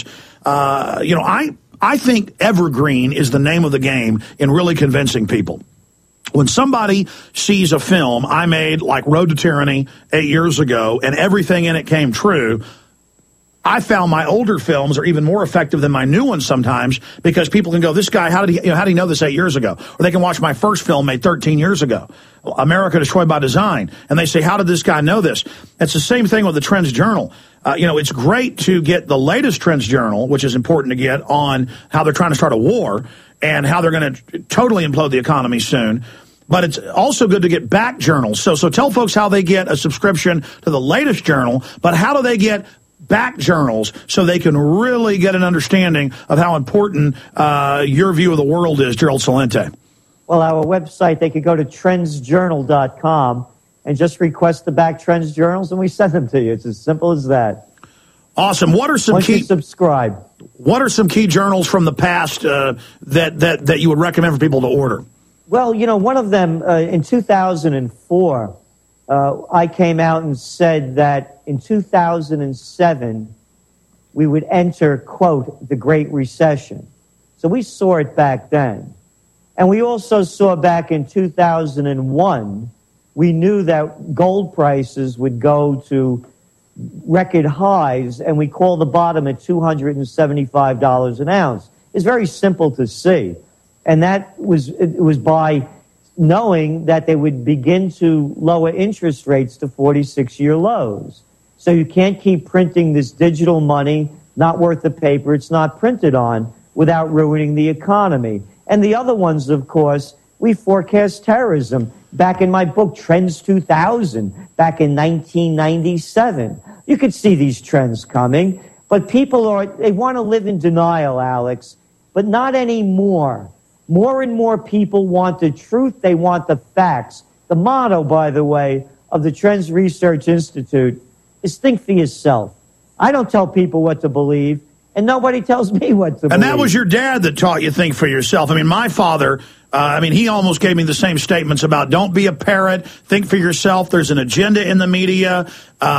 S2: I think evergreen is the name of the game in really convincing people. When somebody sees a film I made like Road to Tyranny 8 years ago and everything in it came true, I found my older films are even more effective than my new ones sometimes, because people can go, this guy, how did he know this 8 years ago? Or they can watch my first film made 13 years ago, America Destroyed by Design, and they say, how did this guy know this? It's the same thing with the Trends Journal. It's great to get the latest Trends Journal, which is important to get, on how they're trying to start a war and how they're going to totally implode the economy soon. But it's also good to get back journals. So tell folks how they get a subscription to the latest journal, but how do they get back journals so they can really get an understanding of how important your view of the world is, Gerald Celente?
S17: Well, our website, they could go to trendsjournal.com and just request the back Trends journals, and we send them to you. It's as simple as that.
S2: Awesome. What are some
S17: Once you subscribe.
S2: What are some key journals from the past that you would recommend for people to order?
S17: Well, one of them, in 2004, I came out and said that in 2007, we would enter, quote, the Great Recession. So we saw it back then. And we also saw back in 2001, we knew that gold prices would go to record highs, and we called the bottom at $275 an ounce. It's very simple to see. And it was by knowing that they would begin to lower interest rates to 46-year lows. So you can't keep printing this digital money, not worth the paper it's not printed on, without ruining the economy. And the other ones, of course, we forecast terrorism. Back in my book, Trends 2000, back in 1997. You could see these trends coming, but they want to live in denial, Alex, but not anymore. More and more people want the truth. They want the facts. The motto, by the way, of the Trends Research Institute is think for yourself. I don't tell people what to believe, and nobody tells me what to believe.
S2: And that was your dad that taught you think for yourself. I mean, my father, he almost gave me the same statements about don't be a parrot, think for yourself. There's an agenda in the media.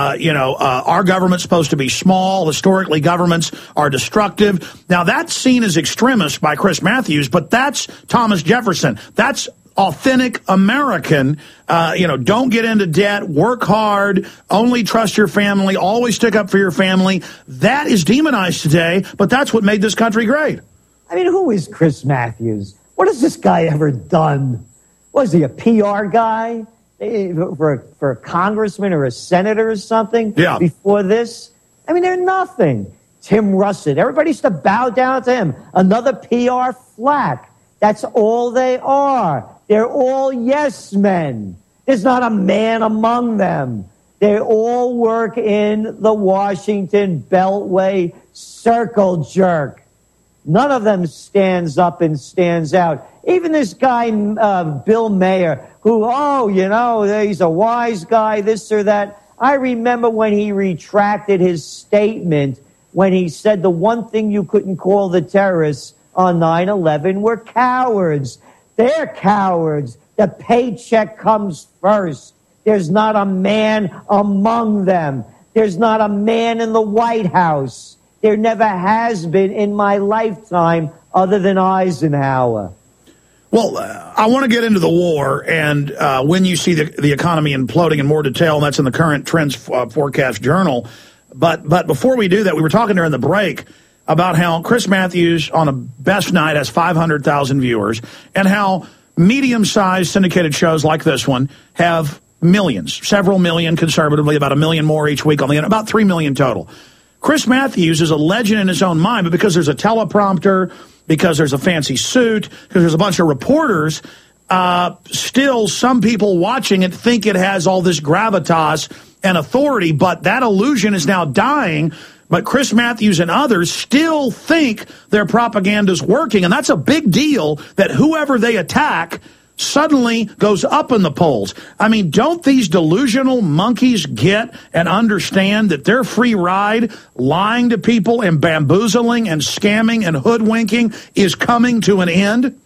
S2: Our government's supposed to be small. Historically, governments are destructive. Now, that's seen as extremist by Chris Matthews, but that's Thomas Jefferson. That's authentic American. Don't get into debt, work hard, only trust your family, always stick up for your family. That is demonized today, but that's what made this country great.
S17: I mean, who is Chris Matthews? What has this guy ever done? Was he a PR guy for a congressman or a senator or something before this? I mean, they're nothing. Tim Russett, everybody used to bow down to him. Another PR flack. That's all they are. They're all yes men. There's not a man among them. They all work in the Washington Beltway circle jerk. None of them stands up and stands out. Even this guy, Bill Mayer, who, he's a wise guy, this or that. I remember when he retracted his statement when he said the one thing you couldn't call the terrorists on 9/11 were cowards. They're cowards. The paycheck comes first. There's not a man among them. There's not a man in the White House. There never has been in my lifetime other than Eisenhower.
S2: Well, I want to get into the war and when you see the economy imploding in more detail, and that's in the current Trends Forecast Journal. But before we do that, we were talking during the break about how Chris Matthews on a best night has 500,000 viewers and how medium-sized syndicated shows like this one have millions, several million conservatively, about 1 million more each week on the internet, about 3 million total. Chris Matthews is a legend in his own mind, but because there's a teleprompter, because there's a fancy suit, because there's a bunch of reporters, still some people watching it think it has all this gravitas and authority, but that illusion is now dying. But Chris Matthews and others still think their propaganda's working, and that's a big deal that whoever they attack suddenly goes up in the polls. I mean, don't these delusional monkeys get and understand that their free ride, lying to people and bamboozling and scamming and hoodwinking is coming to an end?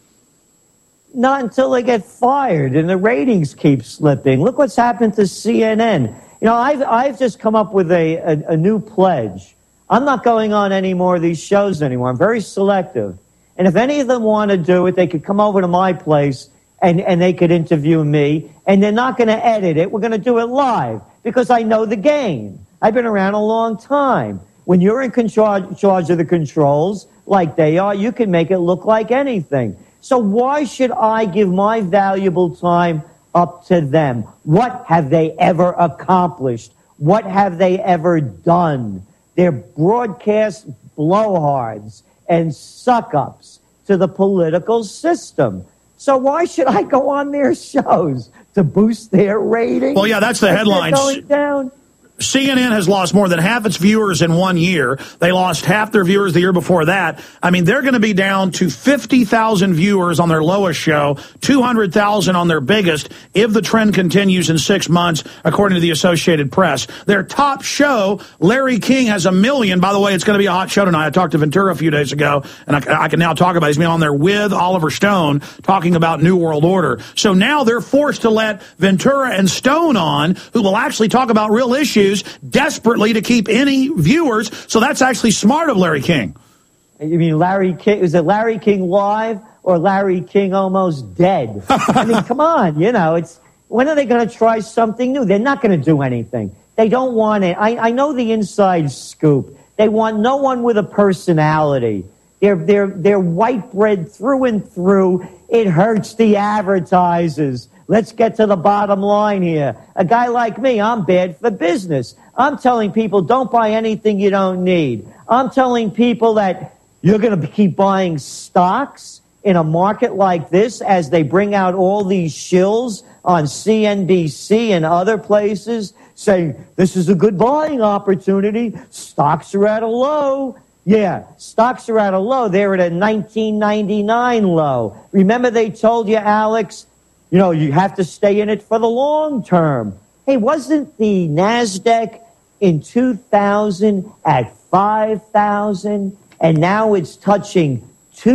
S17: Not until they get fired and the ratings keep slipping. Look what's happened to CNN. I've just come up with a new pledge. I'm not going on any more of these shows anymore. I'm very selective. And if any of them want to do it, they could come over to my place and they could interview me. And they're not going to edit it. We're going to do it live because I know the game. I've been around a long time. When you're in charge of the controls, like they are, you can make it look like anything. So why should I give my valuable time up to them? What have they ever accomplished? What have they ever done? They're broadcast blowhards and suck-ups to the political system. So why should I go on their shows? To boost their ratings?
S2: Well, yeah, that's the headline.
S17: Going down?
S2: CNN has lost more than half its viewers in 1 year. They lost half their viewers the year before that. I mean, they're going to be down to 50,000 viewers on their lowest show, 200,000 on their biggest, if the trend continues in 6 months, according to the Associated Press. Their top show, Larry King, has 1 million. By the way, it's going to be a hot show tonight. I talked to Ventura a few days ago, and I can now talk about it. He's been on there with Oliver Stone talking about New World Order. So now they're forced to let Ventura and Stone on, who will actually talk about real issues, desperately to keep any viewers. So that's actually smart of Larry King.
S17: You mean Larry King? Is it Larry King live or Larry King almost dead? I mean, come on. It's when are they going to try something new? They're not going to do anything. They don't want it. I know the inside scoop. They want no one with a personality. They're white bread through and through. It hurts the advertisers. Let's get to the bottom line here. A guy like me, I'm bad for business. I'm telling people don't buy anything you don't need. I'm telling people that you're going to keep buying stocks in a market like this as they bring out all these shills on CNBC and other places saying this is a good buying opportunity. Stocks are at a low. Yeah, stocks are at a low. They're at a 1999 low. Remember they told you, Alex, you have to stay in it for the long term. Hey, wasn't the NASDAQ in 2000 at 5,000, and now it's touching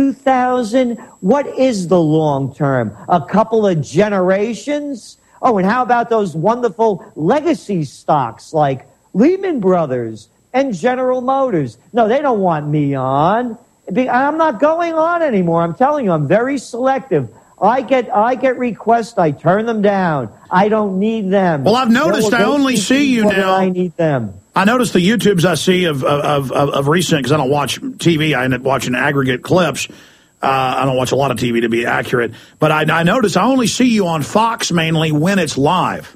S17: 2,000. What is the long term? A couple of generations? Oh, and how about those wonderful legacy stocks like Lehman Brothers and General Motors? No, they don't want me on. I'm not going on anymore. I'm telling you, I'm very selective. I get requests. I turn them down. I don't need them.
S2: Well, I've noticed I only see you now.
S17: I need them.
S2: I noticed the YouTubes I see of recent, because I don't watch TV. I end up watching aggregate clips. I don't watch a lot of TV to be accurate. But I notice I only see you on Fox mainly when it's live.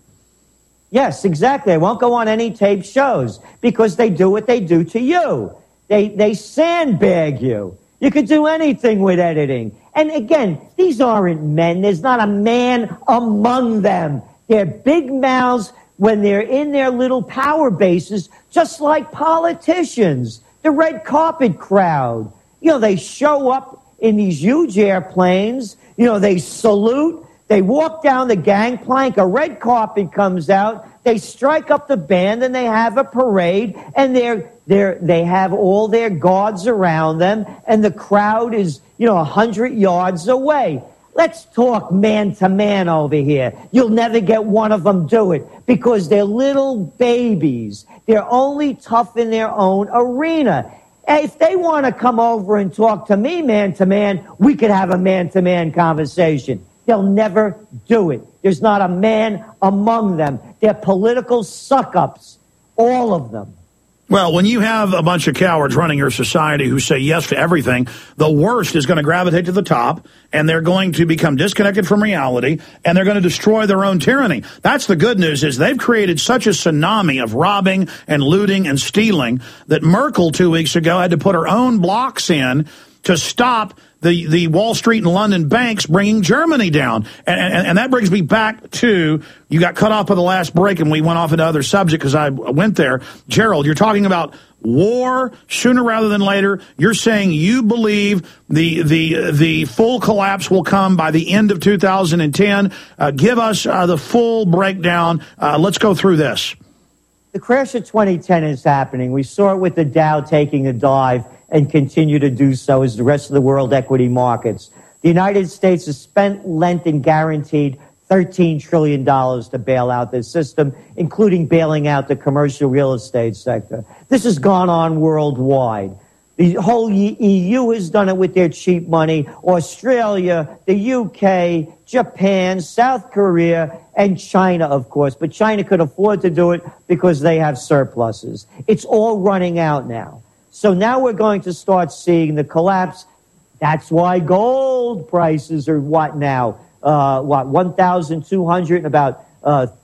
S17: Yes, exactly. I won't go on any taped shows because they do what they do to you. They sandbag you. You could do anything with editing. And again, these aren't men. There's not a man among them. They're big mouths when they're in their little power bases, just like politicians. The red carpet crowd. You know, they show up in these huge airplanes. You know, they salute. They walk down the gangplank. A red carpet comes out. They strike up the band and they have a parade, and they have all their guards around them, and the crowd is, 100 yards away. Let's talk man to man over here. You'll never get one of them do it because they're little babies. They're only tough in their own arena. If they want to come over and talk to me man to man, we could have a man to man conversation. They'll never do it. There's not a man among them. They're political suck-ups, all of them.
S2: Well, when you have a bunch of cowards running your society who say yes to everything, the worst is going to gravitate to the top, and they're going to become disconnected from reality, and they're going to destroy their own tyranny. That's the good news, is they've created such a tsunami of robbing and looting and stealing that Merkel 2 weeks ago had to put her own blocks in to stop the Wall Street and London banks bringing Germany down. And that brings me back to, you got cut off by the last break and we went off into other subject because I went there. Gerald, you're talking about war sooner rather than later. You're saying you believe the full collapse will come by the end of 2010. Give us the full breakdown. Let's go through this.
S17: The crash of 2010 is happening. We saw it with the Dow taking a dive and continue to do so as the rest of the world equity markets. The United States has spent, lent, and guaranteed $13 trillion to bail out this system, including bailing out the commercial real estate sector. This has gone on worldwide. The whole EU has done it with their cheap money. Australia, the UK, Japan, South Korea, and China, of course. But China could afford to do it because they have surpluses. It's all running out now. So now we're going to start seeing the collapse. That's why gold prices are what now? $1,200 and about $40,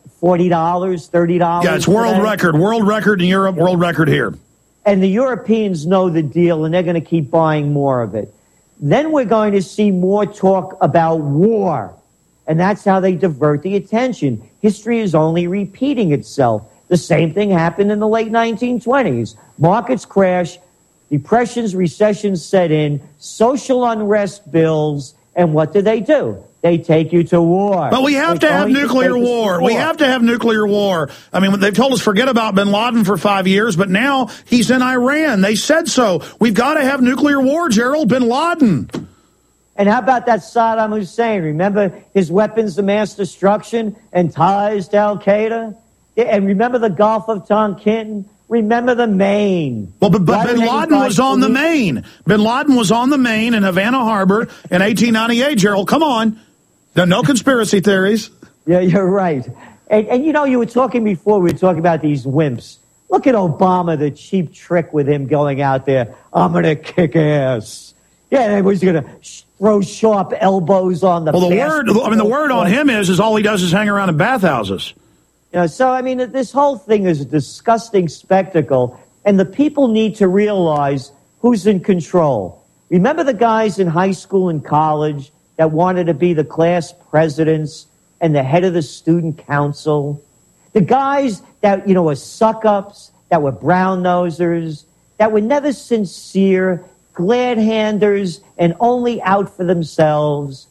S17: $30.
S2: Yeah, it's world record. World record in Europe, world record here.
S17: And the Europeans know the deal, and they're going to keep buying more of it. Then we're going to see more talk about war. And that's how they divert the attention. History is only repeating itself. The same thing happened in the late 1920s. Markets crash, depressions, recessions set in, social unrest builds, and what do? They take you to war.
S2: But we have to have nuclear war. We have to have nuclear war. I mean, they've told us forget about bin Laden for 5 years, but now he's in Iran. They said so. We've got to have nuclear war, Gerald. Bin Laden.
S17: And how about that Saddam Hussein? Remember his weapons of mass destruction and ties to Al-Qaeda? And remember the Gulf of Tonkin? Remember the Maine.
S2: Well, but bin Laden was on the Maine. Bin Laden was on the Maine in Havana Harbor in 1898, Gerald. Come on. No conspiracy theories.
S17: Yeah, you're right. And you were talking before, we were talking about these wimps. Look at Obama, the cheap trick with him going out there. I'm going to kick ass. Yeah, and he's going to throw sharp elbows on the
S2: the word on him is all he does is hang around in bathhouses.
S17: This whole thing is a disgusting spectacle, and the people need to realize who's in control. Remember the guys in high school and college that wanted to be the class presidents and the head of the student council? The guys that, were suck-ups, that were brown-nosers, that were never sincere, glad-handers, and only out for themselves.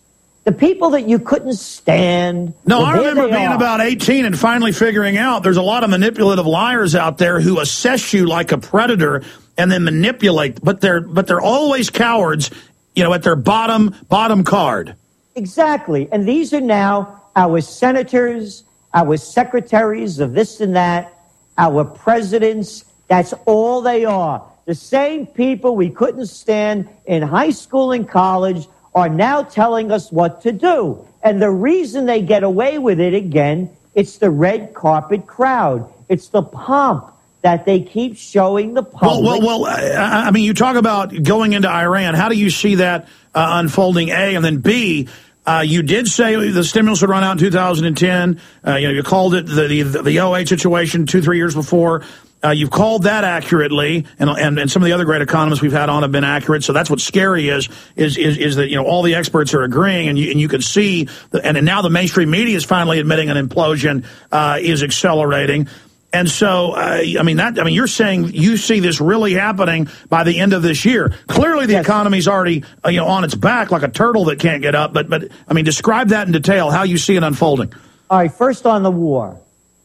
S17: The people that you couldn't stand.
S2: No, I remember being about 18 and finally figuring out there's a lot of manipulative liars out there who assess you like a predator and then manipulate, but they're always cowards, at their bottom card.
S17: Exactly. And these are now our senators, our secretaries of this and that, our presidents. That's all they are. The same people we couldn't stand in high school and college are now telling us what to do. And the reason they get away with it again, it's the red carpet crowd. It's the pomp that they keep showing the public.
S2: Well, you talk about going into Iran. How do you see that unfolding, A? And then B, you did say the stimulus would run out in 2010. You called it the 08 situation 2-3 years before. You've called that accurately, and some of the other great economists we've had on have been accurate. So that's what's scary is that all the experts are agreeing, and you can see and now the mainstream media is finally admitting an implosion is accelerating. And so, you're saying you see this really happening by the end of this year. Clearly, the economy's already on its back like a turtle that can't get up. But describe that in detail, how you see it unfolding.
S17: All right, first on the war.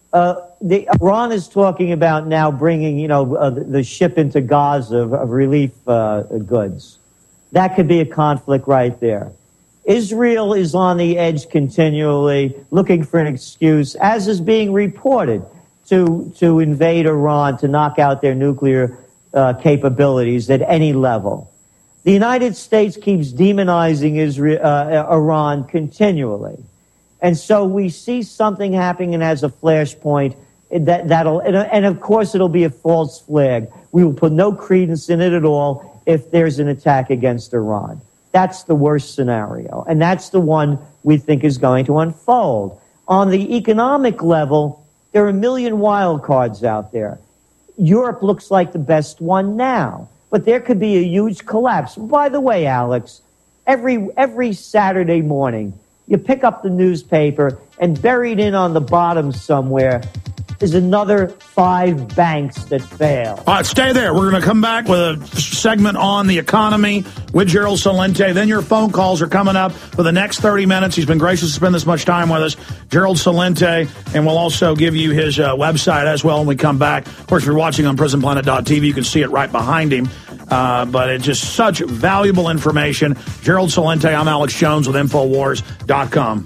S17: Iran is talking about now bringing, the ship into Gaza of relief goods. That could be a conflict right there. Israel is on the edge continually, looking for an excuse, as is being reported, to invade Iran, to knock out their nuclear capabilities at any level. The United States keeps demonizing Iran continually. And so we see something happening as a flashpoint and of course it'll be a false flag. We will put no credence in it at all if there's an attack against Iran. That's the worst scenario. And that's the one we think is going to unfold. On the economic level, there are a million wild cards out there. Europe looks like the best one now, but there could be a huge collapse. By the way, Alex, every Saturday morning, you pick up the newspaper, and buried in on the bottom somewhere is another 5 banks that fail.
S2: All right, stay there. We're going to come back with a segment on the economy with Gerald Celente. Then your phone calls are coming up for the next 30 minutes. He's been gracious to spend this much time with us, Gerald Celente, and we'll also give you his website as well when we come back. Of course, if you're watching on PrisonPlanet.tv, you can see it right behind him. But it's just such valuable information. Gerald Celente, I'm Alex Jones with Infowars.com.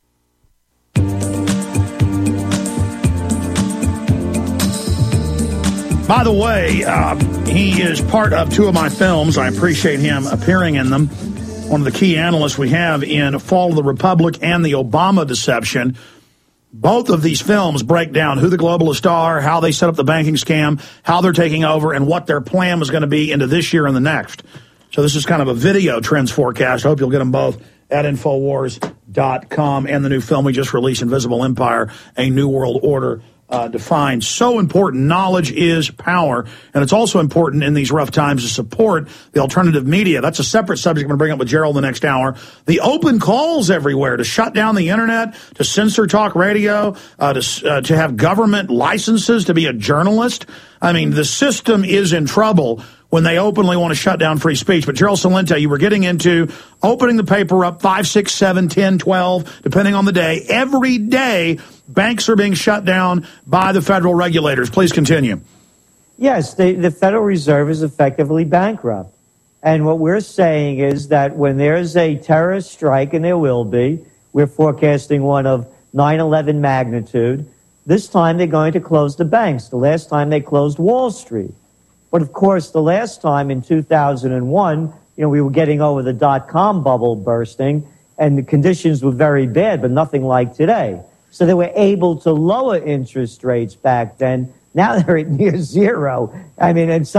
S2: By the way, he is part of 2 of my films. I appreciate him appearing in them. One of the key analysts we have in Fall of the Republic and the Obama Deception. Both of these films break down who the globalists are, how they set up the banking scam, how they're taking over, and what their plan was going to be into this year and the next. So this is kind of a video trends forecast. I hope you'll get them both at Infowars.com and the new film we just released, Invisible Empire, A New World Order Defined. So important. Knowledge is power. And it's also important in these rough times to support the alternative media. That's a separate subject I'm going to bring up with Gerald the next hour. The open calls everywhere to shut down the internet, to censor talk radio, to have government licenses to be a journalist. I mean, the system is in trouble when they openly want to shut down free speech. But Gerald Celente, you were getting into opening the paper up 5, 6, 7, 10, 12, depending on the day. Every day, banks are being shut down by the federal regulators. Please continue.
S17: Yes, the Federal Reserve is effectively bankrupt. And what we're saying is that when there's a terrorist strike, and there will be, we're forecasting one of 9/11 magnitude, this time they're going to close the banks. The last time they closed Wall Street. But, of course, the last time in 2001, we were getting over the dot-com bubble bursting, and the conditions were very bad, but nothing like today. So they were able to lower interest rates back then. Now they're at near zero. I mean, and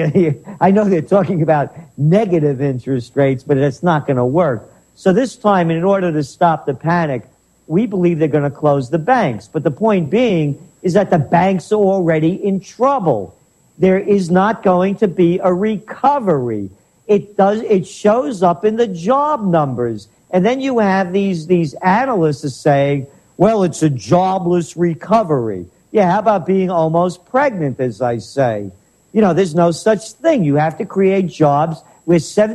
S17: I know they're talking about negative interest rates, but it's not going to work. So this time, in order to stop the panic, we believe they're going to close the banks. But the point being is that the banks are already in trouble. There is not going to be a recovery. It shows up in the job numbers. And then you have these analysts saying, well, it's a jobless recovery. Yeah, how about being almost pregnant, as I say? There's no such thing. You have to create jobs We're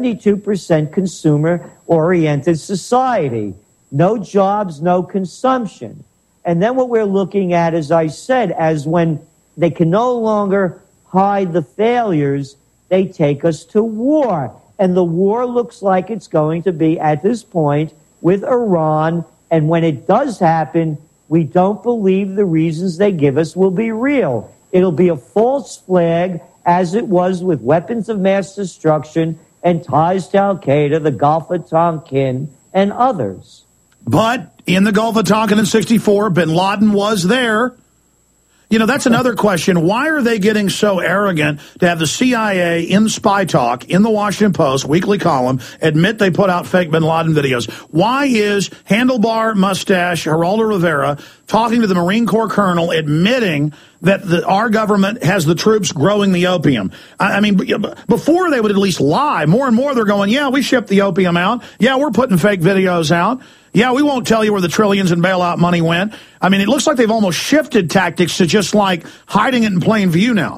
S17: 72% consumer-oriented society. No jobs, no consumption. And then what we're looking at, as I said, as when they can no longer hide the failures, they take us to war. And the war looks like it's going to be, at this point, with Iran. And when it does happen, we don't believe the reasons they give us will be real. It'll be a false flag, as it was with weapons of mass destruction and ties to Al-Qaeda, the Gulf of Tonkin, and others.
S2: But in the Gulf of Tonkin in 1964, bin Laden was there. You know, that's another question. Why are they getting so arrogant to have the CIA in Spy Talk, in the Washington Post, weekly column, admit they put out fake bin Laden videos? Why is handlebar mustache Geraldo Rivera talking to the Marine Corps colonel, admitting that our government has the troops growing the opium? I mean, before they would at least lie. More and more they're going, yeah, we shipped the opium out. Yeah, we're putting fake videos out. Yeah, we won't tell you where the trillions in bailout money went. I mean, it looks like they've almost shifted tactics to just like hiding it in plain view now.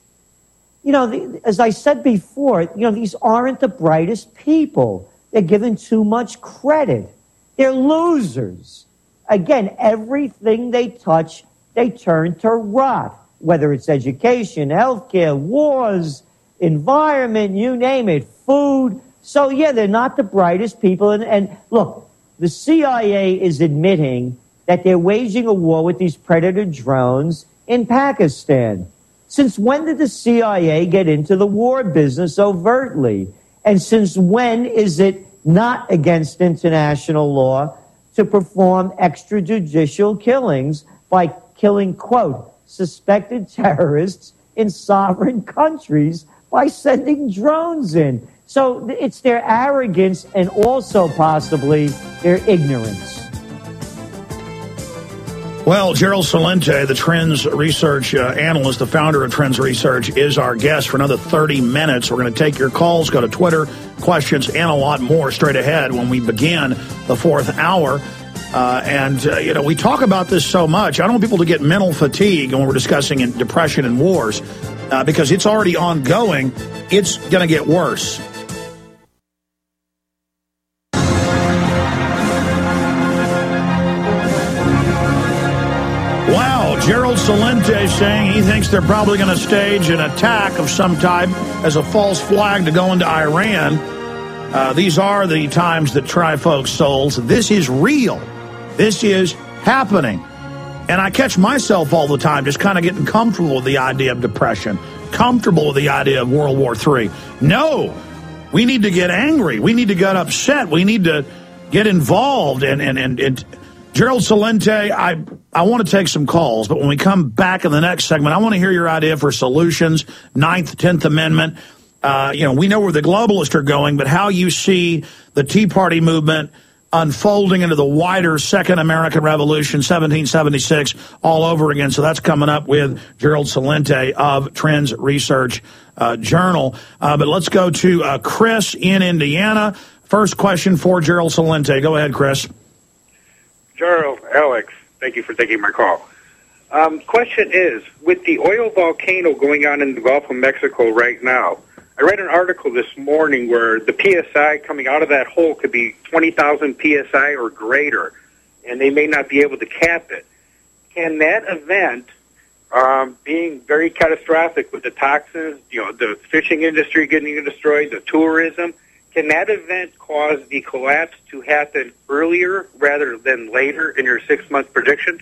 S17: You know, as I said before, you know, these aren't the brightest people. They're given too much credit. They're losers. Again, everything they touch, they turn to rot, whether it's education, healthcare, wars, environment, you name it, food. So, yeah, they're not the brightest people. And look, the CIA is admitting that they're waging a war with these Predator drones in Pakistan. Since when did the CIA get into the war business overtly? And since when is it not against international law to perform extrajudicial killings by killing, quote, suspected terrorists in sovereign countries by sending drones in? So it's their arrogance and also possibly their ignorance.
S2: Well, Gerald Celente, the Trends Research analyst, the founder of Trends Research, is our guest for another 30 minutes. We're going to take your calls, go to Twitter, questions, and a lot more straight ahead when we begin the fourth hour. You know, we talk about this so much. I don't want people to get mental fatigue when we're discussing depression and wars because it's already ongoing. It's going to get worse. Wow, Gerald Celente saying he thinks they're probably going to stage an attack of some type as a false flag to go into Iran. These are the times that try folks' souls. This is real. This is happening. And I catch myself all the time just kind of getting comfortable with the idea of depression, comfortable with the idea of World War III. No, we need to get angry. We need to get upset. We need to get involved. And Gerald Celente, I want to take some calls, but when we come back in the next segment, I want to hear your idea for solutions, 9th, 10th Amendment. You know, we know where the globalists are going, but how you see the Tea Party movement unfolding into the wider Second American Revolution, 1776, all over again. So that's coming up with Gerald Celente of Trends Research Journal. But let's go to Chris in Indiana. First question for Gerald Celente. Go ahead, Chris.
S18: Gerald, Alex, thank you for taking my call. Question is, with the oil volcano going on in the Gulf of Mexico right now, I read an article this morning where the PSI coming out of that hole could be 20,000 PSI or greater, and they may not be able to cap it. Can that event, being very catastrophic with the toxins, you know, the fishing industry getting destroyed, the tourism, can that event cause the collapse to happen earlier rather than later in your 6-month prediction?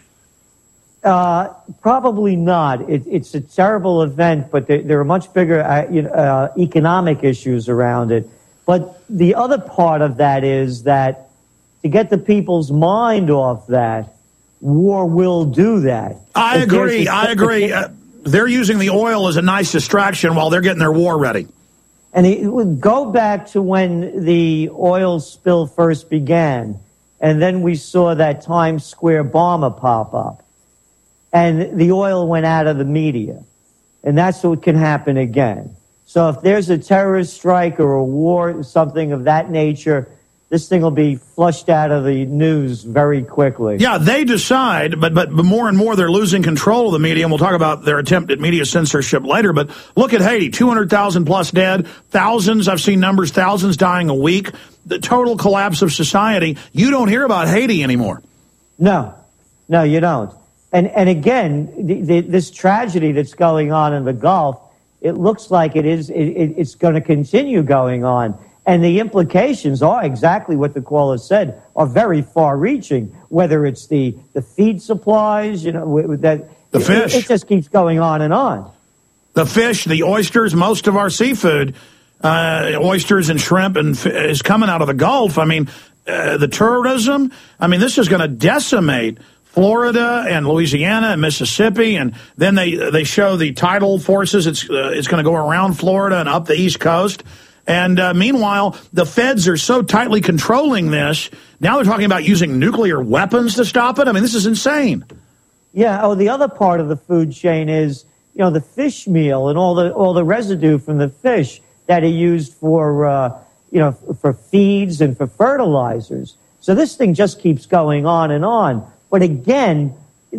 S17: Probably not. It's a terrible event, but there are much bigger economic issues around it. But the other part of that is that to get the people's mind off that, war will do that.
S2: I agree. They're using the oil as a nice distraction while they're getting their war ready.
S17: And it would go back to when the oil spill first began, and then we saw that Times Square bomber pop up, and the oil went out of the media. And that's what can happen again. So if there's a terrorist strike or a war, something of that nature, this thing will be flushed out of the news very quickly.
S2: Yeah, they decide, but more and more they're losing control of the media, and we'll talk about their attempt at media censorship later. But look at Haiti, 200,000 plus dead, thousands, I've seen numbers, thousands dying a week, the total collapse of society. You don't hear about Haiti anymore.
S17: No, you don't. And again, this tragedy that's going on in the Gulf, it looks like it's going to continue going on. And the implications are exactly what the caller said, are very far-reaching, whether it's the feed supplies, the fish. It just keeps going on and on.
S2: The fish, the oysters, most of our seafood, oysters and shrimp is coming out of the Gulf. I mean, the tourism, this is going to decimate Florida and Louisiana and Mississippi, and then they show the tidal forces. It's going to go around Florida and up the East Coast. And meanwhile, the feds are so tightly controlling this. Now they're talking about using nuclear weapons to stop it. This is insane.
S17: Yeah. Oh, the other part of the food chain is, the fish meal and all the residue from the fish that are used for feeds and for fertilizers. So this thing just keeps going on and on. But again,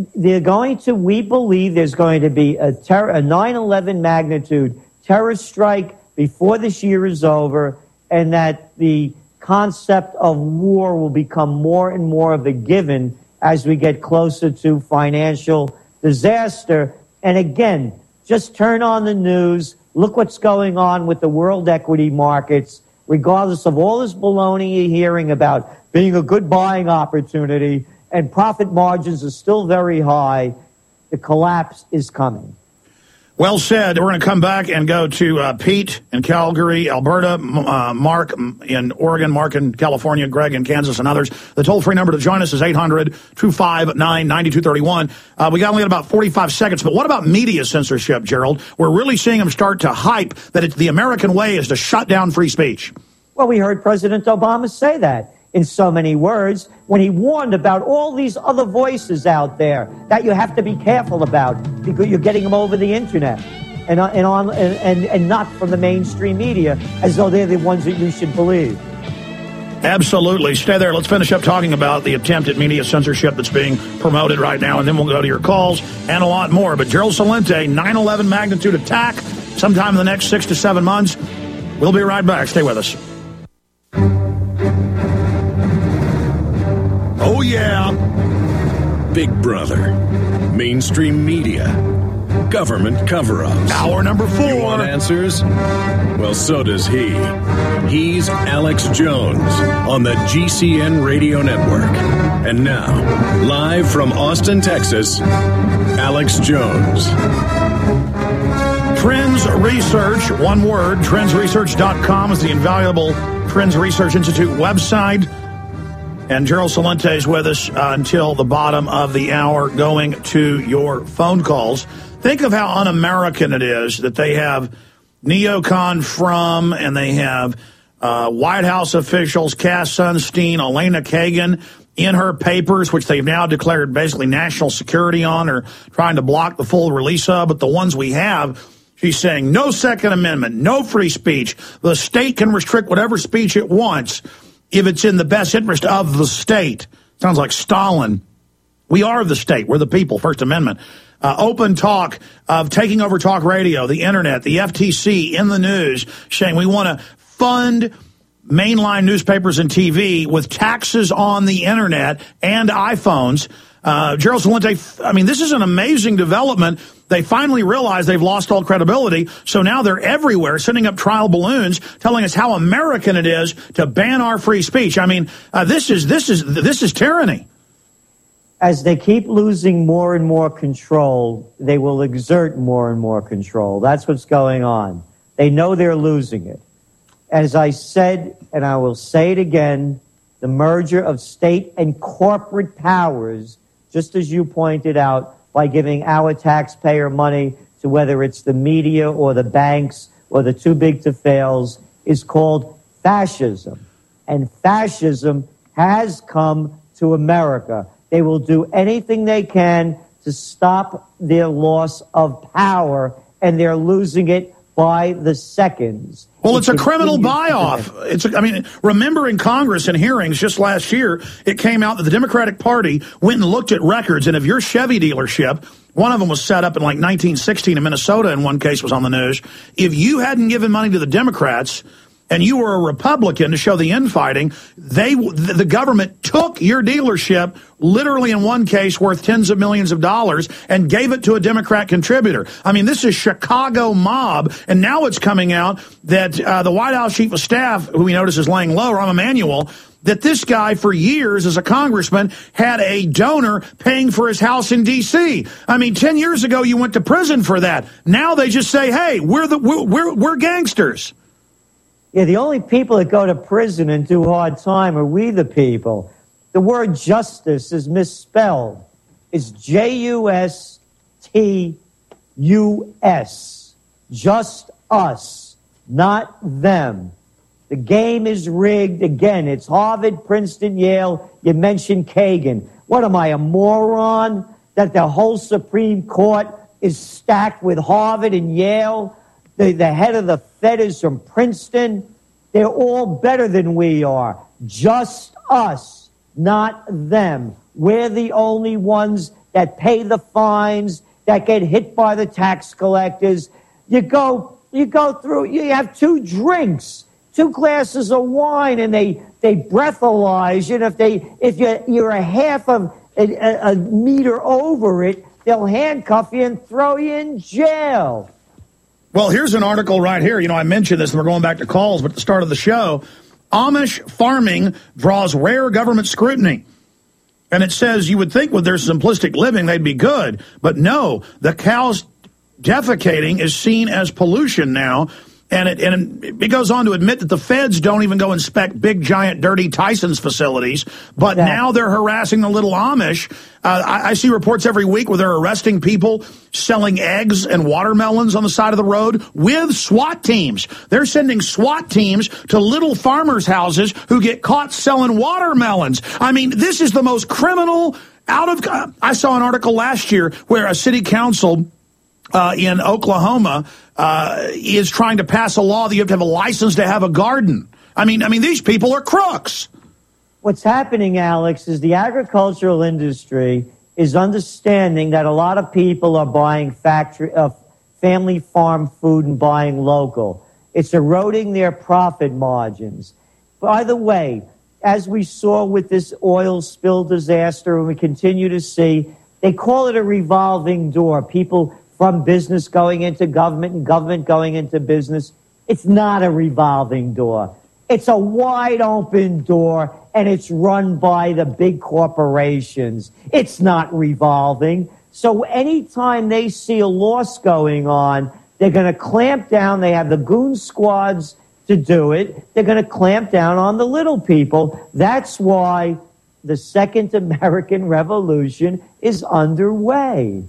S17: we believe there's going to be a 9/11 magnitude terror strike before this year is over, and that the concept of war will become more and more of a given as we get closer to financial disaster. And again, just turn on the news, look what's going on with the world equity markets, regardless of all this baloney you're hearing about being a good buying opportunity, and profit margins are still very high. The collapse is coming.
S2: Well said. We're going to come back and go to Pete in Calgary, Alberta, Mark in Oregon, Mark in California, Greg in Kansas, and others. The toll-free number to join us is 800-259-9231. We got only about 45 seconds, but what about media censorship, Gerald? We're really seeing them start to hype that the American way is to shut down free speech.
S17: Well, we heard President Obama say that in so many words when he warned about all these other voices out there that you have to be careful about because you're getting them over the internet and not from the mainstream media as though they're the ones that you should believe.
S2: Absolutely. Stay there. Let's finish up talking about the attempt at media censorship that's being promoted right now, and then we'll go to your calls and a lot more. But Gerald Celente, 9/11 magnitude attack sometime in the next 6 to 7 months. We'll be right back. Stay with us. Oh, yeah.
S1: Big Brother, mainstream media, government cover-ups.
S2: Hour number 4.
S1: You want answers? Well, so does he. He's Alex Jones on the GCN Radio Network. And now, live from Austin, Texas, Alex Jones.
S2: Trends Research, one word, trendsresearch.com is the invaluable Trends Research Institute website. And Gerald Celente is with us until the bottom of the hour, going to your phone calls. Think of how un-American it is that they have neocon from, and they have White House officials, Cass Sunstein, Elena Kagan, in her papers, which they've now declared basically national security on, or trying to block the full release of. But the ones we have, she's saying no Second Amendment, no free speech. The state can restrict whatever speech it wants if it's in the best interest of the state. Sounds like Stalin. We are the state. We're the people. First Amendment. Open talk of taking over talk radio, the internet, the FTC in the news, saying we want to fund mainline newspapers and TV with taxes on the internet and iPhones. Gerald Celente, this is an amazing development. They finally realize they've lost all credibility, so now they're everywhere sending up trial balloons telling us how American it is to ban our free speech. This is tyranny.
S17: As they keep losing more and more control, they will exert more and more control. That's what's going on. They know they're losing it. As I said, and I will say it again, the merger of state and corporate powers, just as you pointed out, by giving our taxpayer money to whether it's the media or the banks or the too big to fails, is called fascism. And fascism has come to America. They will do anything they can to stop their loss of power, and they're losing it by the seconds.
S2: Well, it's a criminal buy-off. Remember in Congress and hearings just last year, it came out that the Democratic Party went and looked at records, and if your Chevy dealership, one of them was set up in like 1916 in Minnesota, in one case was on the news, if you hadn't given money to the Democrats and you were a Republican to show the infighting, the government took your dealership, literally in one case worth tens of millions of dollars, and gave it to a Democrat contributor. I mean, this is Chicago mob, and now it's coming out that the White House Chief of Staff, who we notice is laying low, Rahm Emanuel, that this guy for years as a congressman had a donor paying for his house in D.C. I mean, 10 years ago you went to prison for that. Now they just say, hey, we're gangsters.
S17: Yeah, the only people that go to prison and do hard time are we the people. The word justice is misspelled. It's Justus. Just us, not them. The game is rigged. Again, it's Harvard, Princeton, Yale. You mentioned Kagan. What am I, a moron? That the whole Supreme Court is stacked with Harvard and Yale? The head of the Fed is from Princeton. They're all better than we are. Just us, not them. We're the only ones that pay the fines, that get hit by the tax collectors. You go through, you have 2 drinks, 2 glasses of wine, and they breathalyze you. And if you're a half of a meter over it, they'll handcuff you and throw you in jail.
S2: Well, here's an article right here. You know, I mentioned this, and we're going back to calls, but at the start of the show, Amish farming draws rare government scrutiny. And it says you would think with their simplistic living they'd be good, but no, the cows defecating is seen as pollution now. And it goes on to admit that the feds don't even go inspect big, giant, dirty Tyson's facilities, but now they're harassing the little Amish. I see reports every week where they're arresting people selling eggs and watermelons on the side of the road with SWAT teams. They're sending SWAT teams to little farmers' houses who get caught selling watermelons. I mean, this is the most criminal I saw an article last year where a city council in Oklahoma is trying to pass a law that you have to have a license to have a garden. I mean, these people are crooks.
S17: What's happening, Alex, is the agricultural industry is understanding that a lot of people are buying family farm food and buying local. It's eroding their profit margins. By the way, as we saw with this oil spill disaster, and we continue to see, they call it a revolving door. People from business going into government and government going into business. It's not a revolving door. It's a wide open door, and it's run by the big corporations. It's not revolving. So anytime they see a loss going on, they're going to clamp down. They have the goon squads to do it. They're going to clamp down on the little people. That's why the Second American Revolution is underway.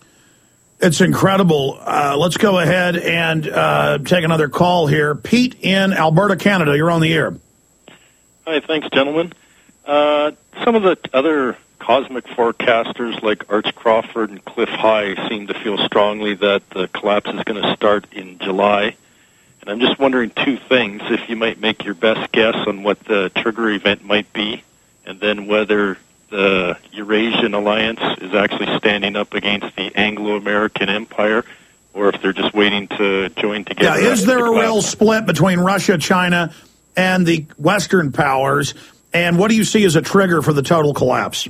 S2: It's incredible. Let's go ahead and take another call here. Pete in Alberta, Canada. You're on the air.
S19: Hi, thanks, gentlemen. Some of the other cosmic forecasters like Arch Crawford and Cliff High seem to feel strongly that the collapse is going to start in July. And I'm just wondering 2 things, if you might make your best guess on what the trigger event might be, and then whether the Eurasian Alliance is actually standing up against the Anglo-American Empire, or if they're just waiting to join together.
S2: Yeah, is there a real split between Russia, China, and the Western powers? And what do you see as a trigger for the total collapse?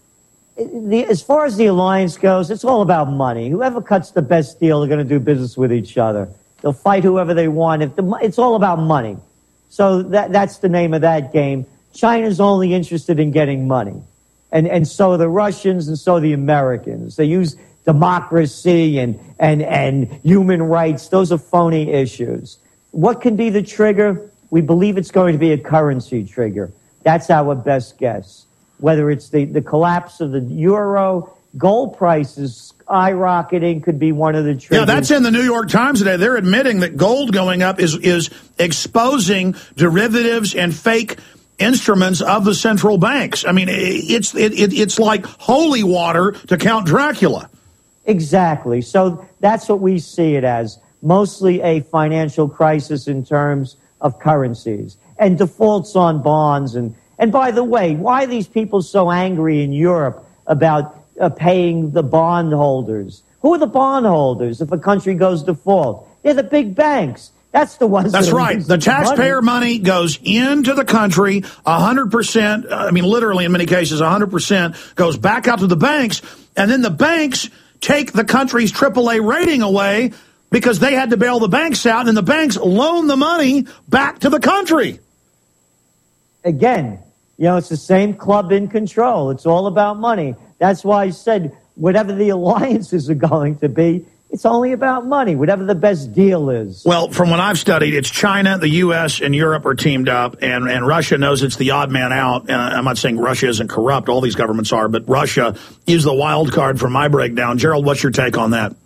S17: As far as the alliance goes, it's all about money. Whoever cuts the best deal, they're going to do business with each other. They'll fight whoever they want. It's all about money. So that's the name of that game. China's only interested in getting money. And so the Russians and so the Americans. They use democracy and human rights. Those are phony issues. What can be the trigger? We believe it's going to be a currency trigger. That's our best guess. Whether it's the collapse of the euro, gold prices skyrocketing could be one of the triggers.
S2: Yeah, that's in the New York Times today. They're admitting that gold going up is exposing derivatives and fake instruments of the central banks. I mean, it's like holy water to Count Dracula.
S17: Exactly. So that's what we see it as. mostly a financial crisis in terms of currencies and defaults on bonds. And by the way, why are these people so angry in Europe about paying the bondholders? Who are the bondholders if a country goes default? They're the big banks. That's the ones.
S2: That's right. The taxpayer money goes into the country 100%. I mean, literally in many cases, 100% goes back out to the banks. And then the banks take the country's AAA rating away because they had to bail the banks out, and the banks loan the money back to the country.
S17: Again, it's the same club in control. It's all about money. That's why I said whatever the alliances are going to be, it's only about money, whatever the best deal is.
S2: Well, from what I've studied, it's China, the U.S., and Europe are teamed up, and Russia knows it's the odd man out. I'm not saying Russia isn't corrupt. All these governments are, but Russia is the wild card for my breakdown. Gerald, what's your take on that?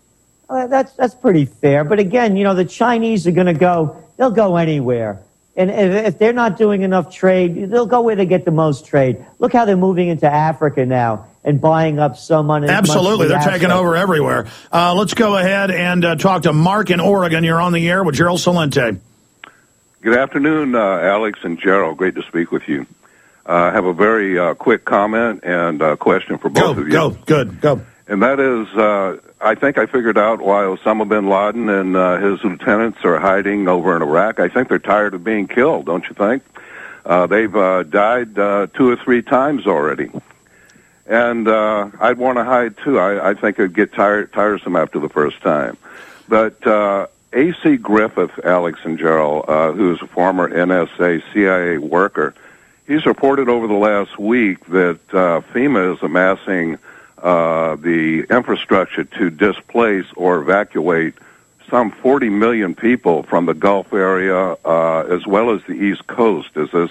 S17: That's pretty fair. But again, the Chinese are going to they'll go anywhere. And if they're not doing enough trade, they'll go where they get the most trade. Look how they're moving into Africa now and buying up so much.
S2: Absolutely. They're taking over everywhere. Let's go ahead and talk to Mark in Oregon. You're on the air with Gerald Celente.
S20: Good afternoon, Alex and Gerald. Great to speak with you. I have a very quick comment and question for both of you.
S2: Go.
S20: And that is, I think I figured out why Osama bin Laden and his lieutenants are hiding over in Iraq. I think they're tired of being killed, don't you think? They've died 2 or 3 times already. And I'd want to hide, too. I think it'd get tiresome after the first time. But A.C. Griffith, Alex and Gerald, who is a former NSA CIA worker, he's reported over the last week that FEMA is amassing the infrastructure to displace or evacuate some 40 million people from the Gulf area as well as the East Coast as this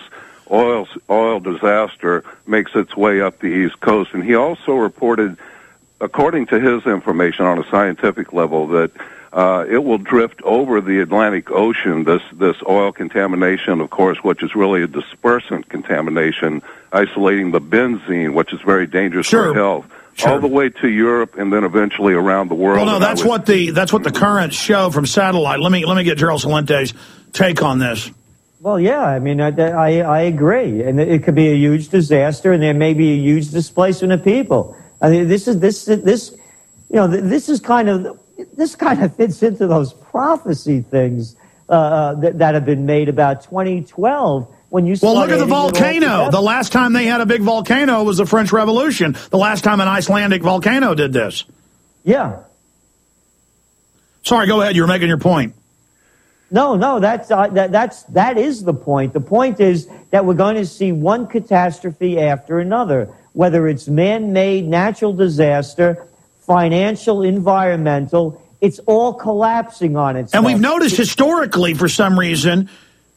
S20: oil disaster makes its way up the East Coast. And he also reported, according to his information on a scientific level, that it will drift over the Atlantic Ocean, this oil contamination, of course, which is really a dispersant contamination, isolating the benzene, which is very dangerous for health. Sure. All the way to Europe and then eventually around the world.
S2: Well, no, that's what the currents show from satellite. Let me get Gerald Celente's take on this.
S17: Well, yeah, I mean, I agree, and it could be a huge disaster, and there may be a huge displacement of people. I mean, this kind of fits into those prophecy things that have been made about 2012.
S2: Well, look at the volcano. The last time they had a big volcano was the French Revolution. The last time an Icelandic volcano did this.
S17: Yeah.
S2: Sorry, go ahead. You were making your point.
S17: No, that is the point. The point is that we're going to see one catastrophe after another, whether it's man-made, natural disaster, financial, environmental. It's all collapsing on itself.
S2: And we've noticed historically, for some reason,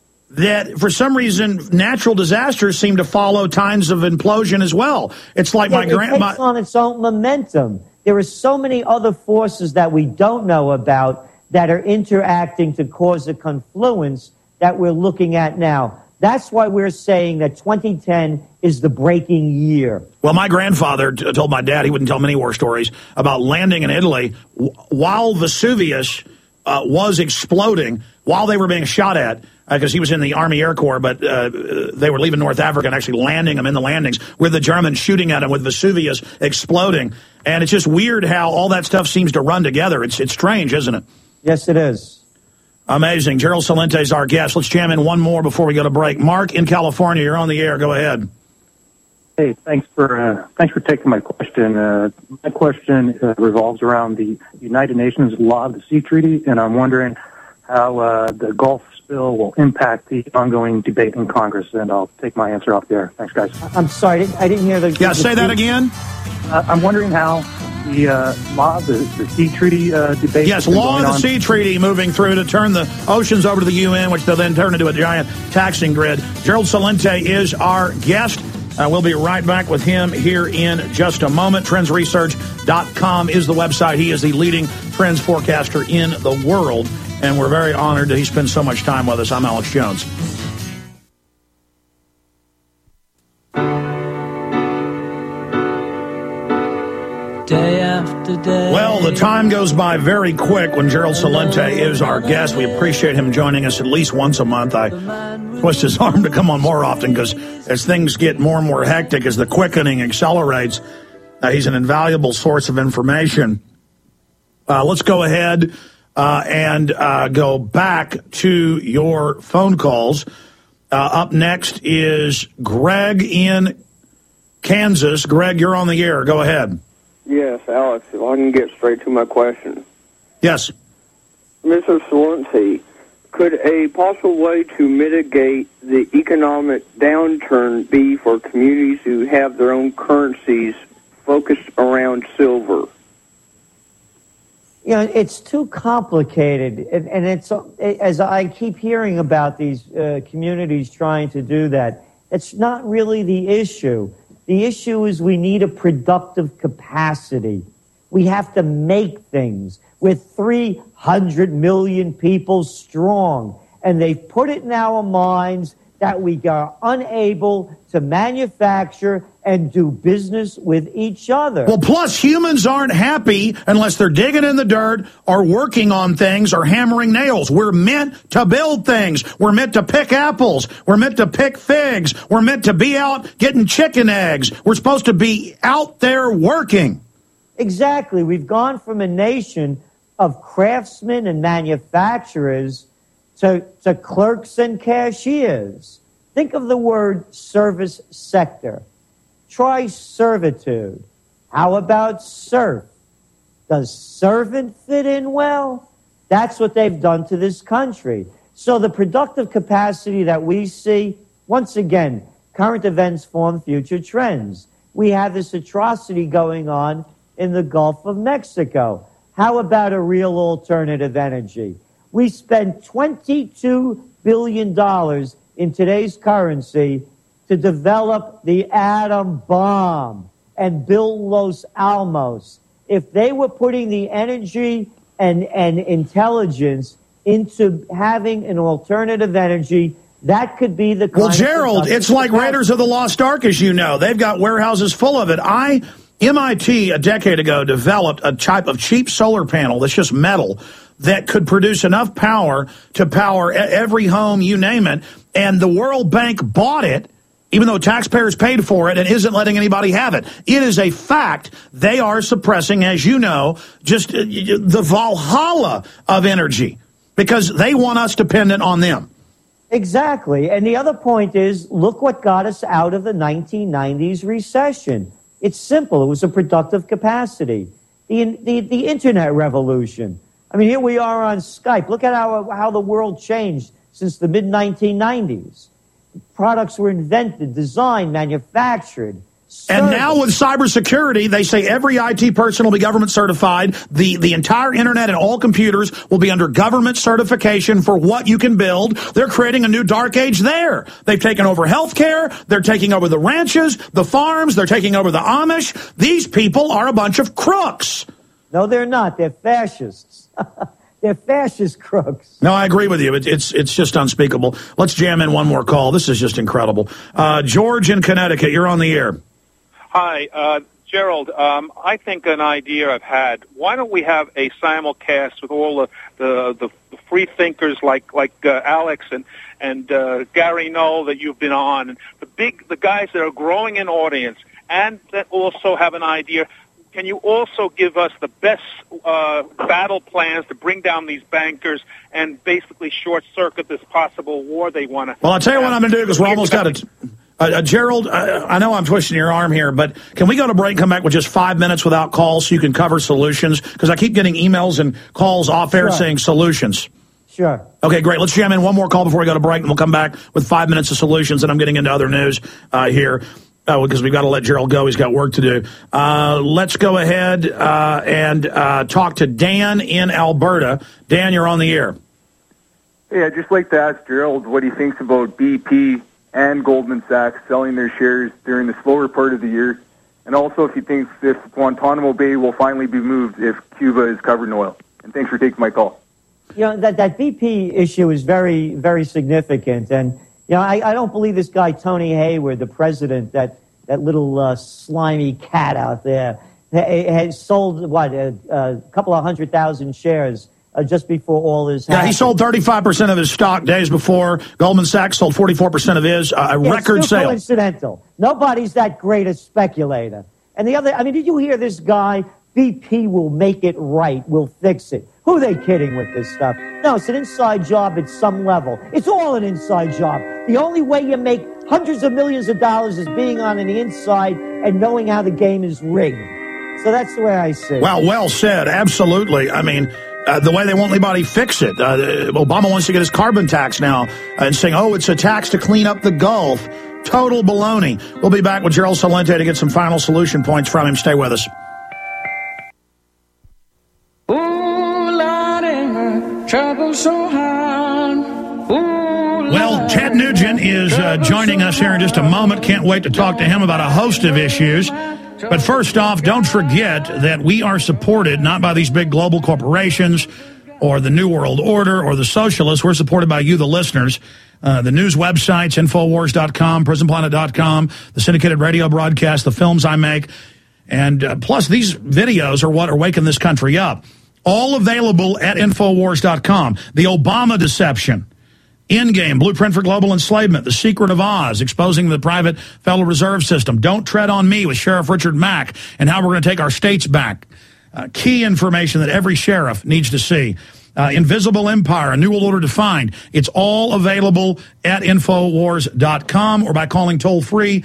S2: natural disasters seem to follow times of implosion as well. It's like
S17: it takes on its own momentum. There are so many other forces that we don't know about that are interacting to cause a confluence that we're looking at now. That's why we're saying that 2010 is the breaking year.
S2: Well, my grandfather told my dad, he wouldn't tell many war stories, about landing in Italy while Vesuvius was exploding, while they were being shot at, because he was in the Army Air Corps, but they were leaving North Africa and actually landing him in the landings with the Germans shooting at him with Vesuvius exploding. And it's just weird how all that stuff seems to run together. It's strange, isn't it?
S17: Yes, it is.
S2: Amazing. Gerald Celente is our guest. Let's jam in one more before we go to break. Mark in California, you're on the air. Go ahead.
S21: Hey, thanks for taking my question. My question revolves around the United Nations Law of the Sea Treaty, and I'm wondering how the Gulf spill will impact the ongoing debate in Congress, and I'll take my answer off there. Thanks, guys.
S17: I'm sorry, I didn't hear the...
S2: Yeah, say that again.
S21: I'm wondering how the law of the Sea Treaty debate...
S2: Yes, law of the Sea Treaty moving through to turn the oceans over to the UN, which they'll then turn into a giant taxing grid. Gerald Celente is our guest. We'll be right back with him here in just a moment. TrendsResearch.com is the website. He is the leading trends forecaster in the world, and we're very honored that he spends so much time with us. I'm Alex Jones.
S15: Day after day.
S2: Well, the time goes by very quick when Gerald Celente is our guest. We appreciate him joining us at least once a month. I twist his arm to come on more often because as things get more and more hectic, as the quickening accelerates, he's an invaluable source of information. Let's go ahead and go back to your phone calls. Up next is Greg in Kansas. Greg, you're on the air. Go ahead.
S4: Yes, Alex, if I can get straight to my question.
S2: Yes.
S4: Mr. Celente, could a possible way to mitigate the economic downturn be for communities who have their own currencies focused around silver?
S17: You know, it's too complicated, and it's, as I keep hearing about these communities trying to do that, it's not really the issue. The issue is we need a productive capacity. We have to make things. We're 300 million people strong, and they've put it in our minds that we are unable to manufacture and do business with each other.
S2: Well, plus humans aren't happy unless they're digging in the dirt or working on things or hammering nails. We're meant to build things. We're meant to pick apples. We're meant to pick figs. We're meant to be out getting chicken eggs. We're supposed to be out there working.
S17: Exactly. We've gone from a nation of craftsmen and manufacturers to clerks and cashiers. Think of the word service sector. Try servitude. How about serf? Does servant fit in well? That's what they've done to this country. So the productive capacity that we see, once again, current events form future trends. We have this atrocity going on in the Gulf of Mexico. How about a real alternative energy? We spent $22 billion in today's currency to develop the atom bomb and build Los Alamos. If they were putting the energy and intelligence into having an alternative energy, that could be the kind
S2: Well, Gerald, it's like Raiders of the Lost Ark, as you know. They've got warehouses full of it. MIT a decade ago developed a type of cheap solar panel that's just metal that could produce enough power to power every home, you name it, and the World Bank bought it, even though taxpayers paid for it, and isn't letting anybody have it. It is a fact. They are suppressing, as you know, just the Valhalla of energy because they want us dependent on them.
S17: Exactly. And the other point is, look what got us out of the 1990s recession. It's simple. It was a productive capacity. The internet revolution. I mean, here we are on Skype. Look at how the world changed since the mid-1990s. Products were invented, designed, manufactured.
S2: And now with cybersecurity, they say every IT person will be government certified. The entire internet and all computers will be under government certification for what you can build. They're creating a new dark age there. They've taken over healthcare. They're taking over the ranches, the farms. They're taking over the Amish. These people are a bunch of crooks.
S17: No, they're not. They're fascists. They're fascist crooks.
S2: No, I agree with you. It's just unspeakable. Let's jam in one more call. This is just incredible. George in Connecticut, you're on the air.
S18: Hi, Gerald. I think an idea I've had. Why don't we have a simulcast with all the free thinkers like Alex and Gary Knoll that you've been on, and the guys that are growing in audience, and that also have an idea. Can you also give us the best battle plans to bring down these bankers and basically short-circuit this possible war they want to...
S2: Well, I'll tell you what I'm going to do because we're almost got it. Gerald, I know I'm twisting your arm here, but can we go to break and come back with just 5 minutes without calls so you can cover solutions? Because I keep getting emails and calls off air saying solutions.
S17: Sure.
S2: Okay, great. Let's jam in one more call before we go to break, and we'll come back with 5 minutes of solutions, and I'm getting into other news here. Because we've got to let Gerald go. He's got work to do. Let's go ahead and talk to Dan in Alberta. Dan, you're on the air.
S22: Hey, I'd just like to ask Gerald what he thinks about BP and Goldman Sachs selling their shares during the slower part of the year, and also if he thinks if Guantanamo Bay will finally be moved if Cuba is covered in oil. And thanks for taking my call.
S17: You know, that BP issue is very, very significant. And you know, I don't believe this guy, Tony Hayward, the president, that little slimy cat out there, has sold, a couple of 100,000 shares just before all this happened.
S2: Yeah, he sold 35% of his stock days before. Goldman Sachs sold 44% of his. Record
S17: it's
S2: sale.
S17: Coincidental. Nobody's that great a speculator. And the other, did you hear this guy? BP will make it right. We'll fix it. Who are they kidding with this stuff? No, it's an inside job at some level. It's all an inside job. The only way you make hundreds of millions of dollars is being on the inside and knowing how the game is rigged. So that's the way I see it.
S2: Well said. Absolutely. The way they won't let anybody fix it. Obama wants to get his carbon tax now and saying, it's a tax to clean up the Gulf. Total baloney. We'll be back with Gerald Celente to get some final solution points from him. Stay with us.
S15: Trouble so hard.
S2: Well, Ted Nugent is joining us here in just a moment. Can't wait to talk to him about a host of issues. But first off, don't forget that we are supported not by these big global corporations or the New World Order or the socialists. We're supported by you, the listeners. The news websites, Infowars.com, PrisonPlanet.com, the syndicated radio broadcast, the films I make. And plus, these videos are what are waking this country up. All available at Infowars.com. The Obama deception. Endgame, Blueprint for Global Enslavement, The Secret of Oz, exposing the private Federal Reserve System, Don't Tread on Me with Sheriff Richard Mack, and how we're going to take our states back. Key information that every sheriff needs to see. Invisible Empire, A New World Order Defined. It's all available at Infowars.com or by calling toll-free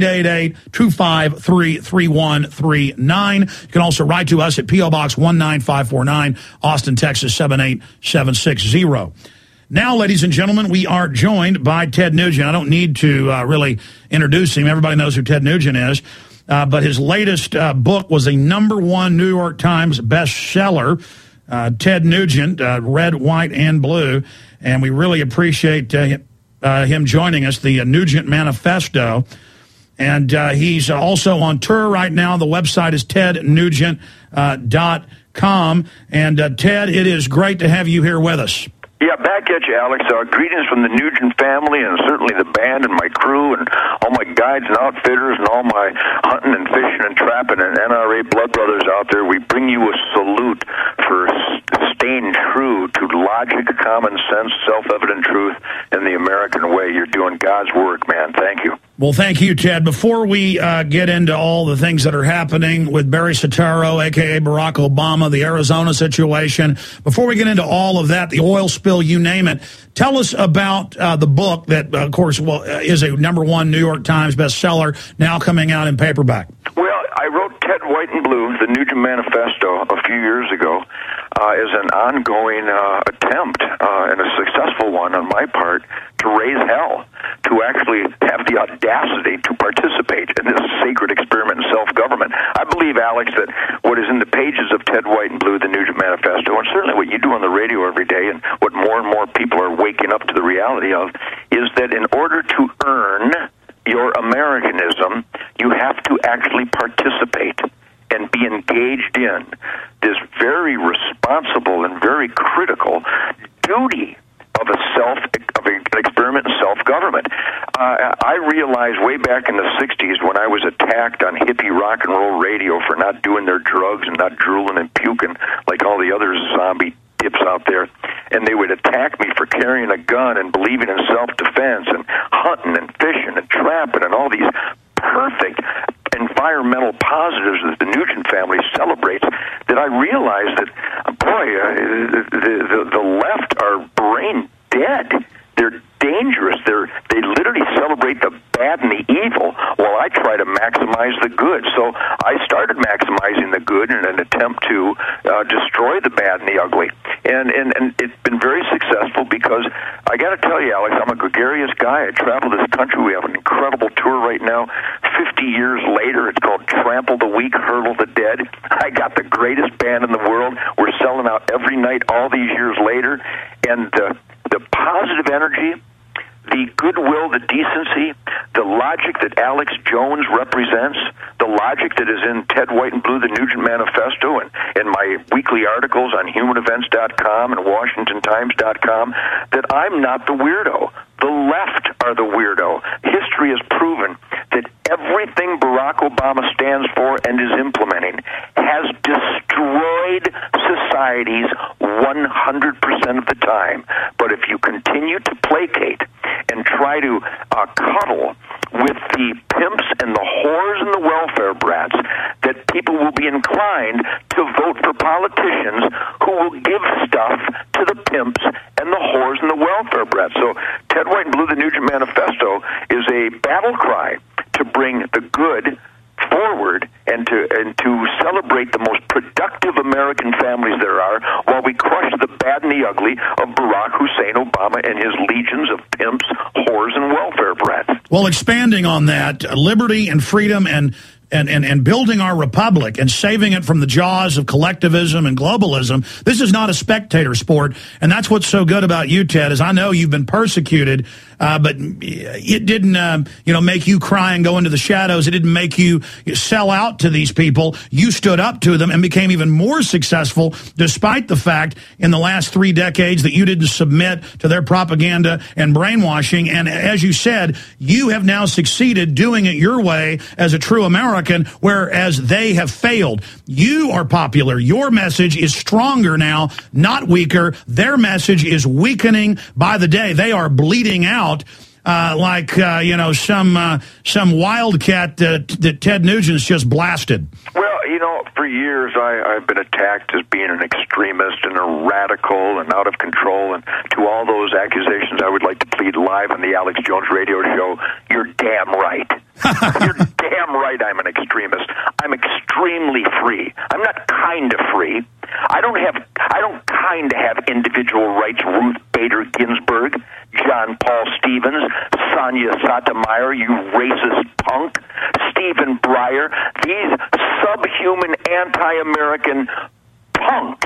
S2: 888-253-3139. You can also write to us at P.O. Box 19549, Austin, Texas 78760. Now, ladies and gentlemen, we are joined by Ted Nugent. I don't need to really introduce him. Everybody knows who Ted Nugent is. But his latest book was a #1 New York Times bestseller, Ted Nugent, Red, White, and Blue. And we really appreciate him joining us, the Nugent Manifesto. And he's also on tour right now. The website is tednugent.com. And Ted, it is great to have you here with us.
S3: Yeah, back at you, Alex. Greetings from the Nugent family and certainly the band and my crew and all my guides and outfitters and all my hunting and fishing and trapping and NRA blood brothers out there. We bring you a salute for staying true to logic, common sense, self-evident truth in the American way. You're doing God's work, man. Thank you.
S2: Well, thank you, Ted. Before we get into all the things that are happening with Barry Soetoro, a.k.a. Barack Obama, the Arizona situation, before we get into all of that, the oil spill, you name it, tell us about the book that, of course, is a #1 New York Times bestseller, now coming out in paperback.
S3: Well, I wrote Ted, White, and Blue, the Nugent Manifesto, a few years ago as an ongoing attempt, and a successful one on my part, to raise hell, to actually have the audacity to participate in this sacred experiment in self-government. I believe, Alex, that what is in the pages of Ted, White, and Blue, the Nugent Manifesto, and certainly what you do on the radio every day, and what more and more people are waking up to the reality of, is that in order to earn your Americanism, you have to actually participate and be engaged in this very responsible and very critical duty of an experiment in self-government. I realized way back in the 60s when I was attacked on hippie rock and roll radio for not doing their drugs and not drooling and puking like all the other zombie dips out there, and they would attack me for carrying a gun and believing in self-defense and hunting and fishing and trapping and all these perfect environmental positives that the Nugent family celebrates, that I realized that, boy, the left are brain dead. They're dangerous. They literally celebrate the bad and the evil while I try to maximize the good. So I started maximizing the good in an attempt to destroy the bad and the ugly. And it's been very successful because I got to tell you, Alex, I'm a gregarious guy. I travel this country. We have an incredible tour right now. 50 years later, it's called Trample the Weak, Hurdle the Dead. I got the greatest band in the world. We're selling out every night all these years later. And the positive energy, the goodwill, the decency, the logic that Alex Jones represents, the logic that is in Ted, White, and Blue, the Nugent Manifesto, and in my weekly articles on humanevents.com and WashingtonTimes.com, that I'm not the weirdo. The left are the weirdo. History has proven that everything Barack Obama stands for and is implementing try to cuddle with the pimps and the whores and the welfare brats, that people will be inclined to vote for politicians who will give stuff to the pimps and the whores and the welfare brats. So Ted White and Blue, the Nugent Manifesto, is a battle cry to bring the good forward and to celebrate the most productive American families there are, while we crush the bad and the ugly of Barack Hussein Obama and his legions of pimps, whores, and welfare brats.
S2: Well, expanding on that, liberty and freedom and building our republic and saving it from the jaws of collectivism and globalism, this is not a spectator sport. And that's what's so good about you, Ted, is I know you've been persecuted, but it didn't make you cry and go into the shadows. It didn't make you sell out to these people. You stood up to them and became even more successful, despite the fact in the last 3 decades that you didn't submit to their propaganda and brainwashing. And as you said, you have now succeeded doing it your way as a true American, whereas they have failed. You are popular. Your message is stronger now, not weaker. Their message is weakening by the day. They are bleeding out like some wildcat that Ted Nugent's just blasted.
S3: Well, for years I've been attacked as being an extremist and a radical and out of control, and to all those accusations I would like to plead live on the Alex Jones radio show, you're damn right. You're damn right I'm an extremist. I'm extremely free. I'm not kind of free. I don't kind of have individual rights. Ruth Bader Ginsburg, John Paul Stevens, Sonia Sotomayor, you racist punk, Stephen Breyer, these subhuman anti-American punks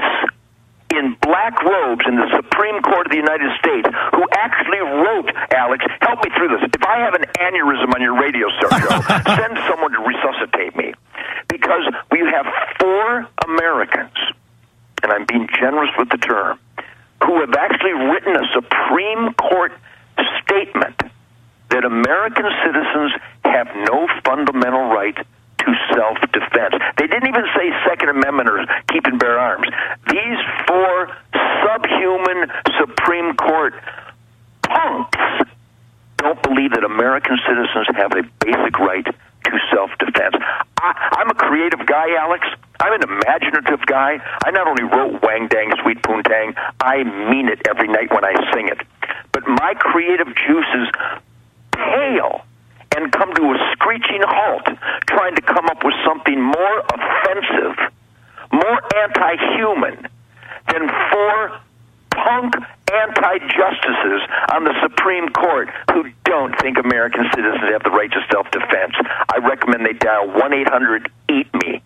S3: in black robes in the Supreme Court of the United States who actually wrote, Alex, help me through this. If I have an aneurysm on your radio show, send someone to resuscitate me. Because we have 4 Americans, and I'm being generous with the term, who have actually written a Supreme Court statement that American citizens have no fundamental right to self-defense. They didn't even say Second Amendment or keep and bear arms. These 4 subhuman Supreme Court punks don't believe that American citizens have a basic right to self-defense. I'm a creative guy, Alex. I'm an imaginative guy. I not only wrote Wang Dang Sweet Poontang, I mean it every night when I sing it. But my creative juices pale and come to a screeching halt trying to come up with something more offensive, more anti-human than 4 punk anti-justices on the Supreme Court who don't think American citizens have the right to self-defense. I recommend they dial 1-800-EAT-ME.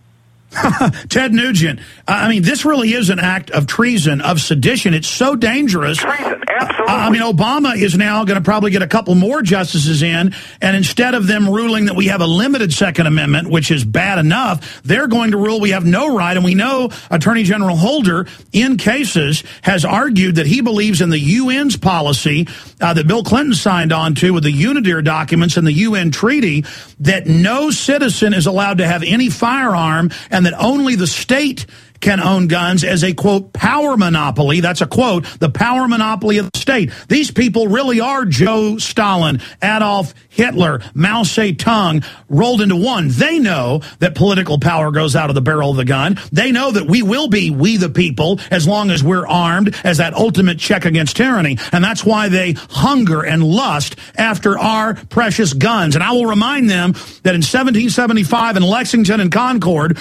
S2: Ted Nugent, I mean, this really is an act of treason, of sedition. It's so dangerous.
S3: Treason, absolutely.
S2: I mean, Obama is now going to probably get a couple more justices in, and instead of them ruling that we have a limited Second Amendment, which is bad enough, they're going to rule we have no right. And we know Attorney General Holder, in cases, has argued that he believes in the UN's policy that Bill Clinton signed on to with the UNIDIR documents and the UN treaty, that no citizen is allowed to have any firearm, and that only the state can own guns as a, quote, power monopoly. That's a quote, the power monopoly of the state. These people really are Joe Stalin, Adolf Hitler, Mao Zedong rolled into one. They know that political power goes out of the barrel of the gun. They know that we will be we the people as long as we're armed as that ultimate check against tyranny. And that's why they hunger and lust after our precious guns. And I will remind them that in 1775 in Lexington and Concord,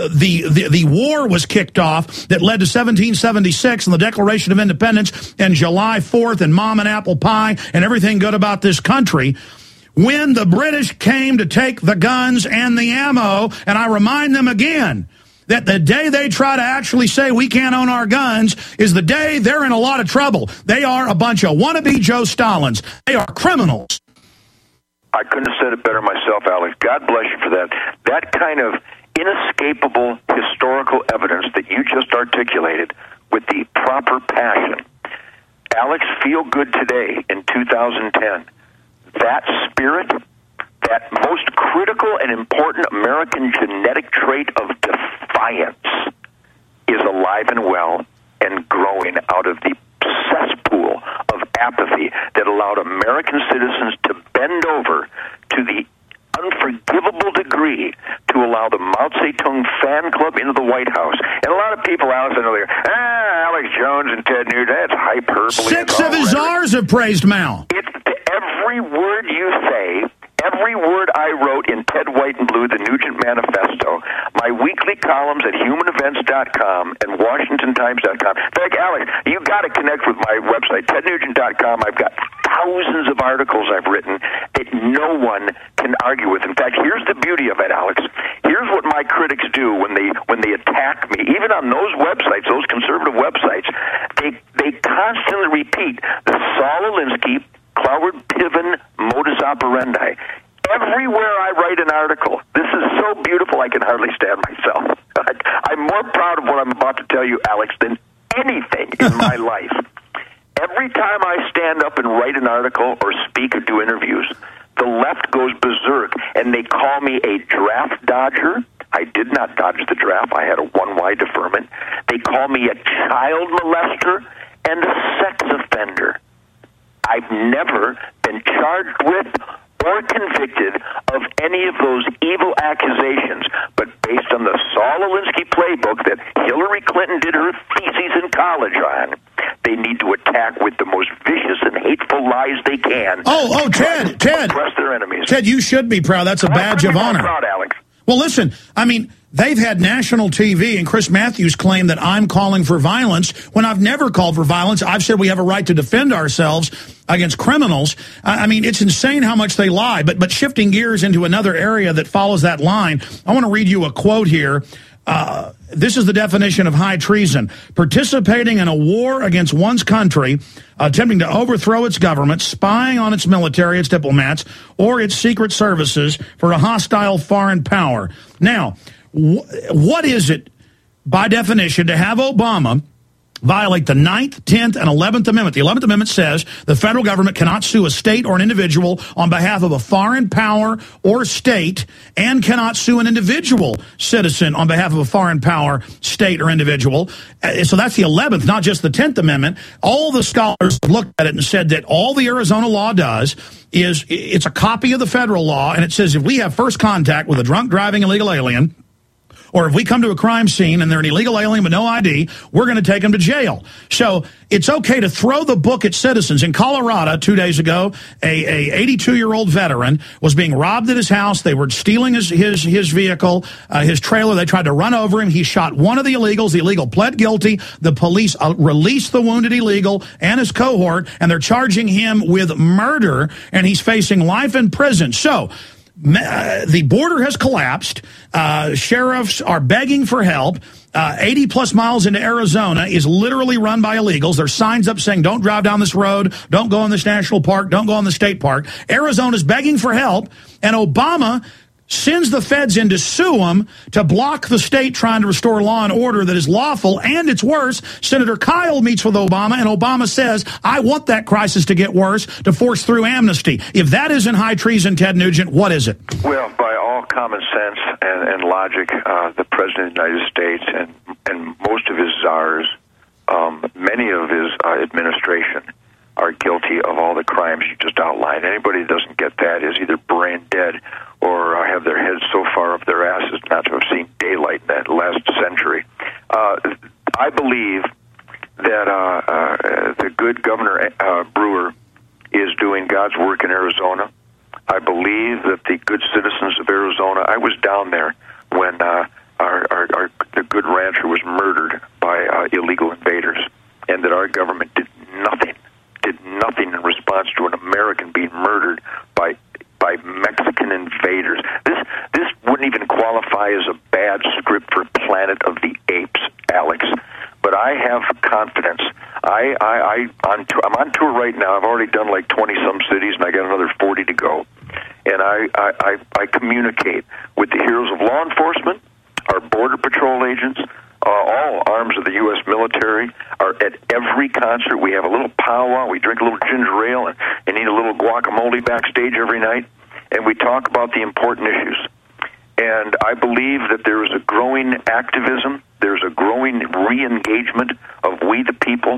S2: the war was kicked off that led to 1776 and the Declaration of Independence and July 4th and Mom and Apple Pie and everything good about this country, when the British came to take the guns and the ammo. And I remind them again that the day they try to actually say we can't own our guns is the day they're in a lot of trouble. They are a bunch of wannabe Joe Stalins. They are criminals.
S3: I couldn't have said it better myself, Alex. God bless you for that. That kind of inescapable historical evidence that you just articulated with the proper passion. Alex, feel good today in 2010. That spirit, that most critical and important American genetic trait of defiance, is alive and well and growing out of the cesspool of apathy that allowed American citizens to bend over to the unforgivable degree to allow the Mao Zedong fan club into the White House. And a lot of people, Alex, I know they're, Alex Jones and Ted Nugent, that's hyperbole.
S2: 6 of his czars have praised Mao.
S3: It's every word you say, every word I wrote in Ted White and Blue, the Nugent Manifesto, my weekly columns at humanevents.com and WashingtonTimes.com. In fact, Alex, you got to connect with my website, tednugent.com. I've got thousands of articles I've written that no one can argue with. In fact, here's the beauty of it, Alex. Here's what my critics do when they attack me. Even on those websites, those conservative websites, they constantly repeat the Saul Alinsky, Cloward Piven modus operandi. Everywhere I write an article, this is so beautiful I can hardly stand myself. I'm more proud of what I'm about to tell you, Alex, than anything in my life. Every time I stand up and write an article or speak or do interviews, the left goes berserk, and they call me a draft dodger. I did not dodge the draft. I had a 1Y deferment. They call me a child molester and a sex offender. I've never been charged with or convicted of any of those evil accusations, but based on the Saul Alinsky playbook that Hillary Clinton did her thesis in college on, they need to attack with the most vicious and hateful lies they can.
S2: Ted,
S3: oppress their enemies.
S2: Ted, you should be proud. That's a badge of honor.
S3: I'm proud, Alex.
S2: Well, listen, I mean, they've had national TV, and Chris Matthews claimed that I'm calling for violence when I've never called for violence. I've said we have a right to defend ourselves against criminals. I mean, it's insane how much they lie. But shifting gears into another area that follows that line, I want to read you a quote here. This is the definition of high treason: participating in a war against one's country, attempting to overthrow its government, spying on its military, its diplomats, or its secret services for a hostile foreign power. Now, what is it, by definition, to have Obama violate the 9th, 10th, and 11th Amendment? The 11th Amendment says the federal government cannot sue a state or an individual on behalf of a foreign power or state, and cannot sue an individual citizen on behalf of a foreign power, state, or individual. So that's the 11th, not just the 10th Amendment. All the scholars looked at it and said that all the Arizona law does is it's a copy of the federal law, and it says if we have first contact with a drunk driving illegal alien, or if we come to a crime scene and they're an illegal alien with no ID, we're going to take them to jail. So it's okay to throw the book at citizens. In Colorado 2 days ago, a 82-year-old veteran was being robbed at his house. They were stealing his vehicle, his trailer. They tried to run over him. He shot one of the illegals. The illegal pled guilty. The police released the wounded illegal and his cohort, and they're charging him with murder, and he's facing life in prison. So the border has collapsed. Sheriffs are begging for help. 80-plus miles into Arizona is literally run by illegals. There's signs up saying, don't drive down this road, don't go in this national park, don't go in the state park. Arizona's begging for help, and Obama sends the feds in to sue them to block the state trying to restore law and order that is lawful. And it's worse. Senator Kyle meets with Obama, and Obama says, I want that crisis to get worse to force through amnesty. If that isn't high treason, Ted Nugent, what is it?
S3: Well, by all common sense and logic, the President of the United States and most of his czars, many of his administration, are guilty of all the crimes you just outlined. Anybody who doesn't get that is either brain dead or have their heads so far up their asses not to have seen daylight in that last century. I believe that the good Governor Brewer is doing God's work in Arizona. I believe that the good citizens of Arizona, I was down there when the good rancher was murdered by illegal invaders, and that our government did nothing in response to an American being murdered by Mexican invaders. This wouldn't even qualify as a bad script for Planet of the Apes, Alex. But I have confidence. I'm on tour right now. I've already done like 20-some cities, and I got another 40 to go. And I communicate with the heroes of law enforcement, our Border Patrol agents, all arms of the U.S. military are at every concert. We have a little powwow. We drink a little ginger ale and eat a little guacamole backstage every night. And we talk about the important issues. And I believe that there is a growing activism. There's a growing re-engagement of we the people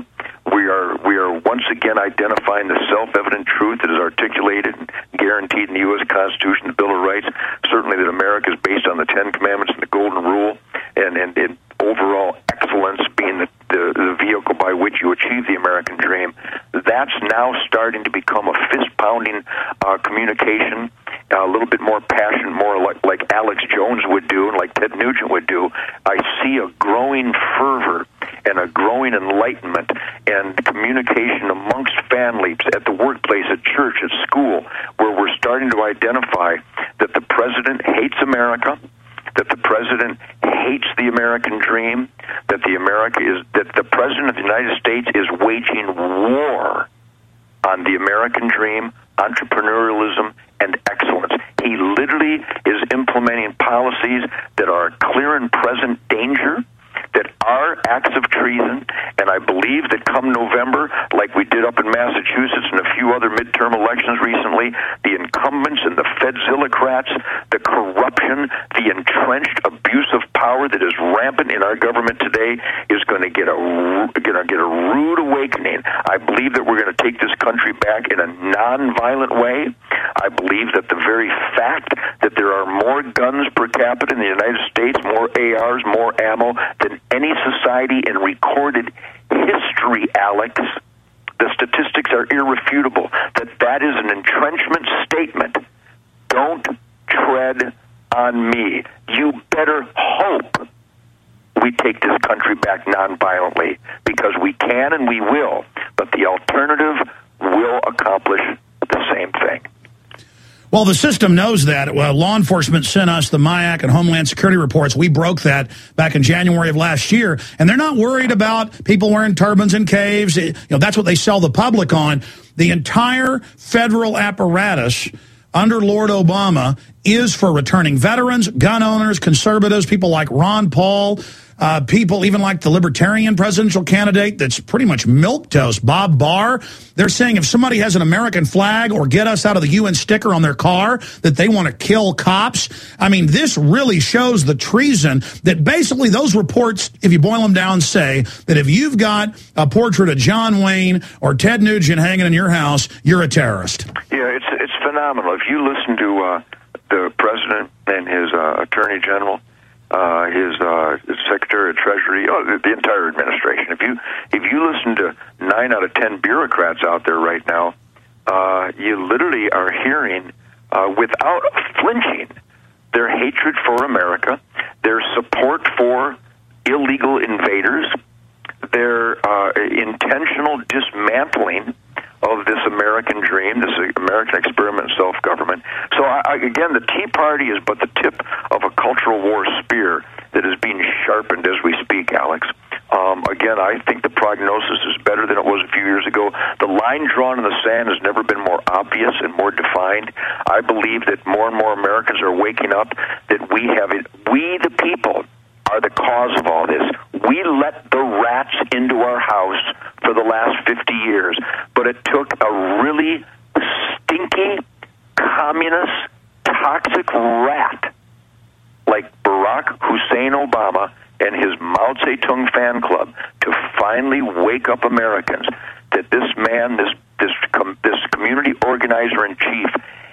S3: We are once again identifying the self-evident truth that is articulated and guaranteed in the U.S. Constitution, the Bill of Rights, certainly that America is based on the Ten Commandments and the Golden Rule, and overall excellence being the vehicle by which you achieve the American dream. That's now starting to become a fist-pounding communication, a little bit more passionate, more like Alex Jones would do and like Ted Nugent would do. I see a growing fervor and a growing enlightenment and communication amongst families, at the workplace, at church, at school, where we're starting to identify that the president hates America, that the president hates the American dream, that the president of the United States is waging war on the American dream, entrepreneurialism, and excellence. He literally is implementing policies that are clear and present danger, that are acts of treason, and I believe that come November, like we did up in Massachusetts and a few other midterm elections recently, the incumbents and the Fedzillocrats, the corruption, the entrenched abuse of power that is rampant in our government today is going to get a rude awakening. I believe that we're going to take this country back in a non-violent way. I believe that the very fact that there are more guns per capita in the United States, more ARs, more ammo than any society in recorded history, Alex, the statistics are irrefutable, that is an entrenchment statement. Don't tread on me. You better hope we take this country back nonviolently, because we can and we will, but the alternative will accomplish the same thing.
S2: Well, the system knows that. Well, law enforcement sent us the MIAC and Homeland Security reports. We broke that back in January of last year. And they're not worried about people wearing turbans in caves. That's what they sell the public on. The entire federal apparatus under Lord Obama is for returning veterans, gun owners, conservatives, people like Ron Paul, people even like the Libertarian presidential candidate that's pretty much milquetoast, Bob Barr. They're saying if somebody has an American flag or get us out of the UN sticker on their car, that they want to kill cops. I mean, this really shows the treason that basically those reports, if you boil them down, say that if you've got a portrait of John Wayne or Ted Nugent hanging in your house, you're a terrorist.
S3: Yeah, it's phenomenal. If you listen to the president and his attorney general, his secretary of treasury, the entire administration. If you listen to 9 out of 10 bureaucrats out there right now, you literally are hearing without flinching their hatred for America, their support for illegal invaders, their intentional dismantling of this American dream, this American experiment in self-government. So, again, the Tea Party is but the tip of a cultural war spear that is being sharpened as we speak, Alex. Again, I think the prognosis is better than it was a few years ago. The line drawn in the sand has never been more obvious and more defined. I believe that more and more Americans are waking up, that we the people, are the cause of all this. We let the rats into our house for the last 50 years, but it took a really stinky, communist, toxic rat like Barack Hussein Obama and his Mao Zedong fan club to finally wake up Americans that this man, this community organizer-in-chief,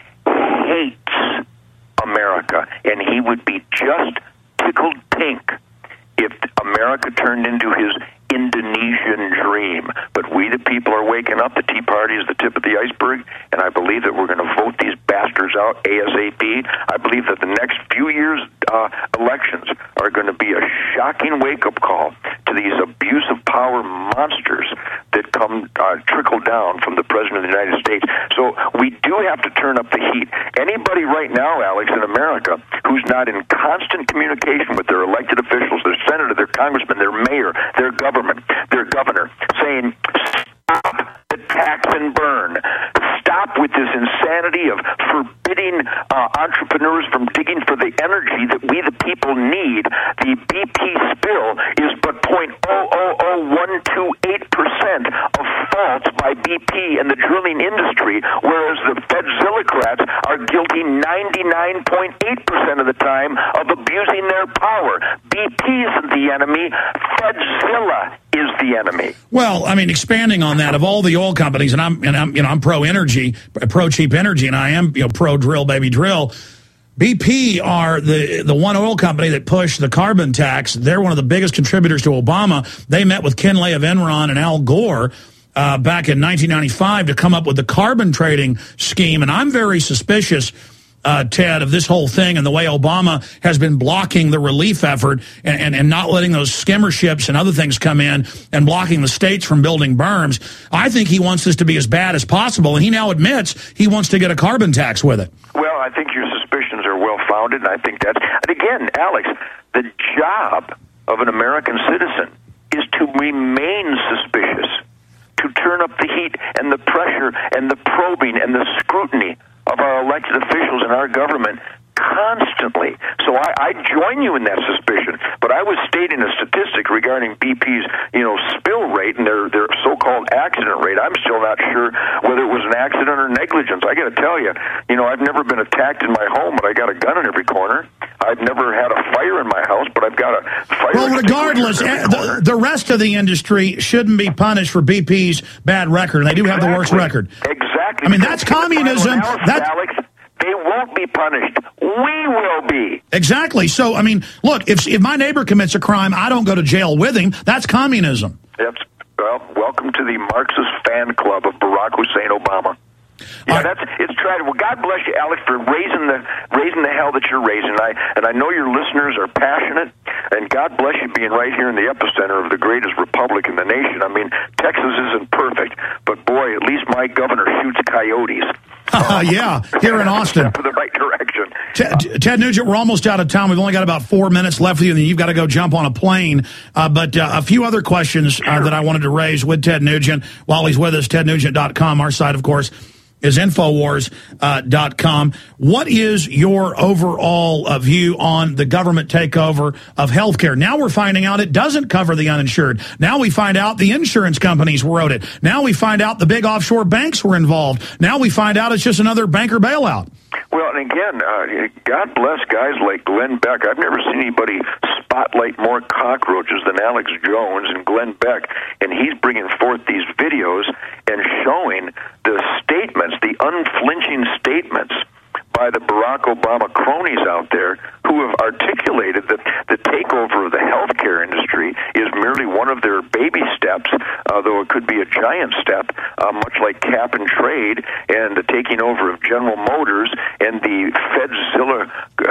S3: hates America, and he would be just tickled pink if America turned into his Indonesian dream. But we, the people, are waking up. The Tea Party is the tip of the iceberg, and I believe that we're going to vote these bastards out ASAP. I believe that the next few years' elections are going to be a shocking wake-up call to these abuse of power monsters that come trickle down from the President of the United States. So we do have to turn up the heat. Anybody right now, Alex, in America who's not in constant communication with their elected officials, their senator, their congressman, their mayor, their governor, saying, stop the tax and burn. Stop with this insanity of forbidding entrepreneurs from digging for the energy that we, the people, need. The BP spill is but 0.000128% of faults by BP and the drilling industry, whereas the Fedzilla Democrats are guilty 99.8% of the time of abusing their power. BP isn't the enemy. Fedzilla is the enemy.
S2: Well, I mean, expanding on that, of all the oil companies, and I'm pro energy, pro cheap energy, and I am pro drill baby drill. BP are the one oil company that pushed the carbon tax. They're one of the biggest contributors to Obama. They met with Ken Lay of Enron and Al Gore back in 1995 to come up with the carbon trading scheme. And I'm very suspicious, Ted, of this whole thing and the way Obama has been blocking the relief effort and not letting those skimmer ships and other things come in and blocking the states from building berms. I think he wants this to be as bad as possible, and he now admits he wants to get a carbon tax with it.
S3: Well, I think your suspicions are well-founded, and I think that's... And again, Alex, the job of an American citizen is to remain suspicious, to turn up the heat and the pressure and the probing and the scrutiny of our elected officials and our government constantly. So I join you in that suspicion, but I was stating a statistic regarding BP's, spill rate and their so-called accident rate. I'm still not sure whether it was an accident or negligence. I got to tell you, I've never been attacked in my home, but I got a gun in every corner. I've never had a fire in my house, but I've got a fire.
S2: Well, regardless, the rest of the industry shouldn't be punished for BP's bad record, and they do have the worst record.
S3: Exactly.
S2: I mean, that's communism.
S3: Alex, they won't be punished. We will be.
S2: Exactly. So, I mean, look, if my neighbor commits a crime, I don't go to jail with him. That's communism.
S3: Welcome to the Marxist fan club of Barack Hussein Obama. Yeah, it's tragic. Well, God bless you, Alex, for raising the hell that you're raising. And I know your listeners are passionate, and God bless you being right here in the epicenter of the greatest republic in the nation. I mean, Texas isn't perfect, but boy, at least my governor shoots coyotes.
S2: Yeah, here in Austin.
S3: For the right direction.
S2: Ted Nugent, we're almost out of time. We've only got about 4 minutes left with you, and then you've got to go jump on a plane. But a few other questions that I wanted to raise with Ted Nugent while he's with us. TedNugent.com. Our site, of course, is Infowars.com. What is your overall view on the government takeover of healthcare? Now we're finding out it doesn't cover the uninsured. Now we find out the insurance companies wrote it. Now we find out the big offshore banks were involved. Now we find out it's just another banker bailout.
S3: Well, and again, God bless guys like Glenn Beck. I've never seen anybody spotlight more cockroaches than Alex Jones and Glenn Beck, and he's bringing forth these videos and showing the statements, the unflinching statements by the Barack Obama cronies out there who have articulated that the takeover of the healthcare industry is merely one of their baby steps, though it could be a giant step, much like cap and trade and the taking over of General Motors and the Fedzilla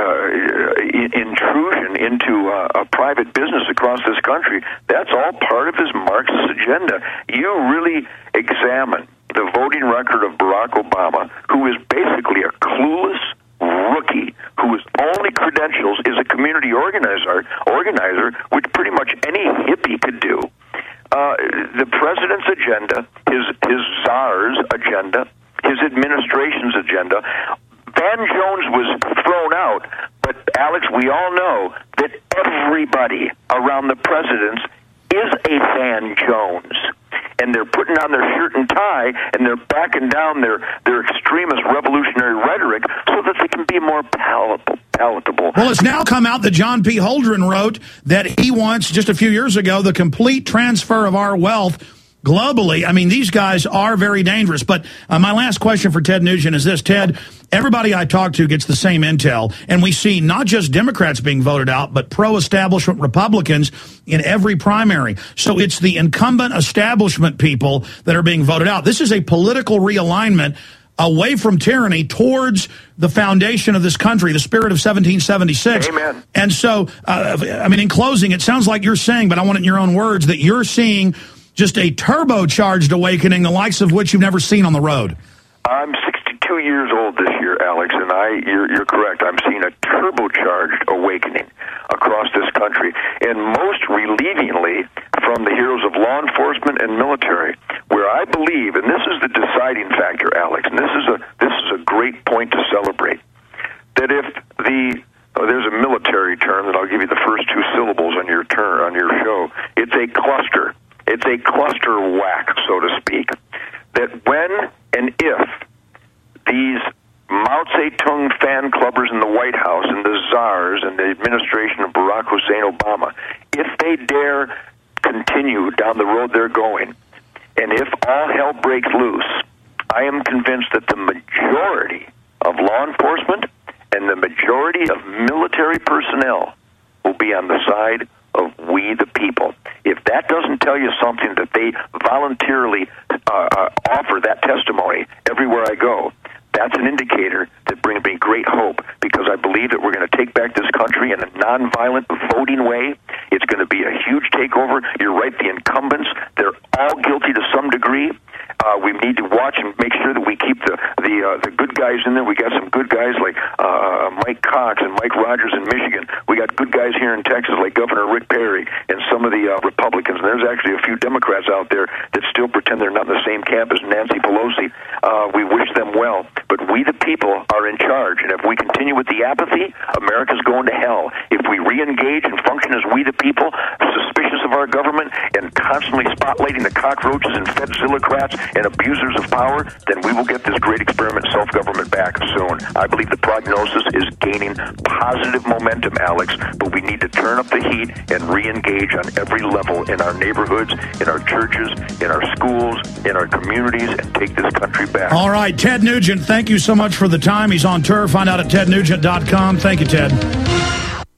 S3: intrusion into a private business across this country. That's all part of his Marxist agenda. You really examine the voting record of Barack Obama, who is basically a clueless rookie whose only credentials is a community organizer, which pretty much any hippie could do. The president's agenda, his czar's agenda, his administration's agenda. Van Jones was thrown out, but Alex, we all know that everybody around the presidents is a Van Jones. And they're putting on their shirt and tie, and they're backing down their extremist revolutionary rhetoric so that they can be more palatable.
S2: Well, it's now come out that John P. Holdren wrote that he wants, just a few years ago, the complete transfer of our wealth globally. I mean, these guys are very dangerous. But my last question for Ted Nugent is this. Ted, everybody I talk to gets the same intel, and we see not just Democrats being voted out, but pro-establishment Republicans in every primary. So it's the incumbent establishment people that are being voted out. This is a political realignment away from tyranny towards the foundation of this country, the spirit of 1776.
S3: Amen.
S2: And so, I mean, in closing, it sounds like you're saying, but I want it in your own words, that you're seeing just a turbocharged awakening, the likes of which you've never seen on the road.
S3: I'm 62 years old this year, Alex, and you're correct. I'm seeing a turbocharged awakening across this country, and most relievingly from the heroes of law enforcement and military, where I believe, and this is the deciding factor, Alex, and this is a great point to celebrate, that if there's a military term that I'll give you the first two syllables on your show. It's a cluster. It's a cluster whack, so to speak. That when and if these Tung fan clubbers in the White House and the czars and the administration of Barack Hussein Obama, if they dare continue down the road they're going, and if all hell breaks loose, I am convinced that the majority of law enforcement and the majority of military personnel will be on the side of we the people. If that doesn't tell you something, that they voluntarily offer that testimony everywhere I go, that's an indicator that brings me great hope, because I believe that we're going to take back this country in a nonviolent voting way. It's going to be a huge takeover. You're right, the incumbents, they're all guilty to some degree. We need to watch and make sure that we keep the good guys in there. We got some good guys like Mike Cox and Mike Rogers in Michigan. We got good guys here in Texas like Governor Rick Perry and some of the Republicans. And there's actually a few Democrats out there that still pretend they're not in the same camp as Nancy Pelosi. We wish them well. But we the people are in charge. And if we continue with the apathy, America's going to hell. If we re-engage and function as we the people, suspicious of our government and constantly spotlighting the cockroaches and Fedzillocrats and abusers of power, then we will get this great experiment self-government back soon. I believe the prognosis is gaining positive momentum, Alex, but we need to turn up the heat and re-engage on every level in our neighborhoods, in our churches, in our schools, in our communities, and take this country back.
S2: All right, Ted Nugent, thank you so much for the time. He's on tour. Find out at tednugent.com. Thank you, Ted.